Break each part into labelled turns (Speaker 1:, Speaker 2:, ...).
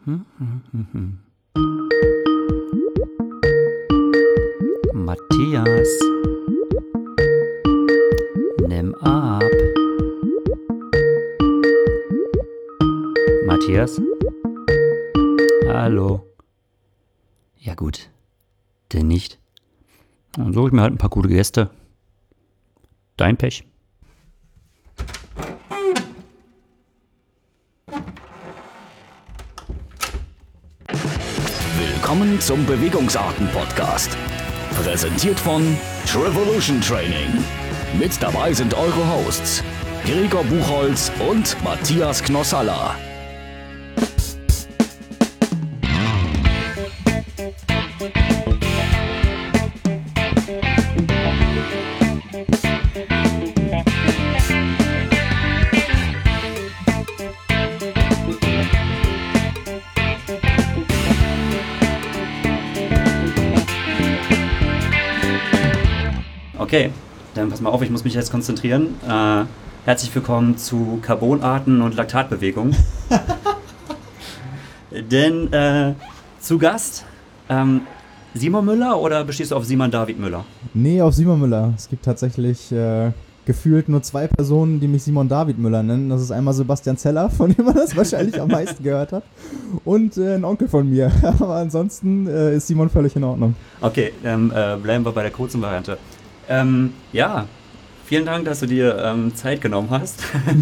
Speaker 1: Matthias, nimm ab. Matthias? Hallo? Ja gut, denn nicht. Dann suche ich mir halt ein paar gute Gäste. Dein Pech.
Speaker 2: Willkommen zum Bewegungsarten-Podcast. Präsentiert von Trevolution Training. Mit dabei sind eure Hosts Gregor Buchholz und Matthias Knossalla.
Speaker 1: Okay, dann pass mal auf, ich muss mich jetzt konzentrieren. Herzlich willkommen zu Carbonarten und Laktatbewegung. Denn zu Gast Simon Müller oder bestehst du auf Simon David Müller?
Speaker 3: Nee, auf Simon Müller. Es gibt tatsächlich gefühlt nur 2 Personen, die mich Simon David Müller nennen. Das ist einmal Sebastian Zeller, von dem man das wahrscheinlich am meisten gehört hat, und ein Onkel von mir. Aber ansonsten ist Simon völlig in Ordnung.
Speaker 1: Okay, dann bleiben wir bei der kurzen Variante. Ja, vielen Dank, dass du dir Zeit genommen hast.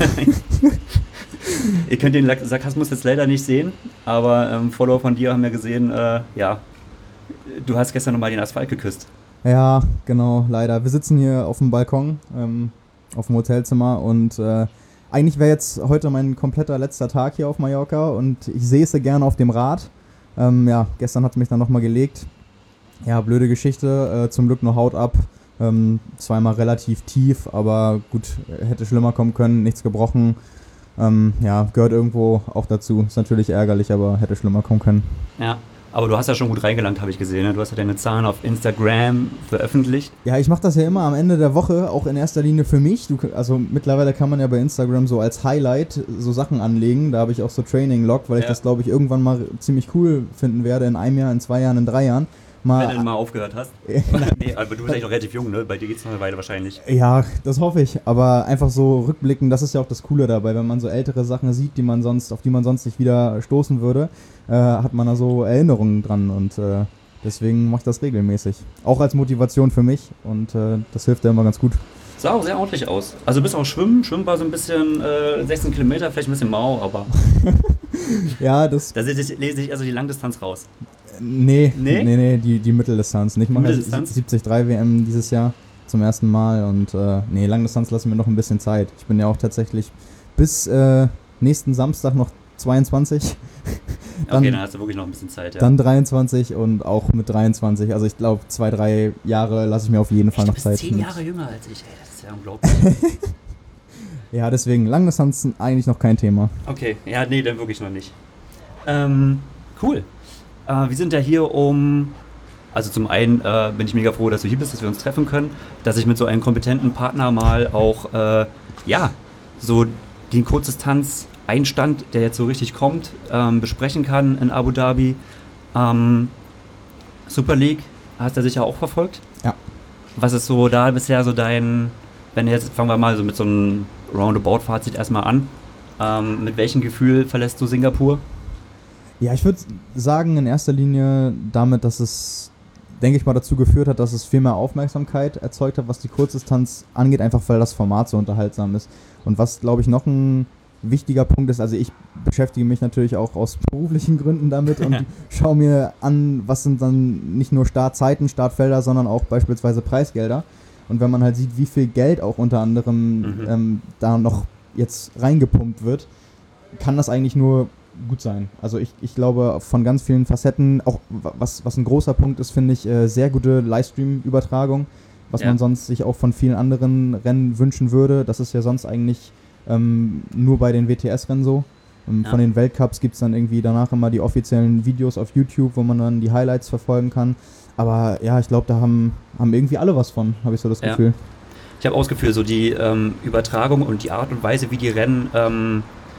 Speaker 1: Ihr könnt den Sarkasmus jetzt leider nicht sehen, aber Follower von dir haben ja gesehen, ja, du hast gestern nochmal den Asphalt geküsst.
Speaker 3: Ja, genau, leider. Wir sitzen hier auf dem Balkon, auf dem Hotelzimmer, und eigentlich wäre jetzt heute mein kompletter letzter Tag hier auf Mallorca und ich säße gerne auf dem Rad. Ja, gestern hat es mich dann nochmal gelegt. Ja, blöde Geschichte, zum Glück nur Haut ab. Zweimal relativ tief, aber gut, hätte schlimmer kommen können, nichts gebrochen. Ja, gehört irgendwo auch dazu. Ist natürlich ärgerlich, aber hätte schlimmer kommen können.
Speaker 1: Ja, aber du hast ja schon gut reingelangt, habe ich gesehen. Ne? Du hast ja deine Zahlen auf Instagram veröffentlicht.
Speaker 3: Ja, ich mache das ja immer am Ende der Woche, auch in erster Linie für mich. Also mittlerweile kann man ja bei Instagram so als Highlight so Sachen anlegen. Da habe ich auch so Training-Log, weil ich das, glaube ich, irgendwann mal ziemlich cool finden werde. In einem Jahr, in 2 Jahren, in 3 Jahren.
Speaker 1: Wenn du mal aufgehört hast. Nee, aber du bist eigentlich noch relativ jung, ne? Bei dir geht es noch eine Weile wahrscheinlich.
Speaker 3: Ja, das hoffe ich. Aber einfach so rückblicken, das ist ja auch das Coole dabei. Wenn man so ältere Sachen sieht, auf die man sonst nicht wieder stoßen würde, hat man da so Erinnerungen dran. Und deswegen mache ich das regelmäßig. Auch als Motivation für mich. Und das hilft ja immer ganz gut.
Speaker 1: Sah auch sehr ordentlich aus. Also bist auch schwimmen. Schwimmen war so ein bisschen 16 Kilometer, vielleicht ein bisschen mau, aber...
Speaker 3: Ja, das...
Speaker 1: Da lese ich also die Langdistanz raus.
Speaker 3: Nee, die Mitteldistanz. Ich mache 73 WM dieses Jahr zum ersten Mal und Langdistanz lassen wir noch ein bisschen Zeit. Ich bin ja auch tatsächlich bis nächsten Samstag noch 22.
Speaker 1: Dann hast du wirklich noch ein bisschen Zeit, ja.
Speaker 3: Dann 23 und auch mit 23. Also ich glaube 2-3 Jahre lasse ich mir auf jeden Fall noch Zeit.
Speaker 1: Du bist 10 Jahre jünger als ich, ey. Das ist ja unglaublich.
Speaker 3: Ja, deswegen Langdistanz eigentlich noch kein Thema.
Speaker 1: Okay, ja, nee, dann wirklich noch nicht. Cool. Wir sind ja hier also zum einen bin ich mega froh, dass du hier bist, dass wir uns treffen können, dass ich mit so einem kompetenten Partner mal auch, so den Kurzdistanz-Einstand, der jetzt so richtig kommt, besprechen kann in Abu Dhabi. Super League, hast du sicher auch verfolgt?
Speaker 3: Ja.
Speaker 1: Was ist so da bisher so fangen wir mal so mit so einem Roundabout-Fazit erstmal an. Mit welchem Gefühl verlässt du Singapur?
Speaker 3: Ja, ich würde sagen, in erster Linie damit, dass es, denke ich mal, dazu geführt hat, dass es viel mehr Aufmerksamkeit erzeugt hat, was die Kurzdistanz angeht, einfach weil das Format so unterhaltsam ist. Und was, glaube ich, noch ein wichtiger Punkt ist, also ich beschäftige mich natürlich auch aus beruflichen Gründen damit und schaue mir an, was sind dann nicht nur Startzeiten, Startfelder, sondern auch beispielsweise Preisgelder. Und wenn man halt sieht, wie viel Geld auch unter anderem da noch jetzt reingepumpt wird, kann das eigentlich nur gut sein. Also ich glaube, von ganz vielen Facetten, auch was ein großer Punkt ist, finde ich, sehr gute Livestream-Übertragung, was man sonst sich auch von vielen anderen Rennen wünschen würde. Das ist ja sonst eigentlich nur bei den WTS-Rennen so. Von den Weltcups gibt es dann irgendwie danach immer die offiziellen Videos auf YouTube, wo man dann die Highlights verfolgen kann. Aber ja, ich glaube, da haben irgendwie alle was von, habe ich so das Gefühl.
Speaker 1: Ich habe auch das Gefühl, so die Übertragung und die Art und Weise, wie die Rennen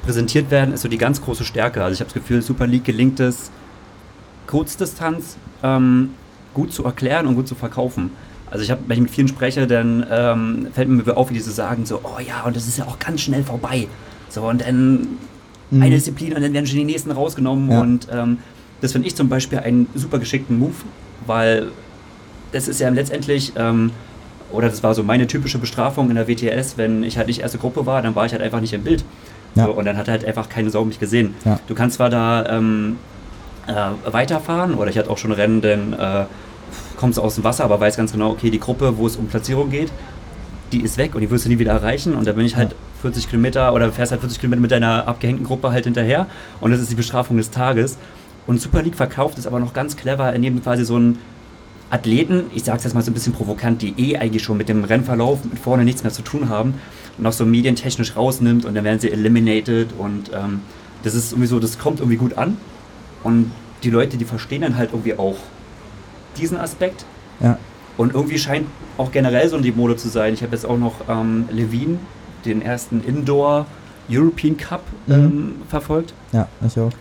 Speaker 1: präsentiert werden, ist so die ganz große Stärke. Also ich habe das Gefühl, Super League gelingt es, Kurzdistanz gut zu erklären und gut zu verkaufen. Also wenn ich mit vielen spreche, dann fällt mir auf, wie die so sagen, so, oh ja, und das ist ja auch ganz schnell vorbei. So, und dann eine Disziplin und dann werden schon die nächsten rausgenommen. Ja. Und das finde ich zum Beispiel einen super geschickten Move, weil das ist ja letztendlich, oder das war so meine typische Bestrafung in der WTS, wenn ich halt nicht erste Gruppe war, dann war ich halt einfach nicht im Bild. Ja. So, und dann hat halt einfach keine Sau mich gesehen. Ja. Du kannst zwar da weiterfahren, oder ich hatte auch schon Rennen, dann kommst du aus dem Wasser, aber weiß ganz genau, okay, die Gruppe, wo es um Platzierung geht, die ist weg und die wirst du nie wieder erreichen. Und da bin ich halt 40 Kilometer oder fährst halt 40 Kilometer mit deiner abgehängten Gruppe halt hinterher. Und das ist die Bestrafung des Tages. Und Super League verkauft es aber noch ganz clever, indem quasi so ein Athleten, ich sag's jetzt mal so ein bisschen provokant, die eigentlich schon mit dem Rennverlauf mit vorne nichts mehr zu tun haben, noch so medientechnisch rausnimmt und dann werden sie eliminated. Und das ist irgendwie so, das kommt irgendwie gut an. Und die Leute, die verstehen dann halt irgendwie auch diesen Aspekt. Ja. Und irgendwie scheint auch generell so die Mode zu sein. Ich habe jetzt auch noch Levine, den ersten Indoor European Cup verfolgt.
Speaker 3: Ja, ich auch.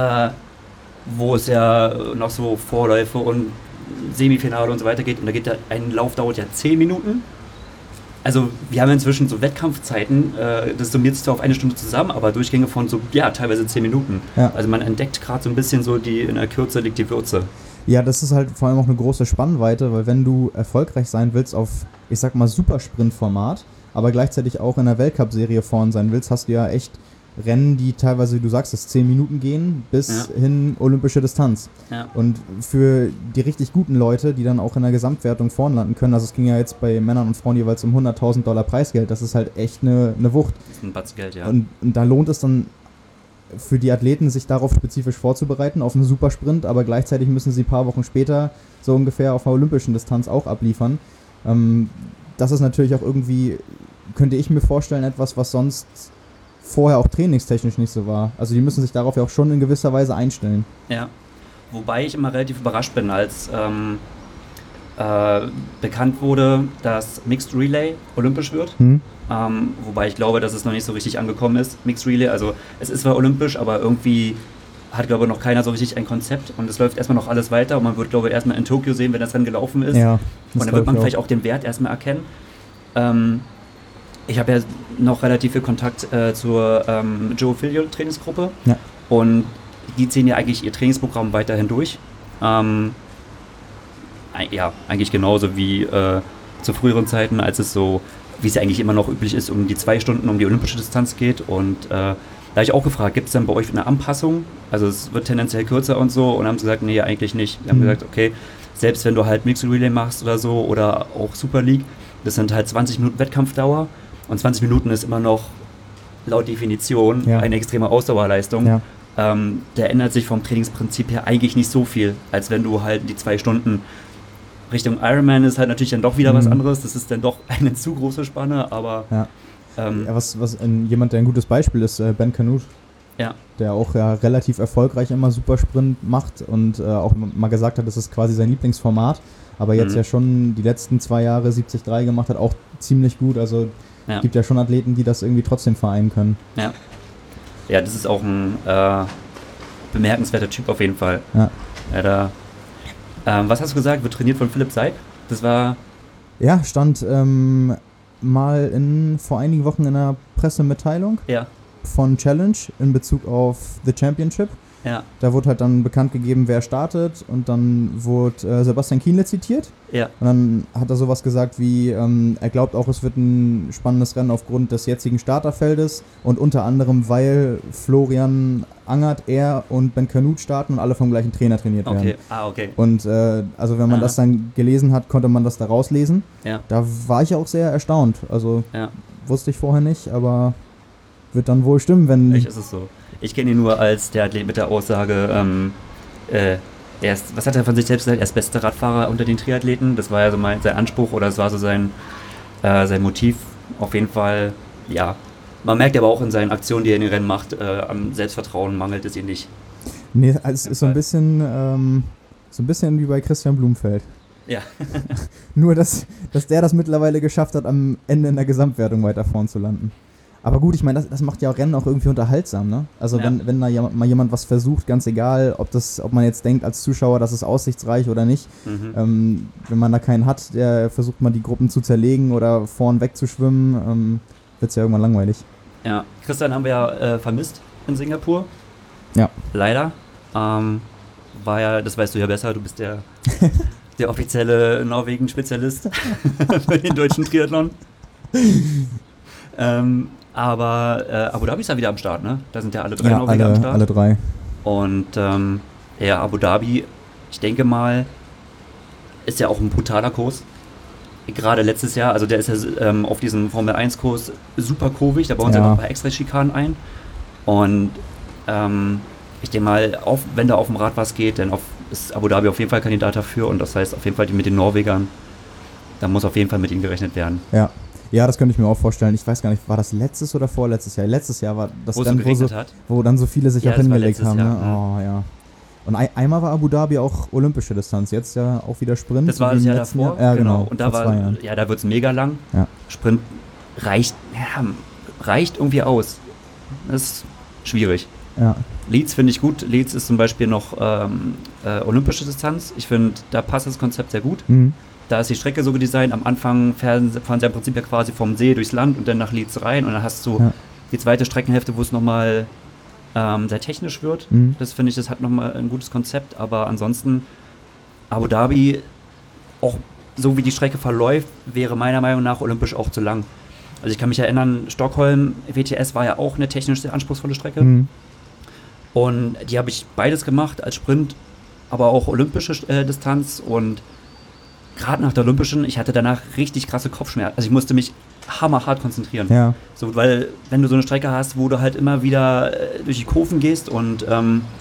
Speaker 1: Wo es ja noch so Vorläufe und Semifinale und so weiter geht. Und da geht ein Lauf dauert ja 10 Minuten. Also wir haben inzwischen so Wettkampfzeiten, das summiert sich zwar auf eine Stunde zusammen, aber Durchgänge von so, ja, teilweise 10 Minuten. Ja. Also man entdeckt gerade so ein bisschen so, in der Kürze liegt die Würze.
Speaker 3: Ja, das ist halt vor allem auch eine große Spannweite, weil wenn du erfolgreich sein willst auf, ich sag mal, Supersprint-Format, aber gleichzeitig auch in der Weltcup-Serie vorn sein willst, hast du ja echt Rennen, die teilweise, wie du sagst, das 10 Minuten gehen, bis hin olympische Distanz. Ja. Und für die richtig guten Leute, die dann auch in der Gesamtwertung vorn landen können, also es ging ja jetzt bei Männern und Frauen jeweils um $100.000 Preisgeld, das ist halt echt eine Wucht.
Speaker 1: Das ist ein Batzen Geld, ja.
Speaker 3: Und da lohnt es dann für die Athleten, sich darauf spezifisch vorzubereiten, auf einen Supersprint, aber gleichzeitig müssen sie ein paar Wochen später so ungefähr auf einer olympischen Distanz auch abliefern. Das ist natürlich auch irgendwie, könnte ich mir vorstellen, etwas, was sonst vorher auch trainingstechnisch nicht so war. Also die müssen sich darauf ja auch schon in gewisser Weise einstellen.
Speaker 1: Ja, wobei ich immer relativ überrascht bin, als bekannt wurde, dass Mixed Relay olympisch wird. Wobei ich glaube, dass es noch nicht so richtig angekommen ist, Mixed Relay. Also es ist zwar olympisch, aber irgendwie hat, glaube ich, noch keiner so richtig ein Konzept. Und es läuft erstmal noch alles weiter und man wird, glaube ich, erstmal in Tokio sehen, wenn das dann gelaufen ist.
Speaker 3: Ja,
Speaker 1: und dann wird man vielleicht auch den Wert erstmal erkennen. Ich habe ja noch relativ viel Kontakt zur Joe Filio Trainingsgruppe.
Speaker 3: Ja.
Speaker 1: Und die ziehen ja eigentlich ihr Trainingsprogramm weiterhin durch. Ja, eigentlich genauso wie zu früheren Zeiten, als es so, wie es ja eigentlich immer noch üblich ist, um die 2 Stunden um die olympische Distanz geht. Und da habe ich auch gefragt, gibt es dann bei euch eine Anpassung? Also es wird tendenziell kürzer und so. Und haben sie gesagt, nee, eigentlich nicht. Wir haben gesagt, okay, selbst wenn du halt Mixed Relay machst oder so oder auch Super League, das sind halt 20 Minuten Wettkampfdauer. Und 20 Minuten ist immer noch laut Definition eine extreme Ausdauerleistung. Ja. Da ändert sich vom Trainingsprinzip her eigentlich nicht so viel, als wenn du halt die 2 Stunden Richtung Ironman ist halt natürlich dann doch wieder was anderes. Das ist dann doch eine zu große Spanne, aber...
Speaker 3: Ja. Jemand, der ein gutes Beispiel ist, Ben Kanute.
Speaker 1: Ja.
Speaker 3: Der auch ja relativ erfolgreich immer Supersprint macht und auch mal gesagt hat, das ist quasi sein Lieblingsformat. Aber jetzt ja schon die letzten 2 Jahre 73 gemacht hat, auch ziemlich gut. Also es gibt ja schon Athleten, die das irgendwie trotzdem vereinen können.
Speaker 1: Ja. Ja, das ist auch ein bemerkenswerter Typ auf jeden Fall.
Speaker 3: Ja.
Speaker 1: Was hast du gesagt? Wird trainiert von Philipp Seib? Das war...
Speaker 3: Ja, stand mal vor einigen Wochen in einer Pressemitteilung von Challenge in Bezug auf The Championship.
Speaker 1: Ja.
Speaker 3: Da wurde halt dann bekannt gegeben, wer startet, und dann wurde Sebastian Kienle zitiert.
Speaker 1: Ja.
Speaker 3: Und dann hat er sowas gesagt wie, er glaubt auch, es wird ein spannendes Rennen aufgrund des jetzigen Starterfeldes und unter anderem, weil Florian Angert, er und Ben Kanute starten und alle vom gleichen Trainer trainiert werden.
Speaker 1: Okay.
Speaker 3: Und also wenn man das dann gelesen hat, konnte man das da rauslesen.
Speaker 1: Ja.
Speaker 3: Da war ich auch sehr erstaunt. Also wusste ich vorher nicht, aber wird dann wohl stimmen, wenn...
Speaker 1: Vielleicht ist es so. Ich kenne ihn nur als der Athlet mit der Aussage, was hat er von sich selbst gesagt? Er ist bester Radfahrer unter den Triathleten. Das war ja so sein Anspruch, oder das war so sein Motiv. Auf jeden Fall, ja. Man merkt aber auch in seinen Aktionen, die er in den Rennen macht, am Selbstvertrauen mangelt es ihm nicht.
Speaker 3: Nee, es ist so ein bisschen wie bei Christian Blumfeld.
Speaker 1: Ja.
Speaker 3: Nur, dass der das mittlerweile geschafft hat, am Ende in der Gesamtwertung weiter vorn zu landen. Aber gut, ich meine, das macht ja auch Rennen auch irgendwie unterhaltsam, ne? Also wenn da mal jemand was versucht, ganz egal, ob man jetzt denkt als Zuschauer, das ist aussichtsreich oder nicht, wenn man da keinen hat, der versucht mal die Gruppen zu zerlegen oder vorn wegzuschwimmen, wird es ja irgendwann langweilig.
Speaker 1: Ja, Christian haben wir ja vermisst in Singapur.
Speaker 3: Ja.
Speaker 1: Leider. War ja, das weißt du ja besser, du bist der offizielle Norwegen-Spezialist für den deutschen Triathlon. Aber Abu Dhabi ist ja wieder am Start, ne? Da sind ja alle drei Norweger am Start.
Speaker 3: Alle drei.
Speaker 1: Und Abu Dhabi, ich denke mal, ist ja auch ein brutaler Kurs. Gerade letztes Jahr, also der ist ja auf diesem Formel-1-Kurs super kurvig, da bauen sie noch ein paar extra Schikanen ein. Und ich denke mal, wenn da auf dem Rad was geht, dann ist Abu Dhabi auf jeden Fall Kandidat dafür und das heißt auf jeden Fall mit den Norwegern, da muss auf jeden Fall mit ihnen gerechnet werden.
Speaker 3: Ja, das könnte ich mir auch vorstellen. Ich weiß gar nicht, war das letztes oder vorletztes Jahr? Letztes Jahr war das
Speaker 1: dann,
Speaker 3: wo dann so viele sich auch hingelegt haben.
Speaker 1: Jahr,
Speaker 3: ne? Oh ja. Und einmal war Abu Dhabi auch olympische Distanz, jetzt ja auch wieder Sprint.
Speaker 1: Das war das Jahr davor.
Speaker 3: Ja, genau.
Speaker 1: Und da da wird es mega lang.
Speaker 3: Ja.
Speaker 1: Sprint reicht irgendwie aus. Das ist schwierig.
Speaker 3: Ja.
Speaker 1: Leeds finde ich gut. Leeds ist zum Beispiel noch olympische Distanz. Ich finde, da passt das Konzept sehr gut. Da ist die Strecke so gedesignt. Am Anfang fahren sie im Prinzip ja quasi vom See durchs Land und dann nach Leeds rein. Und dann hast du die zweite Streckenhälfte, wo es nochmal sehr technisch wird. Das finde ich, das hat nochmal ein gutes Konzept. Aber ansonsten, Abu Dhabi, auch so wie die Strecke verläuft, wäre meiner Meinung nach olympisch auch zu lang. Also ich kann mich erinnern, Stockholm, WTS war ja auch eine technisch sehr anspruchsvolle Strecke. Und die habe ich beides gemacht als Sprint, aber auch olympische Distanz. Und gerade nach der Olympischen, ich hatte danach richtig krasse Kopfschmerzen. Also ich musste mich hammerhart konzentrieren.
Speaker 3: Ja.
Speaker 1: So, weil wenn du so eine Strecke hast, wo du halt immer wieder durch die Kurven gehst und ich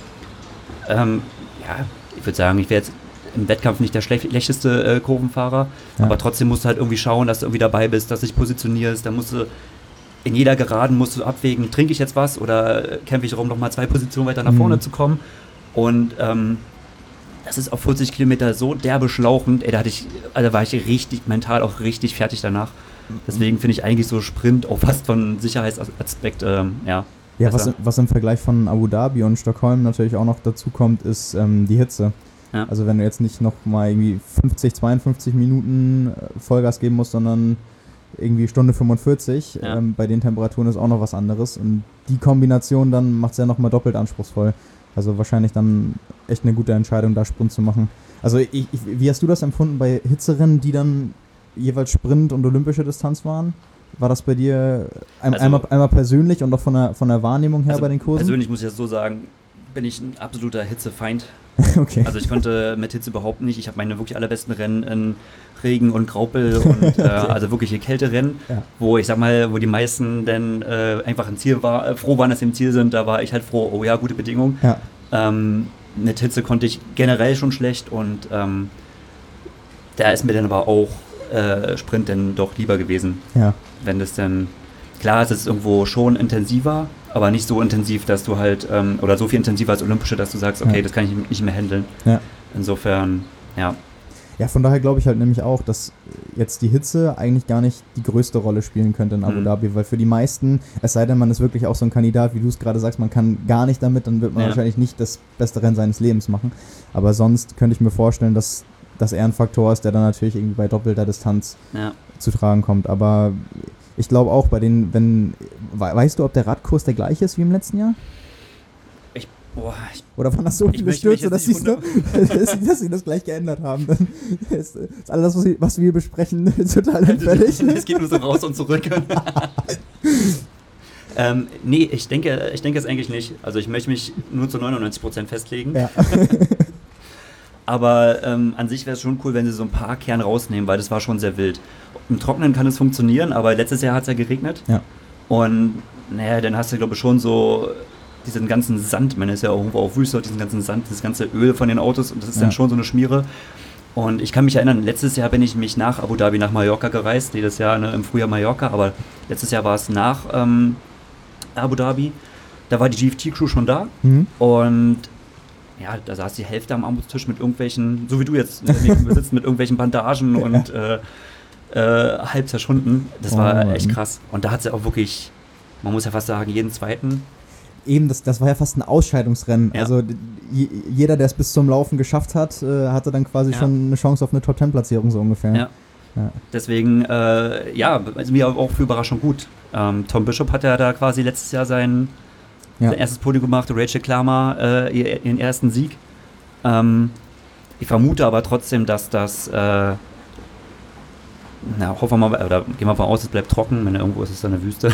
Speaker 1: würde sagen, ich wäre jetzt im Wettkampf nicht der schlechteste Kurvenfahrer, aber trotzdem musst du halt irgendwie schauen, dass du irgendwie dabei bist, dass du dich positionierst. Dann musst du in jeder Geraden musst du abwägen, trinke ich jetzt was oder kämpfe ich darum, nochmal 2 Positionen weiter nach vorne zu kommen. Und das ist auf 40 Kilometer so derbe schlauchend, da war ich mental auch richtig fertig danach. Deswegen finde ich eigentlich so Sprint auch fast von Sicherheitsaspekt,
Speaker 3: Ja, was im Vergleich von Abu Dhabi und Stockholm natürlich auch noch dazu kommt, ist die Hitze. Ja. Also wenn du jetzt nicht noch mal irgendwie 50, 52 Minuten Vollgas geben musst, sondern irgendwie Stunde 45, bei den Temperaturen ist auch noch was anderes. Und die Kombination dann macht es ja nochmal doppelt anspruchsvoll. Also wahrscheinlich dann echt eine gute Entscheidung, da Sprint zu machen. Also wie hast du das empfunden bei Hitzerennen, die dann jeweils Sprint und olympische Distanz waren? War das bei dir einmal persönlich und auch von der Wahrnehmung her bei den Kursen?
Speaker 1: Persönlich muss ich das so sagen, bin ich ein absoluter Hitzefeind.
Speaker 3: Okay.
Speaker 1: Also ich konnte mit Hitze überhaupt nicht. Ich habe meine wirklich allerbesten Rennen in Regen und Graupel und also wirkliche Kälterennen, wo ich sag mal, wo die meisten dann einfach im Ziel froh waren, dass sie im Ziel sind. Da war ich halt froh, oh ja, gute Bedingungen. Ja. Mit Hitze konnte ich generell schon schlecht und da ist mir dann aber auch Sprint dann doch lieber gewesen. Ja. Wenn das dann, klar, es ist irgendwo schon intensiver, aber nicht so intensiv, dass du halt, oder so viel intensiver als Olympische, dass du sagst, okay, das kann ich nicht mehr handeln. Ja. Insofern, ja.
Speaker 3: Ja, von daher glaube ich halt nämlich auch, dass jetzt die Hitze eigentlich gar nicht die größte Rolle spielen könnte in Abu Dhabi, weil für die meisten, es sei denn, man ist wirklich auch so ein Kandidat, wie du es gerade sagst, man kann gar nicht damit, dann wird man wahrscheinlich nicht das beste Rennen seines Lebens machen. Aber sonst könnte ich mir vorstellen, dass das eher ein Faktor ist, der dann natürlich irgendwie bei doppelter Distanz zu tragen kommt. Aber ich glaube auch bei weißt du, ob der Radkurs der gleiche ist wie im letzten Jahr? Oder waren das so viele Stürze, dass sie das gleich geändert haben? Dann ist alles, was wir besprechen, total hinfällig.
Speaker 1: Es geht nur so raus und zurück. Nee, ich denke es eigentlich nicht. Also ich möchte mich nur zu 99% festlegen. Ja. Aber an sich wäre es schon cool, wenn sie so ein paar Kern rausnehmen, weil das war schon sehr wild. Im Trockenen kann es funktionieren, aber letztes Jahr hat es ja geregnet. Ja. Und dann hast du, glaube ich, schon so diesen ganzen Sand, man ist ja auch irgendwo auf Wüste, diesen ganzen Sand, das ganze Öl von den Autos und das ist dann schon so eine Schmiere. Und ich kann mich erinnern, letztes Jahr bin ich mich nach Abu Dhabi nach Mallorca gereist, jedes Jahr im Frühjahr Mallorca, aber letztes Jahr war es nach Abu Dhabi. Da war die GFT-Crew schon da und ja, da saß die Hälfte am Armutstisch mit irgendwelchen, so wie du jetzt sitzt, mit irgendwelchen Bandagen und halb zerschunden. Das war echt krass. Und da hat es ja auch wirklich man muss ja fast sagen, jeden zweiten.
Speaker 3: Eben, das war ja fast ein Ausscheidungsrennen.
Speaker 1: Ja.
Speaker 3: Also jeder, der es bis zum Laufen geschafft hat, hatte dann quasi schon eine Chance auf eine Top-10-Platzierung so ungefähr.
Speaker 1: Ja. Deswegen, also mir auch für Überraschung gut. Tom Bishop hat ja da quasi letztes Jahr sein erstes Podium gemacht, Rachel Klammer ihren ersten Sieg. Ich vermute aber trotzdem, dass das, hoffen wir mal, oder gehen wir mal aus, es bleibt trocken, wenn irgendwo ist es dann eine Wüste.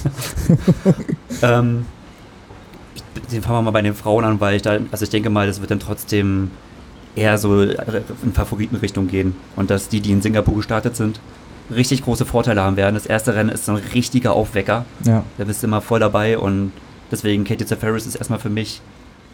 Speaker 1: Den fangen wir mal bei den Frauen an, weil ich denke mal, das wird dann trotzdem eher so in Favoritenrichtung gehen. Und dass die in Singapur gestartet sind, richtig große Vorteile haben werden. Das erste Rennen ist so ein richtiger Aufwecker. Ja. Da bist du immer voll dabei und deswegen Katie Zaferis ist erstmal für mich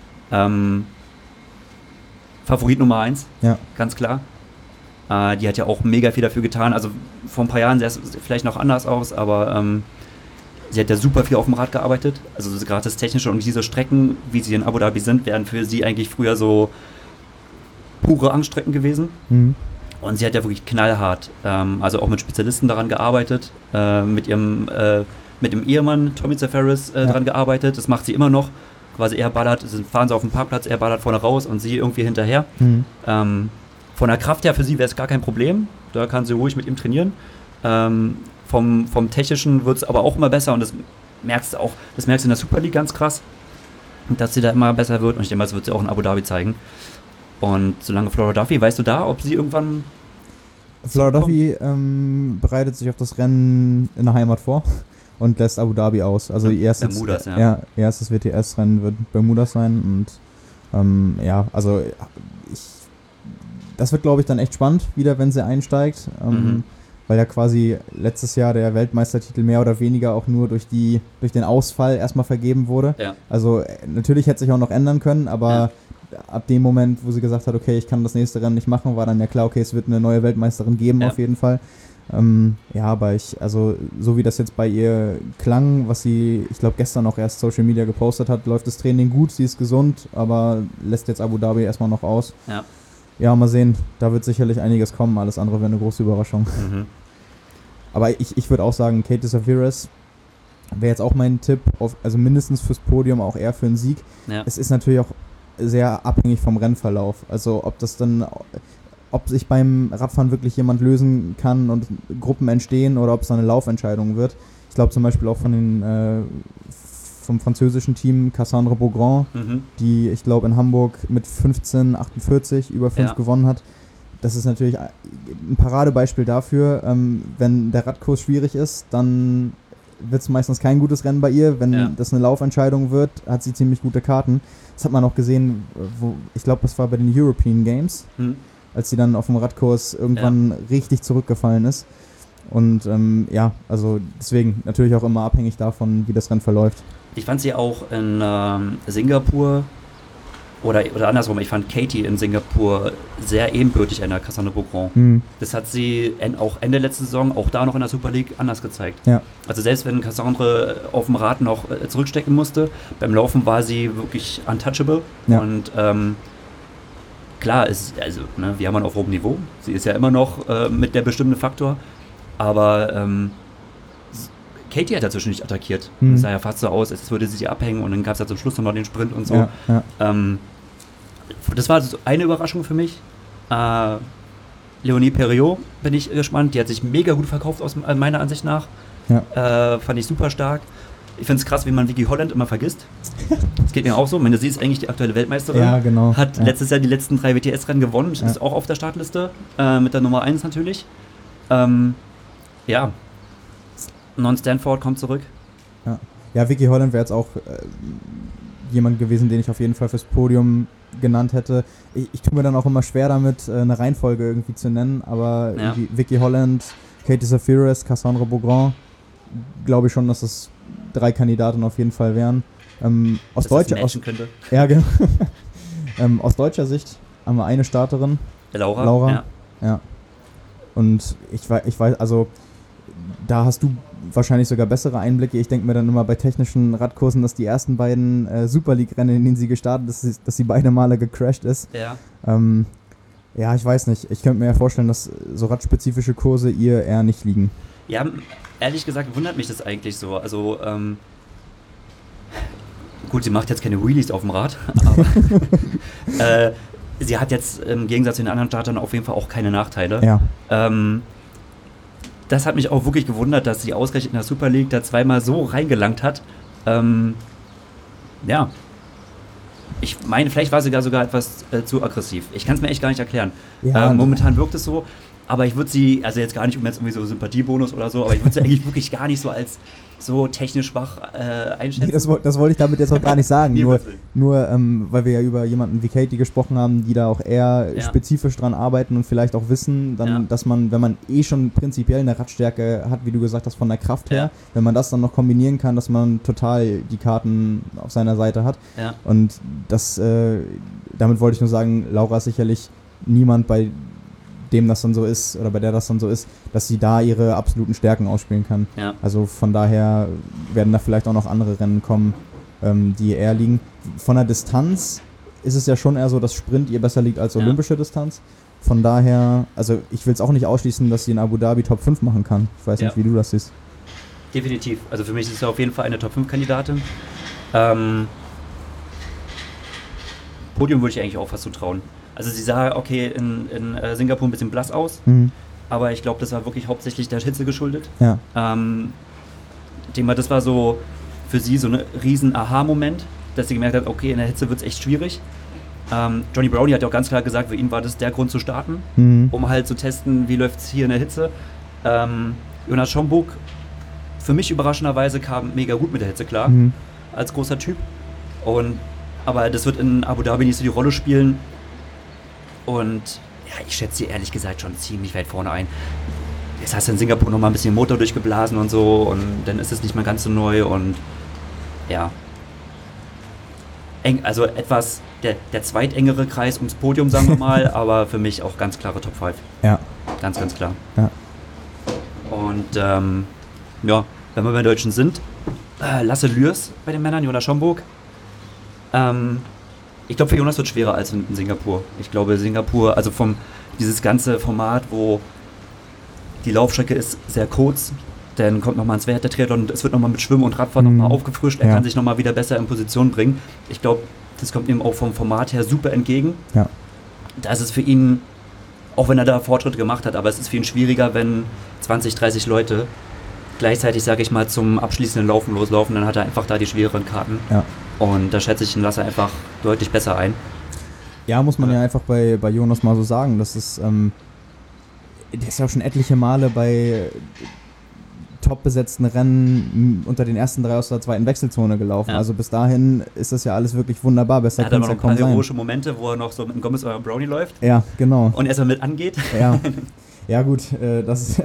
Speaker 1: Favorit Nummer 1, ganz klar. Die hat ja auch mega viel dafür getan. Also vor ein paar Jahren sah es vielleicht noch anders aus, aber sie hat ja super viel auf dem Rad gearbeitet. Also gerade das Technische und diese Strecken, wie sie in Abu Dhabi sind, wären für sie eigentlich früher so pure Angststrecken gewesen. Mhm. Und sie hat ja wirklich knallhart, also auch mit Spezialisten daran gearbeitet, mit ihrem Ehemann Tommy Zaferis daran gearbeitet. Das macht sie immer noch. Quasi er ballert, fahren sie auf dem Parkplatz, er ballert vorne raus und sie irgendwie hinterher. Mhm. Von der Kraft her für sie wäre es gar kein Problem. Da kann sie ruhig mit ihm trainieren. Vom Technischen wird es aber auch immer besser und das merkst du in der Super League ganz krass, dass sie da immer besser wird und ich denke mal, das wird sie auch in Abu Dhabi zeigen. Und solange Flora Duffy, weißt du da, ob sie irgendwann...
Speaker 3: Flora Duffy bereitet sich auf das Rennen in der Heimat vor und lässt Abu Dhabi aus. Also ihr erstes WTS-Rennen wird Bermudas sein und das wird, glaube ich, dann echt spannend wieder, wenn sie einsteigt. Weil ja quasi letztes Jahr der Weltmeistertitel mehr oder weniger auch nur durch den Ausfall erstmal vergeben wurde. Ja. Also natürlich hätte sich auch noch ändern können, aber ab dem Moment, wo sie gesagt hat, okay, ich kann das nächste Rennen nicht machen, war dann ja klar, okay, es wird eine neue Weltmeisterin geben auf jeden Fall. Aber so wie das jetzt bei ihr klang, was sie, ich glaube, gestern auch erst Social Media gepostet hat, läuft das Training gut, sie ist gesund, aber lässt jetzt Abu Dhabi erstmal noch aus. Ja. Ja, mal sehen. Da wird sicherlich einiges kommen. Alles andere wäre eine große Überraschung. Mhm. Aber ich würde auch sagen, Katie Zaferis wäre jetzt auch mein Tipp, also mindestens fürs Podium, auch eher für einen Sieg. Ja. Es ist natürlich auch sehr abhängig vom Rennverlauf. Also ob sich beim Radfahren wirklich jemand lösen kann und Gruppen entstehen oder ob es dann eine Laufentscheidung wird. Ich glaube zum Beispiel auch vom französischen Team Cassandre Beaugrand, die, ich glaube, in Hamburg mit 15:48 über 5 gewonnen hat. Das ist natürlich ein Paradebeispiel dafür, wenn der Radkurs schwierig ist, dann wird es meistens kein gutes Rennen bei ihr. Wenn das eine Laufentscheidung wird, hat sie ziemlich gute Karten. Das hat man auch gesehen, ich glaube, das war bei den European Games, als sie dann auf dem Radkurs irgendwann richtig zurückgefallen ist. Und also deswegen natürlich auch immer abhängig davon, wie das Rennen verläuft.
Speaker 1: Ich fand sie auch in Singapur oder andersrum, ich fand Katie in Singapur sehr ebenbürtig an der Cassandre Beaugrand. Das hat sie auch Ende letzte Saison, auch da noch in der Super League, anders gezeigt. Ja. Also selbst wenn Cassandre auf dem Rad noch zurückstecken musste, beim Laufen war sie wirklich untouchable. Ja. Und klar, wir haben auf hohem Niveau. Sie ist ja immer noch mit der bestimmende Faktor. Aber Katie hat dazwischen nicht attackiert. Es sah ja fast so aus, als würde sie sich abhängen und dann gab es ja zum Schluss noch den Sprint und so. Ja, ja. Das war so eine Überraschung für mich. Leonie Perriot bin ich gespannt. Die hat sich mega gut verkauft aus meiner Ansicht nach. Ja. Fand ich super stark. Ich finde es krass, wie man Vicky Holland immer vergisst. Das geht mir auch so. Ich meine, sie ist eigentlich die aktuelle Weltmeisterin. Ja, genau. Hat letztes Jahr die letzten 3 WTS-Rennen gewonnen. Ist auch auf der Startliste. Mit der Nummer 1 natürlich. Non-Stanford kommt zurück.
Speaker 3: Ja, Vicky Holland wäre jetzt auch jemand gewesen, den ich auf jeden Fall fürs Podium genannt hätte. Ich tue mir dann auch immer schwer damit, eine Reihenfolge irgendwie zu nennen, aber Vicky Holland, Katie Zaferis, Cassandre Beaugrand, glaube ich schon, dass es 3 Kandidaten auf jeden Fall wären. Aus deutscher Sicht haben wir eine Starterin. Laura. Ja. Und ich weiß, also da hast du wahrscheinlich sogar bessere Einblicke. Ich denke mir dann immer bei technischen Radkursen, dass die ersten beiden Super League-Rennen, in denen sie gestartet ist, dass sie beide Male gecrashed ist. Ja. Ich weiß nicht. Ich könnte mir ja vorstellen, dass so radspezifische Kurse ihr eher nicht liegen.
Speaker 1: Ja, ehrlich gesagt wundert mich das eigentlich so. Also, gut, sie macht jetzt keine Wheelies auf dem Rad, aber sie hat jetzt im Gegensatz zu den anderen Startern auf jeden Fall auch keine Nachteile.
Speaker 3: Ja.
Speaker 1: Das hat mich auch wirklich gewundert, dass sie ausgerechnet in der Super League da zweimal so reingelangt hat. Ja. Ich meine, vielleicht war sie sogar etwas zu aggressiv. Ich kann es mir echt gar nicht erklären.
Speaker 3: Ja,
Speaker 1: momentan wirkt es so, aber ich würde sie, also jetzt gar nicht um jetzt irgendwie so Sympathiebonus oder so, aber ich würde sie eigentlich wirklich gar nicht so als so technisch schwach einschätzen.
Speaker 3: Nee, das wollte ich damit jetzt auch gar nicht sagen.
Speaker 1: Nee,
Speaker 3: nur weil wir ja über jemanden wie Katie gesprochen haben, die da auch eher spezifisch dran arbeiten und vielleicht auch wissen, dann, dass man, wenn man schon prinzipiell eine Radstärke hat, wie du gesagt hast, von der Kraft her, wenn man das dann noch kombinieren kann, dass man total die Karten auf seiner Seite hat.
Speaker 1: Ja.
Speaker 3: Und das, damit wollte ich nur sagen, Laura ist sicherlich niemand, bei dem das dann so ist, oder bei der das dann so ist, dass sie da ihre absoluten Stärken ausspielen kann.
Speaker 1: Ja.
Speaker 3: Also von daher werden da vielleicht auch noch andere Rennen kommen, die eher liegen. Von der Distanz ist es ja schon eher so, dass Sprint ihr besser liegt als olympische Distanz. Von daher, also ich will es auch nicht ausschließen, dass sie in Abu Dhabi Top 5 machen kann. Ich weiß nicht, wie du das siehst.
Speaker 1: Definitiv. Also für mich ist sie auf jeden Fall eine Top 5 Kandidatin. Podium würde ich eigentlich auch fast zutrauen. Also sie sah, okay, in Singapur ein bisschen blass aus, aber ich glaube, das war wirklich hauptsächlich der Hitze geschuldet.
Speaker 3: Ja.
Speaker 1: Das war so für sie so ein riesen Aha-Moment, dass sie gemerkt hat, okay, in der Hitze wird es echt schwierig. Johnny Brownie hat ja auch ganz klar gesagt, für ihn war das der Grund zu starten, um halt zu testen, wie läuft es hier in der Hitze. Jonas Schomburg, für mich überraschenderweise, kam mega gut mit der Hitze klar, als großer Typ. Aber das wird in Abu Dhabi nicht so die Rolle spielen. Und ja, ich schätze sie ehrlich gesagt schon ziemlich weit vorne ein. Jetzt hast du in Singapur nochmal ein bisschen Motor durchgeblasen und so und dann ist es nicht mehr ganz so neu und ja. Eng, also etwas der zweitengere Kreis ums Podium, sagen wir mal, aber für mich auch ganz klare Top 5. Ja. Ganz, ganz klar.
Speaker 3: Ja.
Speaker 1: Und ja, wenn wir bei Deutschen sind, Lasse Lührs bei den Männern, Jonas Schomburg. Ich glaube, für Jonas wird es schwerer als in Singapur. Ich glaube, Singapur, also dieses ganze Format, wo die Laufstrecke ist sehr kurz, dann kommt nochmal ein zweiter Triathlon und es wird nochmal mit Schwimmen und Radfahren nochmal aufgefrischt. Er kann sich nochmal wieder besser in Position bringen. Ich glaube, das kommt ihm auch vom Format her super entgegen.
Speaker 3: Ja.
Speaker 1: Da ist es für ihn, auch wenn er da Fortschritte gemacht hat, aber es ist für ihn schwieriger, wenn 20, 30 Leute gleichzeitig, sage ich mal, zum abschließenden Laufen loslaufen, dann hat er einfach da die schwereren Karten.
Speaker 3: Ja.
Speaker 1: Und da schätze ich den Lasse einfach deutlich besser ein.
Speaker 3: Ja, muss man ja einfach bei Jonas mal so sagen. Das ist, der ist ja auch schon etliche Male bei top besetzten Rennen unter den ersten 3 aus der zweiten Wechselzone gelaufen. Ja. Also bis dahin ist das ja alles wirklich wunderbar. Besser kann es ja kaum sein. Er hat noch ein paar heroische
Speaker 1: Momente, wo er noch so mit dem Gomez oder Brownie läuft.
Speaker 3: Ja, genau.
Speaker 1: Und erstmal mit angeht.
Speaker 3: Ja. Ja gut, das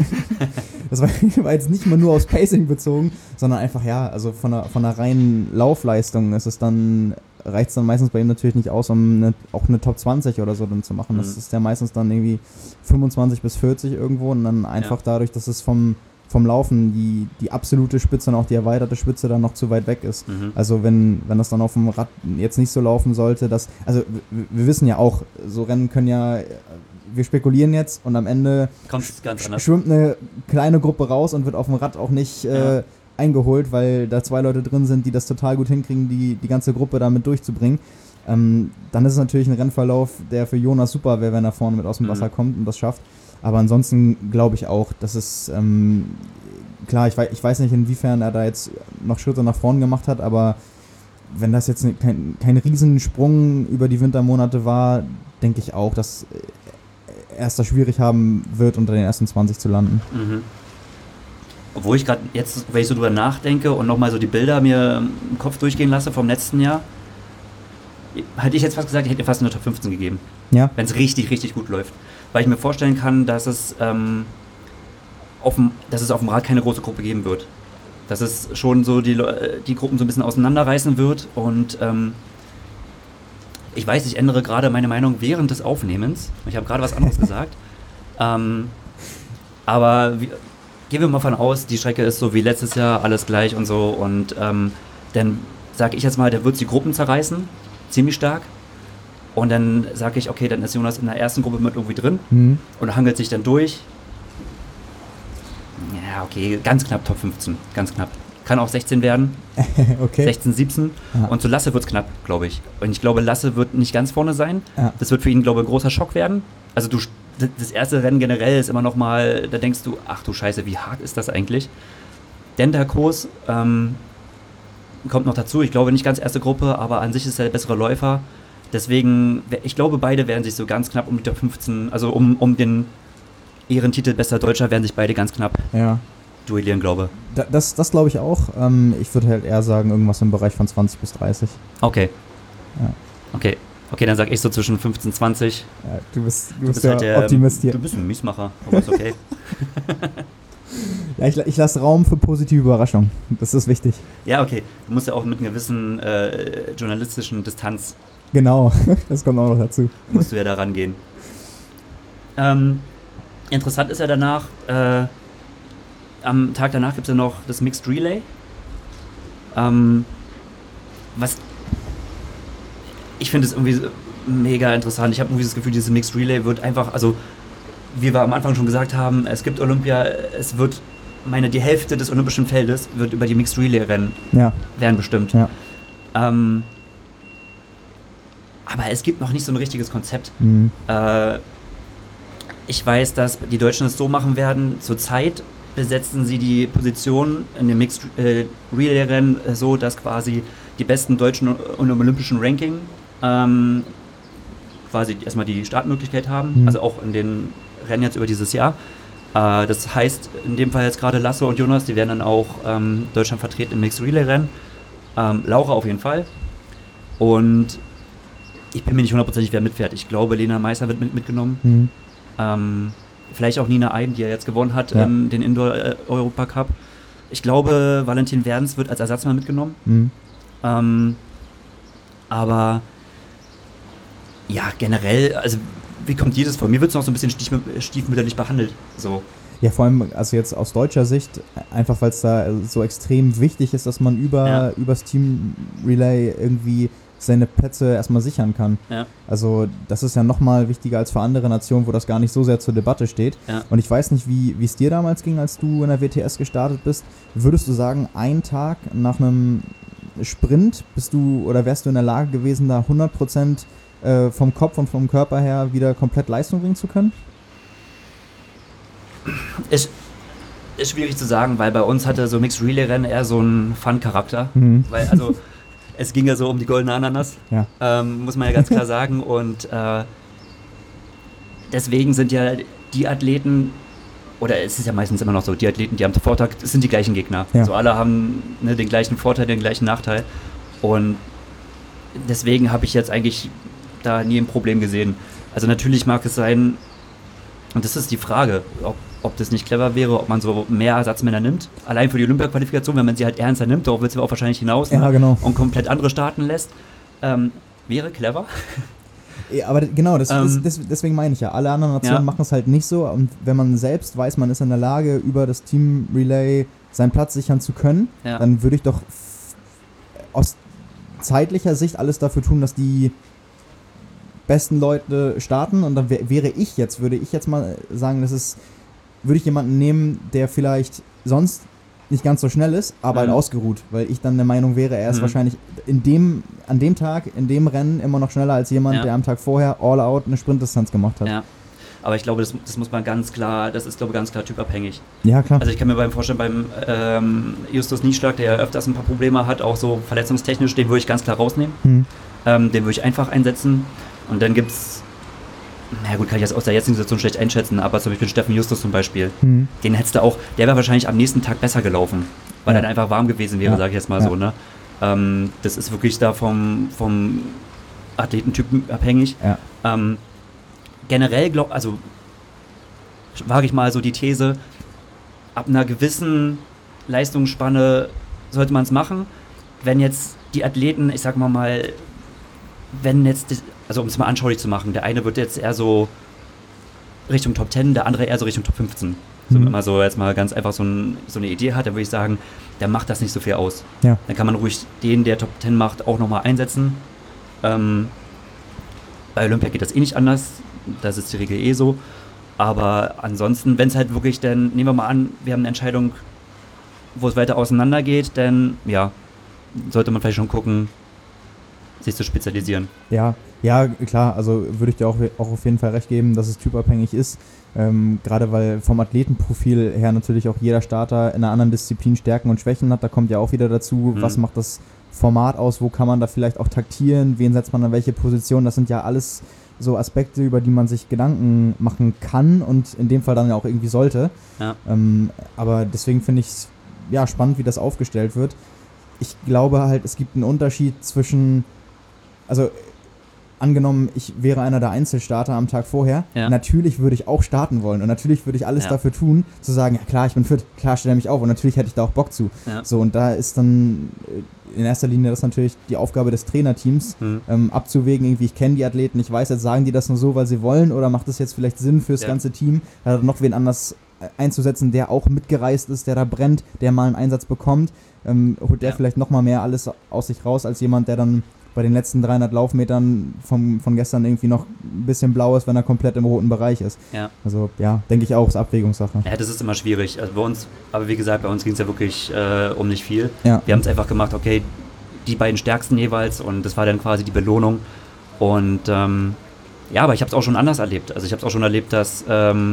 Speaker 3: war jetzt nicht mal nur aufs Pacing bezogen, sondern einfach, ja, also von der reinen Laufleistung reicht es dann meistens bei ihm natürlich nicht aus, um auch eine Top 20 oder so dann zu machen. Das ist ja meistens dann irgendwie 25 bis 40 irgendwo und dann einfach dadurch, dass es vom Laufen die absolute Spitze und auch die erweiterte Spitze dann noch zu weit weg ist. Also wenn das dann auf dem Rad jetzt nicht so laufen sollte, also wir wissen ja auch, so Rennen können ja, wir spekulieren jetzt und am Ende schwimmt eine kleine Gruppe raus und wird auf dem Rad auch nicht eingeholt, weil da 2 Leute drin sind, die das total gut hinkriegen, die ganze Gruppe damit durchzubringen. Dann ist es natürlich ein Rennverlauf, der für Jonas super wäre, wenn er vorne mit aus dem Wasser kommt und das schafft. Aber ansonsten glaube ich auch, dass es, klar, ich weiß nicht, inwiefern er da jetzt noch Schritte nach vorn gemacht hat, aber wenn das jetzt kein Riesensprung über die Wintermonate war, denke ich auch, dass er es da schwierig haben wird, unter den ersten 20 zu landen.
Speaker 1: Obwohl ich gerade jetzt, wenn ich so drüber nachdenke und nochmal so die Bilder mir im Kopf durchgehen lasse vom letzten Jahr, hätte ich jetzt fast gesagt, ich hätte fast eine Top 15 gegeben.
Speaker 3: Ja.
Speaker 1: Wenn es richtig, richtig gut läuft. Weil ich mir vorstellen kann, dass es auf dem Rad keine große Gruppe geben wird. Dass es schon so die Gruppen so ein bisschen auseinanderreißen wird und ich weiß, ich ändere gerade meine Meinung während des Aufnehmens. Ich habe gerade was anderes gesagt. Aber gehen wir mal von aus, die Strecke ist so wie letztes Jahr, alles gleich und so. Und dann sage ich jetzt mal, der wird die Gruppen zerreißen, ziemlich stark. Und dann sage ich, okay, dann ist Jonas in der ersten Gruppe mit irgendwie drin und hangelt sich dann durch. ja, okay, ganz knapp Top 15, ganz knapp. Kann auch 16 werden,
Speaker 3: Okay.
Speaker 1: 16, 17.
Speaker 3: Ja.
Speaker 1: Und zu Lasse wird es knapp, glaube ich. Und ich glaube, Lasse wird nicht ganz vorne sein.
Speaker 3: Ja.
Speaker 1: Das wird für ihn, glaube ich, ein großer Schock werden. Also das erste Rennen generell ist immer noch mal, da denkst du, ach du Scheiße, wie hart ist das eigentlich? Dendakos kommt noch dazu. Ich glaube, nicht ganz erste Gruppe, aber an sich ist er der bessere Läufer. Deswegen, ich glaube, beide werden sich so ganz knapp um die Top 15, also um den Ehrentitel bester Deutscher, werden sich beide ganz knapp
Speaker 3: Ja.
Speaker 1: duellieren, glaube ich.
Speaker 3: Das glaube ich auch. Ich würde halt eher sagen, irgendwas im Bereich von 20 bis 30.
Speaker 1: Okay.
Speaker 3: Ja.
Speaker 1: Okay, dann sag ich so zwischen 15 und 20.
Speaker 3: Ja, du bist
Speaker 1: halt
Speaker 3: der Optimist hier.
Speaker 1: Du bist ein Miesmacher, aber ist okay.
Speaker 3: Ja, ich lasse Raum für positive Überraschungen. Das ist wichtig.
Speaker 1: Ja, okay. Du musst ja auch mit einer gewissen journalistischen Distanz
Speaker 3: Genau, das kommt auch noch dazu.
Speaker 1: musst du ja da rangehen. Interessant ist ja danach, am Tag danach gibt es ja noch das Mixed Relay. Was ich finde es irgendwie mega interessant. Ich habe irgendwie das Gefühl, dieses Mixed Relay wird einfach, also wie wir am Anfang schon gesagt haben, es gibt Olympia, es wird, die Hälfte des olympischen Feldes wird über die Mixed Relay Rennen werden bestimmt.
Speaker 3: Ja.
Speaker 1: Aber es gibt noch nicht so ein richtiges Konzept.
Speaker 3: Mhm.
Speaker 1: Ich weiß, dass die Deutschen es so machen werden. Zurzeit besetzen sie die Position in dem Mixed Relay Rennen so, dass quasi die besten Deutschen und im olympischen Ranking quasi erstmal die Startmöglichkeit haben.
Speaker 3: Mhm.
Speaker 1: Also auch in den Rennen jetzt über dieses Jahr. Das heißt, in dem Fall jetzt gerade Lasse und Jonas, die werden dann auch Deutschland vertreten im Mixed Relay Rennen. Laura auf jeden Fall. Und ich bin mir nicht hundertprozentig, wer mitfährt. Ich glaube, Lena Meisser wird mitgenommen.
Speaker 3: Mhm.
Speaker 1: Vielleicht auch Nina Eiden, die ja jetzt gewonnen hat,
Speaker 3: Ja.
Speaker 1: den Indoor-Europa Cup. Ich glaube, Valentin Werdens wird als Ersatzmann mitgenommen.
Speaker 3: Mhm.
Speaker 1: Aber ja, generell, also wie kommt jedes vor? Mir wird es noch so ein bisschen stiefmütterlich behandelt. So.
Speaker 3: Ja, vor allem, also jetzt aus deutscher Sicht, einfach weil es da so extrem wichtig ist, dass man übers Team Relay irgendwie seine Plätze erstmal sichern kann.
Speaker 1: Ja.
Speaker 3: Also das ist ja nochmal wichtiger als für andere Nationen, wo das gar nicht so sehr zur Debatte steht.
Speaker 1: Ja.
Speaker 3: Und ich weiß nicht, wie es dir damals ging, als du in der WTS gestartet bist. Würdest du sagen, einen Tag nach einem Sprint wärst du in der Lage gewesen, da 100% vom Kopf und vom Körper her wieder komplett Leistung bringen zu können?
Speaker 1: Ist schwierig zu sagen, weil bei uns hatte so Mixed Relay Rennen eher so einen Fun-Charakter.
Speaker 3: Mhm.
Speaker 1: Weil also es ging ja so um die goldene Ananas,
Speaker 3: Ja.
Speaker 1: muss man ja ganz klar sagen. Und deswegen sind ja die Athleten, oder es ist ja meistens immer noch so, die Athleten, die am Vortag, es sind die gleichen Gegner.
Speaker 3: Ja.
Speaker 1: So alle haben den gleichen Vorteil, den gleichen Nachteil. Und deswegen habe ich jetzt eigentlich da nie ein Problem gesehen. Also natürlich mag es sein, und das ist die Frage, ob das nicht clever wäre, ob man so mehr Ersatzmänner nimmt. Allein für die Olympia-Qualifikation, wenn man sie halt ernster nimmt, darauf wird sie auch wahrscheinlich hinaus,
Speaker 3: Ja, genau.
Speaker 1: und komplett andere starten lässt. Wäre clever.
Speaker 3: Ja, aber genau, deswegen meine ich ja, alle anderen Nationen machen es halt nicht so. Und wenn man selbst weiß, man ist in der Lage, über das Team Relay seinen Platz sichern zu können, dann würde ich doch aus zeitlicher Sicht alles dafür tun, dass die besten Leute starten. Und dann würde ich jetzt mal sagen, würde ich jemanden nehmen, der vielleicht sonst nicht ganz so schnell ist, aber halt ausgeruht, weil ich dann der Meinung wäre, er ist wahrscheinlich an dem Tag, in dem Rennen immer noch schneller als jemand, der am Tag vorher all out eine Sprintdistanz gemacht hat.
Speaker 1: Ja, aber ich glaube, das muss man ganz klar, das ist, glaube ich, ganz klar typabhängig.
Speaker 3: Ja, klar.
Speaker 1: Also ich kann mir vorstellen, beim Justus Nieschlag, der ja öfters ein paar Probleme hat, auch so verletzungstechnisch, den würde ich ganz klar rausnehmen. Den würde ich einfach einsetzen. Und dann gibt's, na gut, kann ich das aus der jetzigen Situation schlecht einschätzen, aber zum Beispiel Steffen Justus zum Beispiel, den hättest du auch, der wäre wahrscheinlich am nächsten Tag besser gelaufen, weil er einfach warm gewesen wäre, sage ich jetzt mal so, ne? Das ist wirklich da vom Athletentypen abhängig.
Speaker 3: Ja.
Speaker 1: Generell wage ich mal so die These, ab einer gewissen Leistungsspanne sollte man es machen. Wenn jetzt die Athleten, ich sag mal, also um es mal anschaulich zu machen, der eine wird jetzt eher so Richtung Top 10, der andere eher so Richtung Top 15. So, wenn man so jetzt mal ganz einfach so eine Idee hat, dann würde ich sagen, der macht das nicht so viel aus.
Speaker 3: Ja.
Speaker 1: Dann kann man ruhig den, der Top 10 macht, auch nochmal einsetzen. Bei Olympia geht das eh nicht anders, das ist die Regel eh so. Aber ansonsten, wenn es halt wirklich, dann nehmen wir mal an, wir haben eine Entscheidung, wo es weiter auseinander geht, dann ja, sollte man vielleicht schon gucken, sich zu spezialisieren.
Speaker 3: Ja, klar, also würde ich dir auch auf jeden Fall recht geben, dass es typabhängig ist. Gerade weil vom Athletenprofil her natürlich auch jeder Starter in einer anderen Disziplin Stärken und Schwächen hat. Da kommt ja auch wieder dazu, was macht das Format aus, wo kann man da vielleicht auch taktieren, wen setzt man an welche Position. Das sind ja alles so Aspekte, über die man sich Gedanken machen kann und in dem Fall dann ja auch irgendwie sollte.
Speaker 1: Ja.
Speaker 3: Aber deswegen finde ich es ja spannend, wie das aufgestellt wird. Ich glaube halt, es gibt einen Unterschied zwischen, also angenommen, ich wäre einer der Einzelstarter am Tag vorher, natürlich würde ich auch starten wollen und natürlich würde ich alles dafür tun, zu sagen, ja klar, ich bin fit, klar, stelle mich auf und natürlich hätte ich da auch Bock zu. Ja. So, und da ist dann in erster Linie das natürlich die Aufgabe des Trainerteams, abzuwägen, irgendwie, ich kenne die Athleten, ich weiß, jetzt sagen die das nur so, weil sie wollen oder macht das jetzt vielleicht Sinn fürs ganze Team, da noch wen anders einzusetzen, der auch mitgereist ist, der da brennt, der mal einen Einsatz bekommt, holt der vielleicht nochmal mehr alles aus sich raus, als jemand, der dann bei den letzten 300 Laufmetern von gestern irgendwie noch ein bisschen blau ist, wenn er komplett im roten Bereich ist. Ja. Also ja, denke ich auch, ist Abwägungssache.
Speaker 1: Ja, das ist immer schwierig. Also bei uns, aber wie gesagt, bei uns ging es ja wirklich um nicht viel.
Speaker 3: Ja.
Speaker 1: Wir haben es einfach gemacht, okay, die beiden stärksten jeweils und das war dann quasi die Belohnung. Und ja, aber ich habe es auch schon anders erlebt. Also ich habe es auch schon erlebt, dass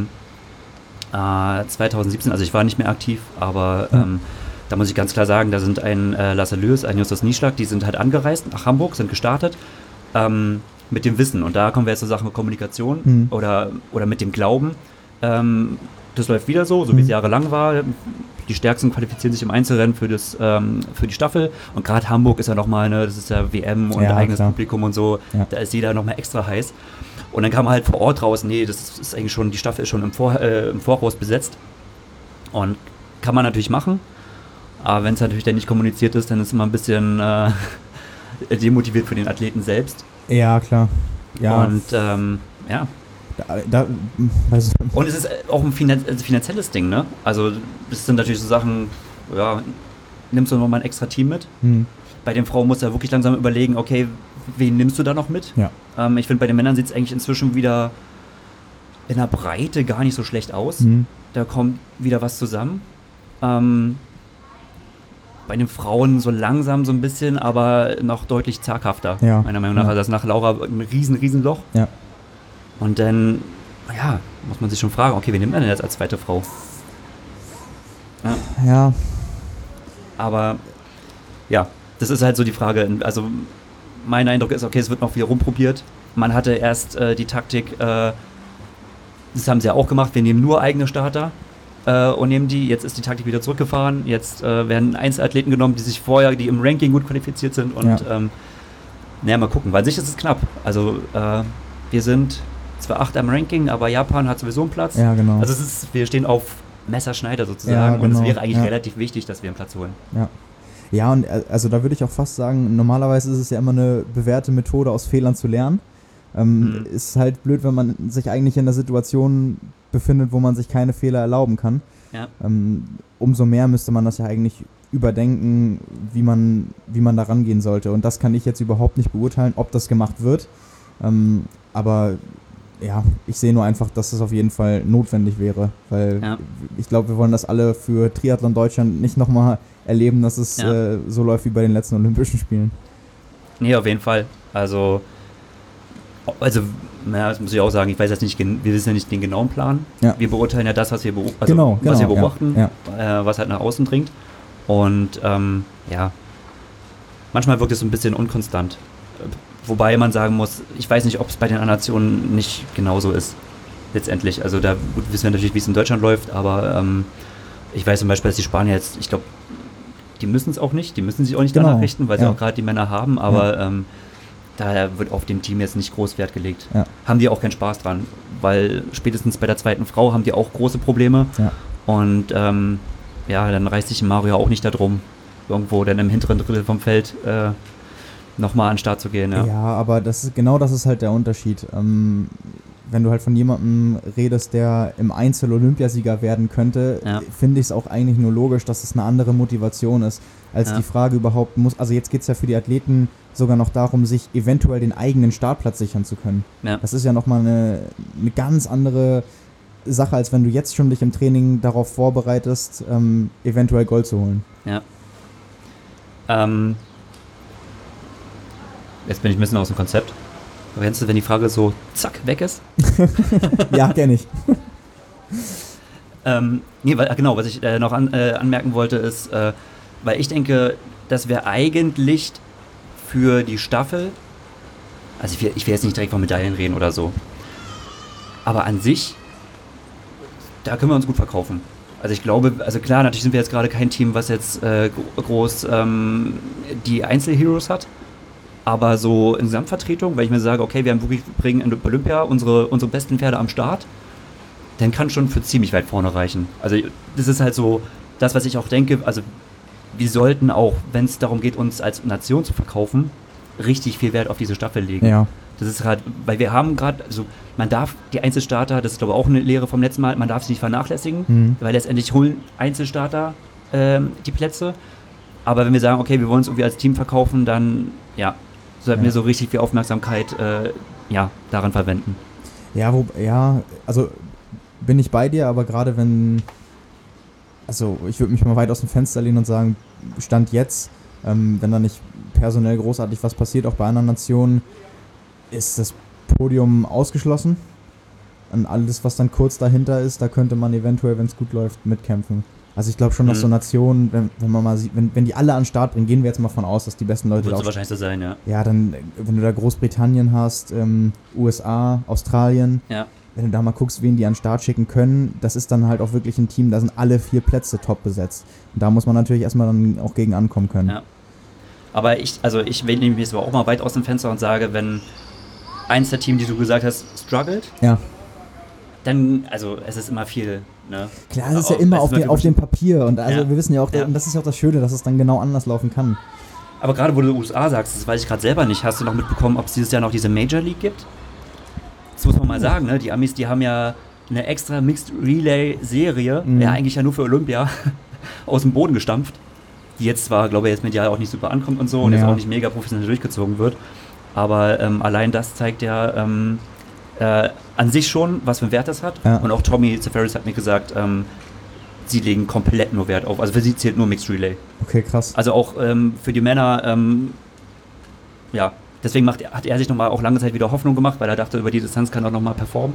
Speaker 1: 2017, also ich war nicht mehr aktiv, aber da muss ich ganz klar sagen, da sind ein Lasse Lewis, ein Justus Nieschlag, die sind halt angereist nach Hamburg, sind gestartet mit dem Wissen. Und da kommen wir jetzt zur Sache mit Kommunikation oder mit dem Glauben. Das läuft wieder so wie es jahrelang war. Die Stärksten qualifizieren sich im Einzelrennen für die Staffel. Und gerade Hamburg ist ja nochmal, das ist ja WM und eigenes Publikum und so. Ja. Da ist jeder nochmal extra heiß. Und dann kam halt vor Ort raus, nee, das ist eigentlich schon, die Staffel ist schon im Voraus besetzt. Und kann man natürlich machen. Aber wenn es natürlich dann nicht kommuniziert ist, dann ist es immer ein bisschen demotiviert für den Athleten selbst.
Speaker 3: Ja, klar. Ja.
Speaker 1: Und ja. Und es ist auch ein finanzielles Ding, ne? Also das sind natürlich so Sachen, ja, nimmst du nochmal ein extra Team mit? Bei den Frauen musst du ja wirklich langsam überlegen, okay, wen nimmst du da noch mit?
Speaker 3: Ja.
Speaker 1: Ich finde, bei den Männern sieht es eigentlich inzwischen wieder in der Breite gar nicht so schlecht aus. Da kommt wieder was zusammen. Bei den Frauen so langsam so ein bisschen, aber noch deutlich zaghafter, meiner Meinung nach. Also das ist nach Laura ein riesen Loch.
Speaker 3: Ja.
Speaker 1: Und dann, ja, muss man sich schon fragen, okay, wen nimmt man denn jetzt als zweite Frau?
Speaker 3: Ja.
Speaker 1: Aber, ja, das ist halt so die Frage. Also, mein Eindruck ist, okay, es wird noch viel rumprobiert. Man hatte erst die Taktik, das haben sie ja auch gemacht, wir nehmen nur eigene Starter. Und nehmen die, jetzt ist die Taktik wieder zurückgefahren, jetzt werden Einzelathleten genommen, die im Ranking gut qualifiziert sind und mal gucken, weil sicher ist es knapp. Also wir sind zwar 8 am Ranking, aber Japan hat sowieso einen Platz.
Speaker 3: Ja, genau.
Speaker 1: Also wir stehen auf Messerschneider sozusagen und es wäre eigentlich relativ wichtig, dass wir einen Platz holen.
Speaker 3: Ja, und also da würde ich auch fast sagen, normalerweise ist es ja immer eine bewährte Methode, aus Fehlern zu lernen. Ist halt blöd, wenn man sich eigentlich in der Situation befindet, wo man sich keine Fehler erlauben kann.
Speaker 1: Ja.
Speaker 3: Umso mehr müsste man das ja eigentlich überdenken, wie man da rangehen sollte. Und das kann ich jetzt überhaupt nicht beurteilen, ob das gemacht wird. Aber ja, ich sehe nur einfach, dass es auf jeden Fall notwendig wäre. Weil ich glaube, wir wollen das alle für Triathlon Deutschland nicht nochmal erleben, dass es so läuft wie bei den letzten Olympischen Spielen.
Speaker 1: Nee, auf jeden Fall. Also das muss ich auch sagen, ich weiß jetzt nicht, wir wissen ja nicht den genauen Plan. Ja. Wir beurteilen ja das, was wir was wir beobachten, was halt nach außen dringt. Und manchmal wirkt es so ein bisschen unkonstant. Wobei man sagen muss, ich weiß nicht, ob es bei den anderen Nationen nicht genauso ist, letztendlich. Also da wissen wir natürlich, wie es in Deutschland läuft, aber ich weiß zum Beispiel, dass die Spanier jetzt, ich glaube, die müssen es auch nicht, die müssen sich auch nicht danach richten, weil sie auch gerade die Männer haben, aber da wird auf dem Team jetzt nicht groß Wert gelegt. Ja. Haben die auch keinen Spaß dran, weil spätestens bei der zweiten Frau haben die auch große Probleme. Ja. Und dann reißt sich Mario auch nicht darum, irgendwo dann im hinteren Drittel vom Feld nochmal an den Start zu gehen. Ja,
Speaker 3: aber das ist halt der Unterschied. Wenn du halt von jemandem redest, der im Einzel Olympiasieger werden könnte, finde ich es auch eigentlich nur logisch, dass es eine andere Motivation ist, als die Frage überhaupt also jetzt geht es ja für die Athleten sogar noch darum, sich eventuell den eigenen Startplatz sichern zu können. Ja. Das ist ja nochmal eine ganz andere Sache, als wenn du jetzt schon dich im Training darauf vorbereitest, eventuell Gold zu holen.
Speaker 1: Ja. Jetzt bin ich ein bisschen aus dem Konzept. Aber kennst du, wenn die Frage so zack, weg ist?
Speaker 3: Ja, kenn ich.
Speaker 1: Genau, was ich noch anmerken wollte, ist, weil ich denke, dass wir eigentlich für die Staffel, also ich will jetzt nicht direkt von Medaillen reden oder so, aber an sich, da können wir uns gut verkaufen. Also ich glaube, also klar, natürlich sind wir jetzt gerade kein Team, was jetzt groß die Einzelheroes hat, aber so in Gesamtvertretung, wenn ich mir sage, okay, wir bringen in Olympia unsere besten Pferde am Start, dann kann schon für ziemlich weit vorne reichen. Also das ist halt so das, was ich auch denke, also wir sollten auch, wenn es darum geht, uns als Nation zu verkaufen, richtig viel Wert auf diese Staffel legen.
Speaker 3: Ja.
Speaker 1: Das ist halt, weil wir haben gerade, also man darf die Einzelstarter, das ist glaube ich auch eine Lehre vom letzten Mal, man darf sie nicht vernachlässigen, weil letztendlich holen Einzelstarter die Plätze. Aber wenn wir sagen, okay, wir wollen uns irgendwie als Team verkaufen, dann sollten wir so richtig viel Aufmerksamkeit daran verwenden.
Speaker 3: Ja, also bin ich bei dir, aber gerade wenn, also ich würde mich mal weit aus dem Fenster lehnen und sagen, Stand jetzt, wenn da nicht personell großartig was passiert, auch bei anderen Nationen, ist das Podium ausgeschlossen. Und alles, was dann kurz dahinter ist, da könnte man eventuell, wenn es gut läuft, mitkämpfen. Also ich glaube schon, dass so Nationen, wenn man mal sieht, wenn die alle an den Start bringen, gehen wir jetzt mal von aus, dass die besten Leute
Speaker 1: Wird so wahrscheinlich so sein, ja.
Speaker 3: Ja, dann, wenn du da Großbritannien hast, USA, Australien, wenn du da mal guckst, wen die an den Start schicken können, das ist dann halt auch wirklich ein Team, da sind alle 4 Plätze top besetzt. Und da muss man natürlich erstmal dann auch gegen ankommen können.
Speaker 1: Ja. Aber ich nehme mich aber auch mal weit aus dem Fenster und sage, wenn eins der Team, die du gesagt hast, struggelt, dann, also es ist immer viel, ne?
Speaker 3: Klar, es ist ja immer auf dem Papier und also wir wissen ja auch, und das ist ja auch das Schöne, dass es dann genau anders laufen kann.
Speaker 1: Aber gerade wo du USA sagst, das weiß ich gerade selber nicht, hast du noch mitbekommen, ob es dieses Jahr noch diese Major League gibt? Das muss man mal sagen, ne? Die Amis, die haben ja eine extra Mixed Relay Serie, eigentlich ja nur für Olympia, aus dem Boden gestampft, die jetzt zwar, glaube ich, jetzt medial auch nicht super ankommt und so und jetzt auch nicht mega professionell durchgezogen wird, aber allein das zeigt ja an sich schon, was für einen Wert das hat. Und auch Tommy Zaferis hat mir gesagt, sie legen komplett nur Wert auf, also für sie zählt nur Mixed Relay.
Speaker 3: Okay, krass.
Speaker 1: Also auch für die Männer, deswegen hat er sich nochmal auch lange Zeit wieder Hoffnung gemacht, weil er dachte, über die Distanz kann er nochmal performen.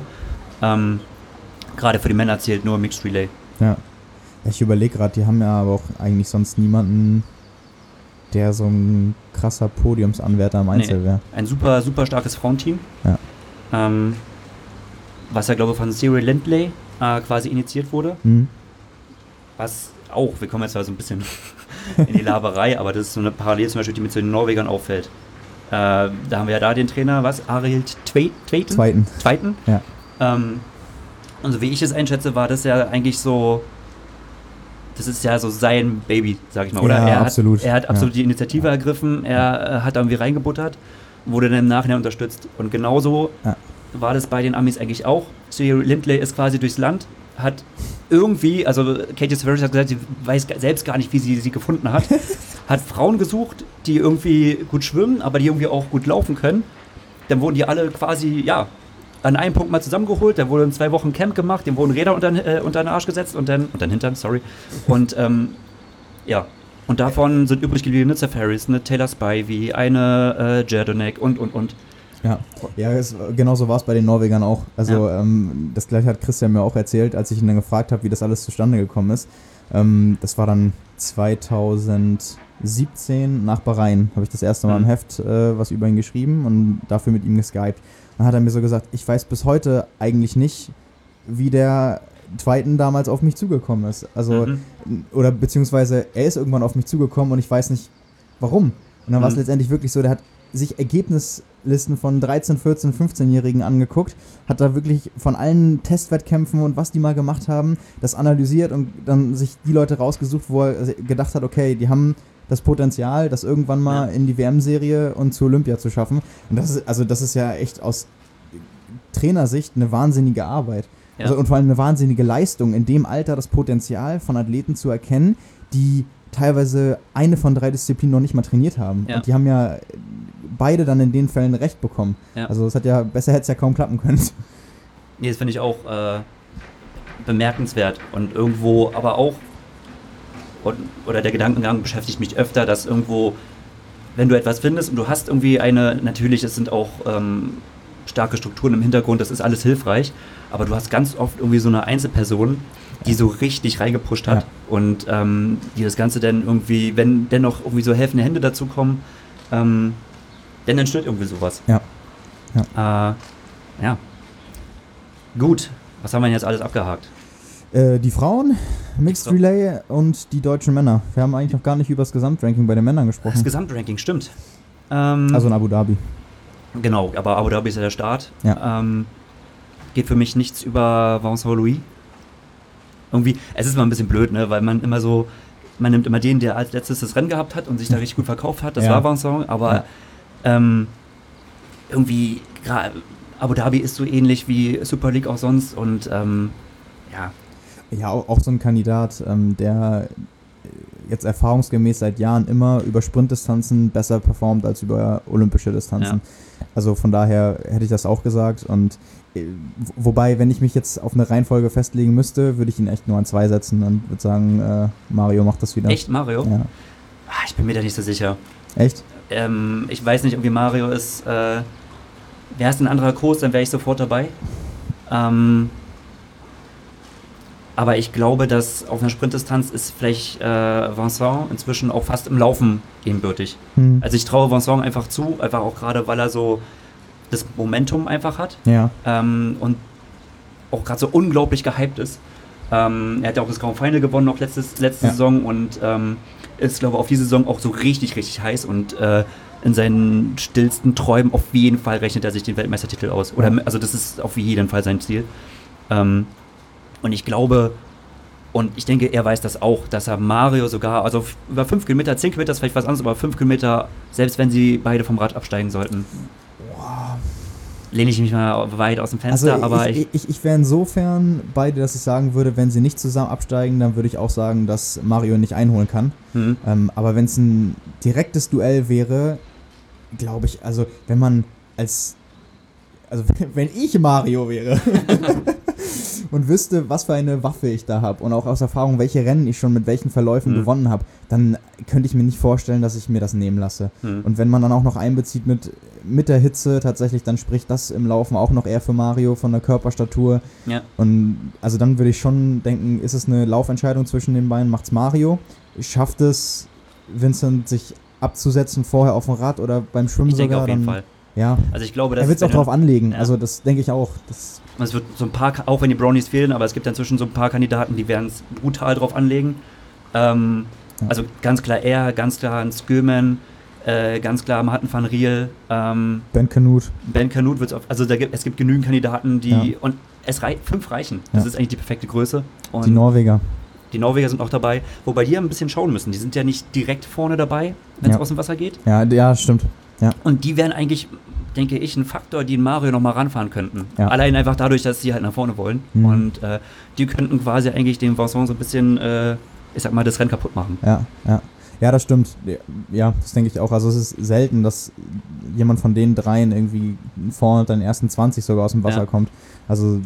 Speaker 1: Gerade für die Männer zählt nur Mixed Relay.
Speaker 3: Ja. Ich überlege gerade, die haben ja aber auch eigentlich sonst niemanden, der so ein krasser Podiumsanwärter im Einzel wäre.
Speaker 1: Ein super, super starkes Frauenteam.
Speaker 3: Ja.
Speaker 1: Was ja, glaube ich, von Cyril Lindley quasi initiiert wurde. Was auch, wir kommen jetzt mal so ein bisschen in die Laberei, aber das ist so eine Parallele zum Beispiel, die mit so den Norwegern auffällt. Da haben wir ja da den Trainer, Arild Tveiten?
Speaker 3: Ja.
Speaker 1: Und so wie ich es einschätze, war das ja eigentlich so, das ist ja so sein Baby, sag ich mal. Oder
Speaker 3: ja, absolut.
Speaker 1: Er hat absolut die Initiative ergriffen, er hat da irgendwie reingebuttert, wurde dann im Nachhinein unterstützt. Und genauso war das bei den Amis eigentlich auch. Cyril Lindley ist quasi durchs Land, hat irgendwie, also Katie Zaferis hat gesagt, sie weiß selbst gar nicht, wie sie gefunden hat, hat Frauen gesucht, die irgendwie gut schwimmen, aber die irgendwie auch gut laufen können. Dann wurden die alle quasi, an einem Punkt mal zusammengeholt, da wurde in 2 Wochen Camp gemacht, dem wurden Räder unter den Arsch gesetzt und dann Hintern, sorry. Und und davon sind übrig geblieben eine Zaferis, eine Taylor Spivey, eine Jerdonek und.
Speaker 3: Ja, genau so war es bei den Norwegern auch. Also das gleiche hat Christian mir auch erzählt, als ich ihn dann gefragt habe, wie das alles zustande gekommen ist. Das war dann 2017 nach Bahrain, habe ich das erste Mal im Heft was über ihn geschrieben und dafür mit ihm geskypt. Dann hat er mir so gesagt, ich weiß bis heute eigentlich nicht, wie der Tveiten damals auf mich zugekommen ist. Also, oder beziehungsweise er ist irgendwann auf mich zugekommen und ich weiß nicht, warum. Und dann war es letztendlich wirklich so, der hat sich Ergebnislisten von 13-, 14-, 15-Jährigen angeguckt, hat da wirklich von allen Testwettkämpfen und was die mal gemacht haben, das analysiert und dann sich die Leute rausgesucht, wo er gedacht hat, okay, die haben das Potenzial, das irgendwann mal in die WM-Serie und zu Olympia zu schaffen. Und das ist ja echt aus Trainersicht eine wahnsinnige Arbeit.
Speaker 1: Ja.
Speaker 3: Also, und vor allem eine wahnsinnige Leistung, in dem Alter das Potenzial von Athleten zu erkennen, die teilweise eine von 3 Disziplinen noch nicht mal trainiert haben.
Speaker 1: Ja.
Speaker 3: Und die haben ja beide dann in den Fällen recht bekommen. Ja. Also besser hätte es ja kaum klappen können.
Speaker 1: Nee, das finde ich auch bemerkenswert und irgendwo aber auch, oder der Gedankengang beschäftigt mich öfter, dass irgendwo, wenn du etwas findest und du hast irgendwie natürlich, es sind auch starke Strukturen im Hintergrund, das ist alles hilfreich, aber du hast ganz oft irgendwie so eine Einzelperson, die so richtig reingepusht hat und die das Ganze dann irgendwie, wenn dennoch irgendwie so helfende Hände dazukommen, dann entsteht irgendwie sowas. Ja. Gut, was haben wir denn jetzt alles abgehakt?
Speaker 3: Die Frauen, Mixed Relay und die deutschen Männer. Wir haben eigentlich noch gar nicht über das Gesamtranking bei den Männern gesprochen.
Speaker 1: Das Gesamtranking, stimmt.
Speaker 3: Also in Abu Dhabi.
Speaker 1: Genau, aber Abu Dhabi ist ja der Start.
Speaker 3: Ja.
Speaker 1: Geht für mich nichts über Vincent Louis. Irgendwie, es ist immer ein bisschen blöd, ne, weil man nimmt immer den, der als letztes das Rennen gehabt hat und sich da richtig gut verkauft hat. Das war Vincent, aber irgendwie, Abu Dhabi ist so ähnlich wie Super League auch sonst und
Speaker 3: Ja, auch so ein Kandidat, der jetzt erfahrungsgemäß seit Jahren immer über Sprintdistanzen besser performt als über olympische Distanzen. Ja. Also von daher hätte ich das auch gesagt. Und wobei, wenn ich mich jetzt auf eine Reihenfolge festlegen müsste, würde ich ihn echt nur an 2 setzen und würde sagen, Mario macht das wieder.
Speaker 1: Echt, Mario?
Speaker 3: Ja.
Speaker 1: Ich bin mir da nicht so sicher.
Speaker 3: Echt?
Speaker 1: Ich weiß nicht, irgendwie Mario ist, wäre es ein anderer Kurs, dann wäre ich sofort dabei. Aber ich glaube, dass auf einer Sprintdistanz ist vielleicht Vincent inzwischen auch fast im Laufen ebenbürtig. Also ich traue Vincent einfach zu, einfach auch gerade, weil er so das Momentum einfach hat.
Speaker 3: Ja.
Speaker 1: Und auch gerade so unglaublich gehypt ist. Er hat ja auch das Grand Final gewonnen noch letzte Saison und ist, glaube ich, auf diese Saison auch so richtig, richtig heiß und in seinen stillsten Träumen auf jeden Fall rechnet er sich den Weltmeistertitel aus. Also das ist auf jeden Fall sein Ziel. Und ich glaube, und ich denke, er weiß das auch, dass er Mario sogar, also über 5 Kilometer, 10 Kilometer ist vielleicht was anderes, aber 5 Kilometer, selbst wenn sie beide vom Rad absteigen sollten, lehne ich mich mal weit aus dem Fenster.
Speaker 3: Also
Speaker 1: aber
Speaker 3: ich wäre insofern bei dir, dass ich sagen würde, wenn sie nicht zusammen absteigen, dann würde ich auch sagen, dass Mario nicht einholen kann. Aber wenn es ein direktes Duell wäre, glaube ich, also wenn ich Mario wäre und wüsste, was für eine Waffe ich da habe und auch aus Erfahrung, welche Rennen ich schon mit welchen Verläufen gewonnen habe, dann könnte ich mir nicht vorstellen, dass ich mir das nehmen lasse. Und wenn man dann auch noch einbezieht mit der Hitze tatsächlich, dann spricht das im Laufen auch noch eher für Mario von der Körperstatur. Ja. Und also dann würde ich schon denken, ist es eine Laufentscheidung zwischen den beiden, macht's Mario? Schafft es Vincent, sich abzusetzen vorher auf dem Rad oder beim Schwimmen sogar?
Speaker 1: Ich denke auf jeden Fall.
Speaker 3: Ja,
Speaker 1: also ich glaube,
Speaker 3: er wird es auch drauf anlegen, also das denke ich auch.
Speaker 1: Es wird so ein paar, auch wenn die Brownies fehlen, aber es gibt inzwischen so ein paar Kandidaten, die werden es brutal drauf anlegen. Also ganz klar er, ganz klar ein Skillman, ganz klar Martin van Riel.
Speaker 3: Ben Kanute.
Speaker 1: Wird es also es gibt genügend Kandidaten, die, und 5 reichen. Das ist eigentlich die perfekte Größe. Und
Speaker 3: die Norweger.
Speaker 1: Die Norweger sind auch dabei, wobei die ein bisschen schauen müssen. Die sind ja nicht direkt vorne dabei, wenn es aus dem Wasser geht.
Speaker 3: Ja, stimmt. Ja.
Speaker 1: Und die wären eigentlich, denke ich, ein Faktor, die in Mario nochmal ranfahren könnten. Ja. Allein einfach dadurch, dass sie halt nach vorne wollen. Und die könnten quasi eigentlich den Vincent so ein bisschen, ich sag mal, das Rennen kaputt machen.
Speaker 3: Ja, das stimmt. Ja, das denke ich auch. Also es ist selten, dass jemand von den dreien irgendwie vorne den ersten 20 sogar aus dem Wasser kommt. Also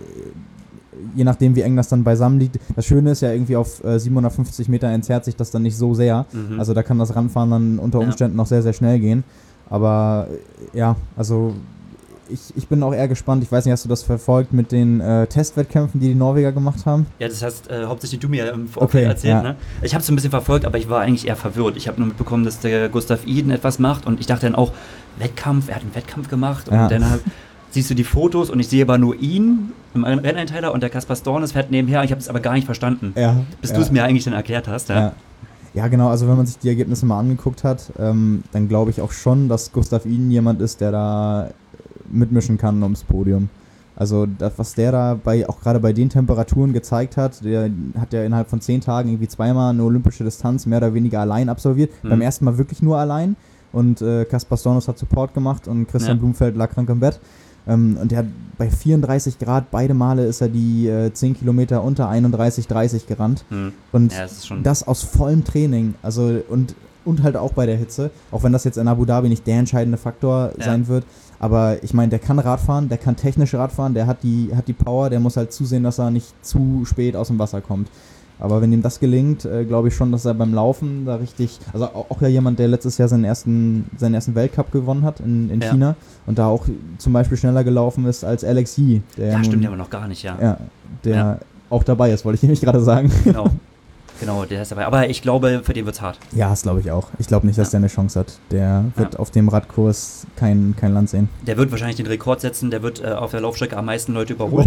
Speaker 3: je nachdem, wie eng das dann beisammen liegt. Das Schöne ist ja irgendwie auf 750 Meter entzerrt sich das dann nicht so sehr. Also da kann das Ranfahren dann unter Umständen noch sehr, sehr schnell gehen. Aber ja, also ich bin auch eher gespannt. Ich weiß nicht, hast du das verfolgt mit den Testwettkämpfen, die Norweger gemacht haben?
Speaker 1: Ja, das heißt, hauptsächlich du mir im Vorfeld erzählt, ne? Ich habe es ein bisschen verfolgt, aber ich war eigentlich eher verwirrt. Ich habe nur mitbekommen, dass der Gustav Iden etwas macht und ich dachte dann auch, Wettkampf, er hat einen Wettkampf gemacht und dann siehst du die Fotos und ich sehe aber nur ihn im Renneinteiler und der Kaspar Stornes fährt nebenher. Ich habe es aber gar nicht verstanden, bis du es mir eigentlich dann erklärt hast.
Speaker 3: Ja, genau, also wenn man sich die Ergebnisse mal angeguckt hat, dann glaube ich auch schon, dass Gustav Iden jemand ist, der da mitmischen kann ums Podium. Also das, was der da auch gerade bei den Temperaturen gezeigt hat, der hat ja innerhalb von 10 Tagen irgendwie 2-mal eine olympische Distanz mehr oder weniger allein absolviert. Beim ersten Mal wirklich nur allein und Kaspar Stornos hat Support gemacht und Christian Blumfeld lag krank im Bett. Und der hat bei 34 Grad beide Male ist er die 10 Kilometer unter 31,30 gerannt. Und das aus vollem Training. Also und und halt auch bei der Hitze, auch wenn das jetzt in Abu Dhabi nicht der entscheidende Faktor sein wird, aber ich meine, der kann Radfahren, der kann technisch Radfahren, der hat die Power, der muss halt zusehen, dass er nicht zu spät aus dem Wasser kommt. Aber wenn ihm das gelingt, glaube ich schon, dass er beim Laufen da richtig, also auch ja jemand, der letztes Jahr seinen ersten Weltcup gewonnen hat in China und da auch zum Beispiel schneller gelaufen ist als Alex Yee. Der
Speaker 1: stimmt ja aber noch gar nicht,
Speaker 3: der auch dabei ist, wollte ich nämlich gerade sagen.
Speaker 1: Genau, der ist dabei. Aber ich glaube, für den wird's hart.
Speaker 3: Ja, das glaube ich auch. Ich glaube nicht, dass der eine Chance hat. Der wird auf dem Radkurs kein Land sehen.
Speaker 1: Der wird wahrscheinlich den Rekord setzen. Der wird auf der Laufstrecke am meisten Leute überholen.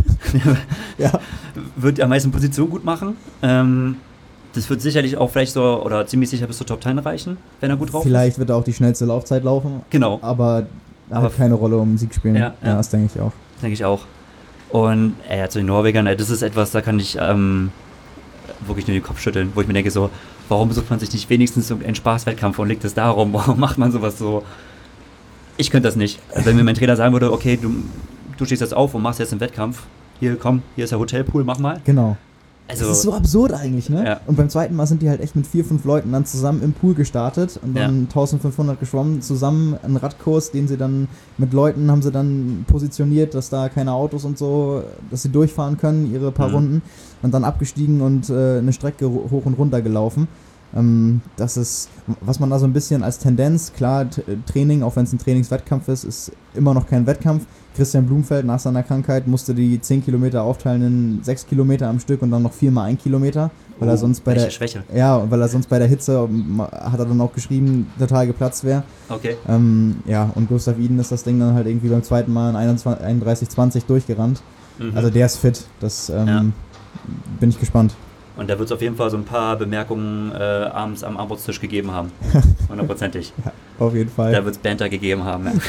Speaker 3: Ja.
Speaker 1: Wird am meisten Position gut machen. Das wird sicherlich auch vielleicht so, oder ziemlich sicher bis zur Top 10 reichen, wenn er gut drauf ist.
Speaker 3: Vielleicht wird er auch die schnellste Laufzeit laufen.
Speaker 1: Genau.
Speaker 3: Aber hat keine Rolle um Sieg spielen. Ja, das denke ich auch.
Speaker 1: Denke ich auch. Und zu den Norwegern, das ist etwas, da kann ich wirklich nur den Kopf schütteln, wo ich mir denke so, warum besucht man sich nicht wenigstens einen Spaßwettkampf und liegt es darum, warum macht man sowas so? Ich könnte das nicht. Also wenn mir mein Trainer sagen würde, okay, du stehst jetzt auf und machst jetzt einen Wettkampf, hier ist der Hotelpool, mach mal.
Speaker 3: Genau.
Speaker 1: Also,
Speaker 3: das ist so absurd eigentlich, ne?
Speaker 1: Ja.
Speaker 3: Und beim zweiten Mal sind die halt echt mit 4, 5 Leuten dann zusammen im Pool gestartet und dann 1500 geschwommen, zusammen einen Radkurs, den sie dann mit Leuten haben sie dann positioniert, dass da keine Autos und so, dass sie durchfahren können, ihre paar Runden und dann abgestiegen und eine Strecke hoch und runter gelaufen. Das ist, was man da so ein bisschen als Tendenz, klar, Training, auch wenn es ein Trainingswettkampf ist immer noch kein Wettkampf. Christian Blumfeld nach seiner Krankheit musste die 10 Kilometer aufteilen in 6 Kilometer am Stück und dann noch 4 mal 1 Kilometer, weil er sonst bei der
Speaker 1: Schwäche.
Speaker 3: Ja, weil er sonst bei der Hitze, hat er dann auch geschrieben, total geplatzt wäre.
Speaker 1: Okay.
Speaker 3: Und Gustav Iden ist das Ding dann halt irgendwie beim zweiten Mal in 31,20 durchgerannt. Also der ist fit, das bin ich gespannt.
Speaker 1: Und da wird es auf jeden Fall so ein paar Bemerkungen abends am Armutstisch gegeben haben. 100%.
Speaker 3: Ja, auf jeden Fall.
Speaker 1: Da wird es Banter gegeben haben. Ja.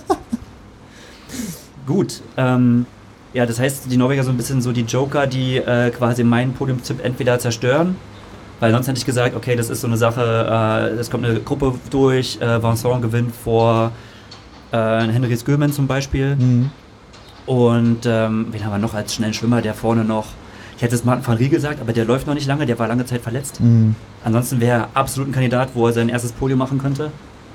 Speaker 1: Gut. Das heißt, die Norweger so ein bisschen so die Joker, die quasi meinen Podiumstipp entweder zerstören, weil sonst hätte ich gesagt, okay, das ist so eine Sache, es kommt eine Gruppe durch, Vincent gewinnt vor Henry Skømen zum Beispiel. Und wen haben wir noch als schnellen Schwimmer, der vorne noch, ich hätte es Martin van Riel gesagt, aber der läuft noch nicht lange, der war lange Zeit verletzt. Ansonsten wäre er absolut ein Kandidat, wo er sein erstes Podium machen könnte.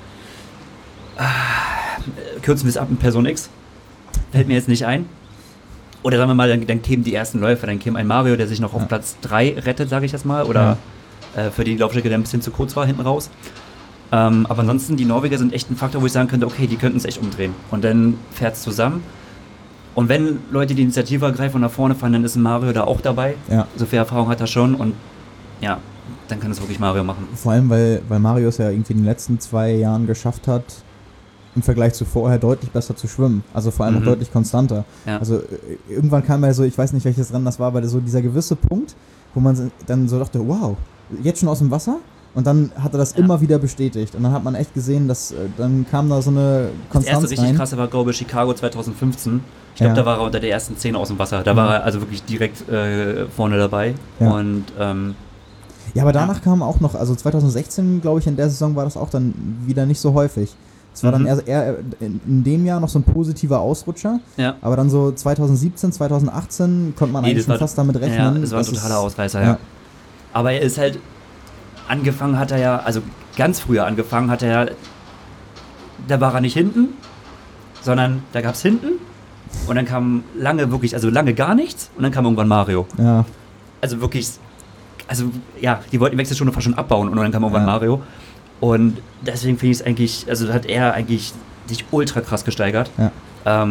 Speaker 1: Kürzen wir es ab in Person X. Fällt mir jetzt nicht ein. Oder sagen wir mal, dann kämen die ersten Läufer, dann käme ein Mario, der sich noch auf Platz 3 rettet, sage ich jetzt mal, oder für die Laufstrecke, der ein bisschen zu kurz war, hinten raus. Aber ansonsten, die Norweger sind echt ein Faktor, wo ich sagen könnte, okay, die könnten es echt umdrehen. Und dann fährt es zusammen. Und wenn Leute die Initiative ergreifen und nach vorne fahren, dann ist ein Mario da auch dabei. Ja. So viel Erfahrung hat er schon und dann kann es wirklich Mario machen.
Speaker 3: Vor allem, weil Mario es ja irgendwie in den letzten 2 Jahren geschafft hat, im Vergleich zu vorher deutlich besser zu schwimmen. Also vor allem auch deutlich konstanter. Ja. Also irgendwann kam ja so, ich weiß nicht, welches Rennen das war, aber so dieser gewisse Punkt, wo man dann so dachte, wow, jetzt schon aus dem Wasser? Und dann hat er das immer wieder bestätigt. Und dann hat man echt gesehen, dass dann kam da so eine Konstanz rein.
Speaker 1: Das erste richtig krasse war, glaube ich, Chicago 2015. Ich glaube, da war er unter der ersten 10 aus dem Wasser. Da war er also wirklich direkt vorne dabei. Ja. Und
Speaker 3: aber danach kam auch noch, also 2016, glaube ich, in der Saison war das auch dann wieder nicht so häufig. Es war dann eher in dem Jahr noch so ein positiver Ausrutscher, aber dann so 2017, 2018 konnte man eigentlich schon fast damit rechnen.
Speaker 1: Ja, das war ein totaler Ausreißer, ja. Aber er ist halt, angefangen hat er ja, also ganz früher angefangen hat er, da war er nicht hinten, sondern da gab es hinten und dann kam lange gar nichts und dann kam irgendwann Mario. Ja. Also wirklich, die wollten die Wechselstunde fast schon abbauen und dann kam irgendwann Mario. Und deswegen finde ich es eigentlich, also hat er eigentlich sich ultra krass gesteigert. Ja.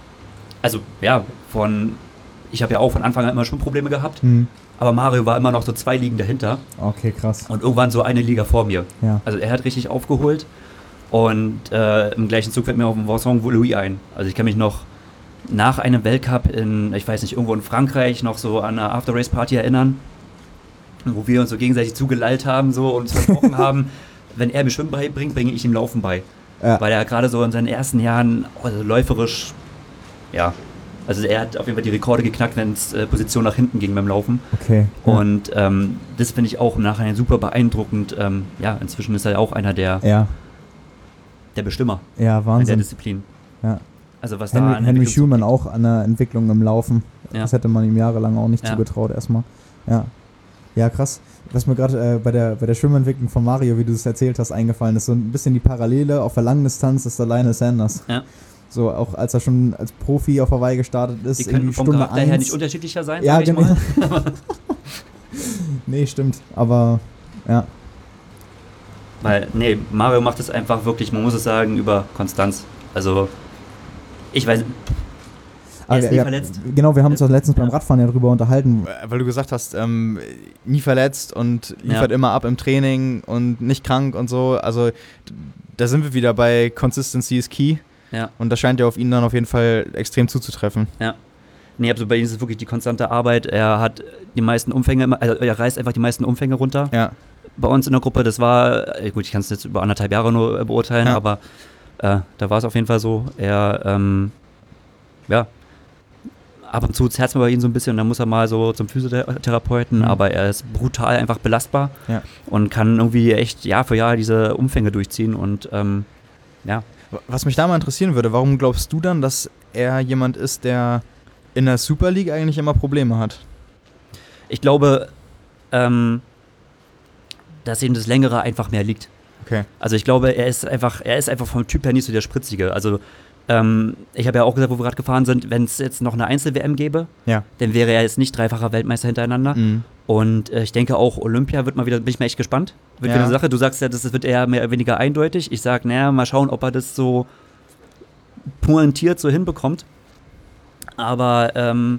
Speaker 1: Ich habe ja auch von Anfang an immer Schwimmprobleme gehabt, aber Mario war immer noch so 2 Ligen dahinter.
Speaker 3: Okay, krass.
Speaker 1: Und irgendwann so eine Liga vor mir.
Speaker 3: Ja.
Speaker 1: Also er hat richtig aufgeholt und im gleichen Zug fällt mir auf den Vincent Louis ein. Also ich kann mich noch nach einem Weltcup irgendwo in Frankreich noch so an eine After-Race-Party erinnern, wo wir uns so gegenseitig zugelallt haben so und uns versprochen haben, wenn er mir Schwimmen beibringt, bringe ich ihm Laufen bei. Ja. Weil er gerade so in seinen ersten Jahren läuferisch, also er hat auf jeden Fall die Rekorde geknackt, wenn es Position nach hinten ging beim Laufen.
Speaker 3: Okay. Ja.
Speaker 1: Und das finde ich auch im Nachhinein super beeindruckend. Inzwischen ist er auch einer der Bestimmer.
Speaker 3: Ja, Wahnsinn.
Speaker 1: In der Disziplin.
Speaker 3: Ja.
Speaker 1: Also was
Speaker 3: Henry Schumann auch an der Entwicklung im Laufen. Ja. Das hätte man ihm jahrelang auch nicht zugetraut erstmal. Ja. Ja, krass. Was mir gerade bei der Schwimmentwicklung von Mario, wie du es erzählt hast, eingefallen ist, so ein bisschen die Parallele auf der Langdistanz ist der Lionel Sanders.
Speaker 1: Ja.
Speaker 3: So, auch als er schon als Profi auf Hawaii gestartet ist,
Speaker 1: Die können vom
Speaker 3: Stunde
Speaker 1: Charakter her
Speaker 3: 1.
Speaker 1: nicht unterschiedlicher sein,
Speaker 3: Ja,
Speaker 1: sag ich
Speaker 3: genau.
Speaker 1: mal.
Speaker 3: Nee, stimmt. Aber, ja.
Speaker 1: Weil, Mario macht es einfach wirklich, man muss es sagen, über Konstanz. Also, ich weiß, er ist nie verletzt.
Speaker 3: Genau, wir haben uns auch letztens beim Radfahren ja drüber unterhalten.
Speaker 4: Weil du gesagt hast, nie verletzt und liefert immer ab im Training und nicht krank und so. Also da sind wir wieder bei Consistency is key.
Speaker 1: Ja.
Speaker 4: Und das scheint ja auf ihn dann auf jeden Fall extrem zuzutreffen.
Speaker 1: Ja. Nee, also bei ihm ist es wirklich die konstante Arbeit. Er hat die meisten Umfänge, also er reißt einfach die meisten Umfänge runter.
Speaker 4: Ja.
Speaker 1: Bei uns in der Gruppe, das war, gut, ich kann es jetzt über 1,5 Jahre nur beurteilen, aber da war es auf jeden Fall so. Er, ab und zu zerrt es mir bei ihm so ein bisschen und dann muss er mal so zum Physiotherapeuten, aber er ist brutal einfach belastbar und kann irgendwie echt Jahr für Jahr diese Umfänge durchziehen und
Speaker 4: Was mich da mal interessieren würde, warum glaubst du dann, dass er jemand ist, der in der Super League eigentlich immer Probleme hat?
Speaker 1: Ich glaube, dass ihm das Längere einfach mehr liegt.
Speaker 4: Okay.
Speaker 1: Also ich glaube, er ist einfach vom Typ her nicht so der Spritzige. Also ich habe ja auch gesagt, wo wir gerade gefahren sind, wenn es jetzt noch eine Einzel-WM gäbe, dann wäre er jetzt nicht dreifacher Weltmeister hintereinander. Mhm. Und ich denke auch, Olympia wird mal wieder, bin ich mal echt gespannt. Wird wieder eine Sache. Du sagst ja, das wird eher mehr oder weniger eindeutig. Ich sage, mal schauen, ob er das so pointiert so hinbekommt. Aber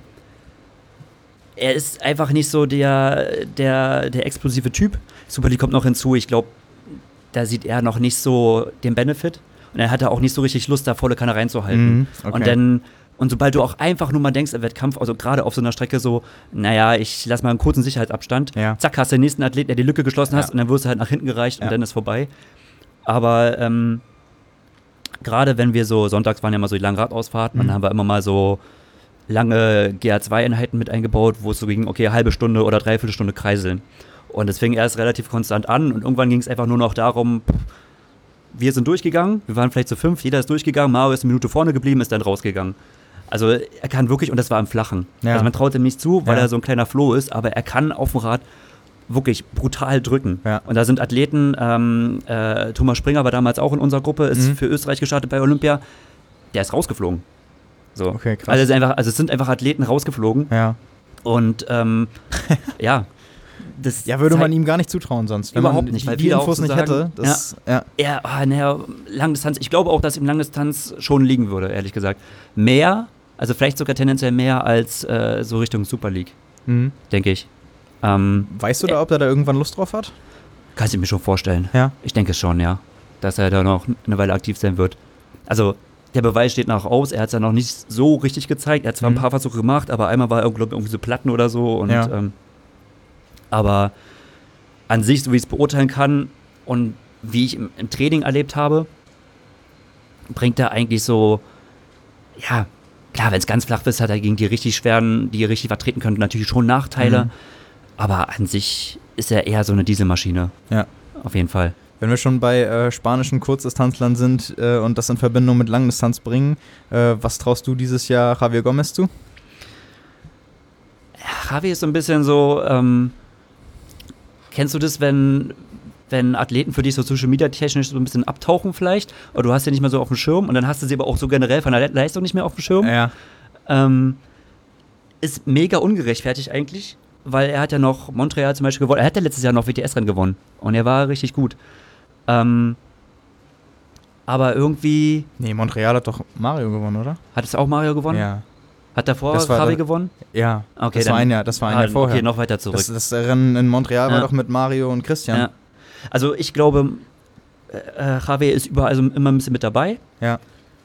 Speaker 1: er ist einfach nicht so der explosive Typ. Super League kommt noch hinzu. Ich glaube, da sieht er noch nicht so den Benefit. Und er hatte auch nicht so richtig Lust, da volle Kanne reinzuhalten. Okay. Und sobald du auch einfach nur mal denkst, im Wettkampf, also gerade auf so einer Strecke so, ich lass mal einen kurzen Sicherheitsabstand, zack, hast du den nächsten Athleten, der die Lücke geschlossen hast und dann wirst du halt nach hinten gereicht und dann ist vorbei. Aber gerade wenn wir so, sonntags waren ja mal so die langen Radausfahrten, dann haben wir immer mal so lange GA2-Einheiten mit eingebaut, wo es so ging, okay, halbe Stunde oder dreiviertel Stunde kreiseln. Und es fing erst relativ konstant an und irgendwann ging es einfach nur noch darum, wir sind durchgegangen, wir waren vielleicht zu 5, jeder ist durchgegangen, Mario ist eine Minute vorne geblieben, ist dann rausgegangen. Also er kann wirklich, und das war im Flachen. Ja. Also man traut ihm nicht zu, weil er so ein kleiner Floh ist, aber er kann auf dem Rad wirklich brutal drücken. Ja. Und da sind Athleten, Thomas Springer war damals auch in unserer Gruppe, ist für Österreich gestartet bei Olympia, der ist rausgeflogen. So. Okay, krass. Also es sind einfach Athleten rausgeflogen. Ja. Und
Speaker 4: das würde man ihm gar nicht zutrauen sonst, wenn
Speaker 1: überhaupt
Speaker 4: man
Speaker 1: nicht, weil
Speaker 4: die Infos nicht hätte.
Speaker 1: Langdistanz, ich glaube auch, dass ihm Langdistanz schon liegen würde, ehrlich gesagt. Mehr, also vielleicht sogar tendenziell mehr als so Richtung Super League, denke ich.
Speaker 4: Weißt du da, ob er da irgendwann Lust drauf hat?
Speaker 1: Kann ich mir schon vorstellen.
Speaker 4: Ja.
Speaker 1: Ich denke es schon, dass er da noch eine Weile aktiv sein wird. Also der Beweis steht noch aus, er hat es ja noch nicht so richtig gezeigt. Er hat zwar ein paar Versuche gemacht, aber einmal war er irgendwie so Platten oder so und aber an sich, so wie ich es beurteilen kann und wie ich im Training erlebt habe, bringt er eigentlich so, klar, wenn es ganz flach ist, hat er gegen die richtig schweren, die richtig was treten können, natürlich schon Nachteile, aber an sich ist er eher so eine Dieselmaschine. Ja. Auf jeden Fall.
Speaker 4: Wenn wir schon bei spanischen Kurzdistanzlern sind und das in Verbindung mit Langdistanz bringen, was traust du dieses Jahr Javier Gomez zu?
Speaker 1: Javi ist so ein bisschen so, kennst du das, wenn Athleten für dich so Social Media technisch so ein bisschen abtauchen vielleicht? Oder du hast sie nicht mehr so auf dem Schirm und dann hast du sie aber auch so generell von der Leistung nicht mehr auf dem Schirm?
Speaker 4: Ja.
Speaker 1: Ist mega ungerechtfertigt eigentlich, weil er hat ja noch Montreal zum Beispiel gewonnen. Er hat ja letztes Jahr noch WTS-Rennen gewonnen und er war richtig gut. Aber irgendwie...
Speaker 4: Nee, Montreal hat doch Mario gewonnen, oder?
Speaker 1: Hat es auch Mario gewonnen?
Speaker 4: Ja.
Speaker 1: Hat davor Javi gewonnen?
Speaker 4: Ja,
Speaker 1: okay,
Speaker 4: das war ein Jahr vorher.
Speaker 1: Okay, noch weiter zurück.
Speaker 4: Das Rennen in Montreal war doch mit Mario und Christian.
Speaker 1: Ja. Also ich glaube, Javi ist überall also immer ein bisschen mit dabei.
Speaker 4: Ja.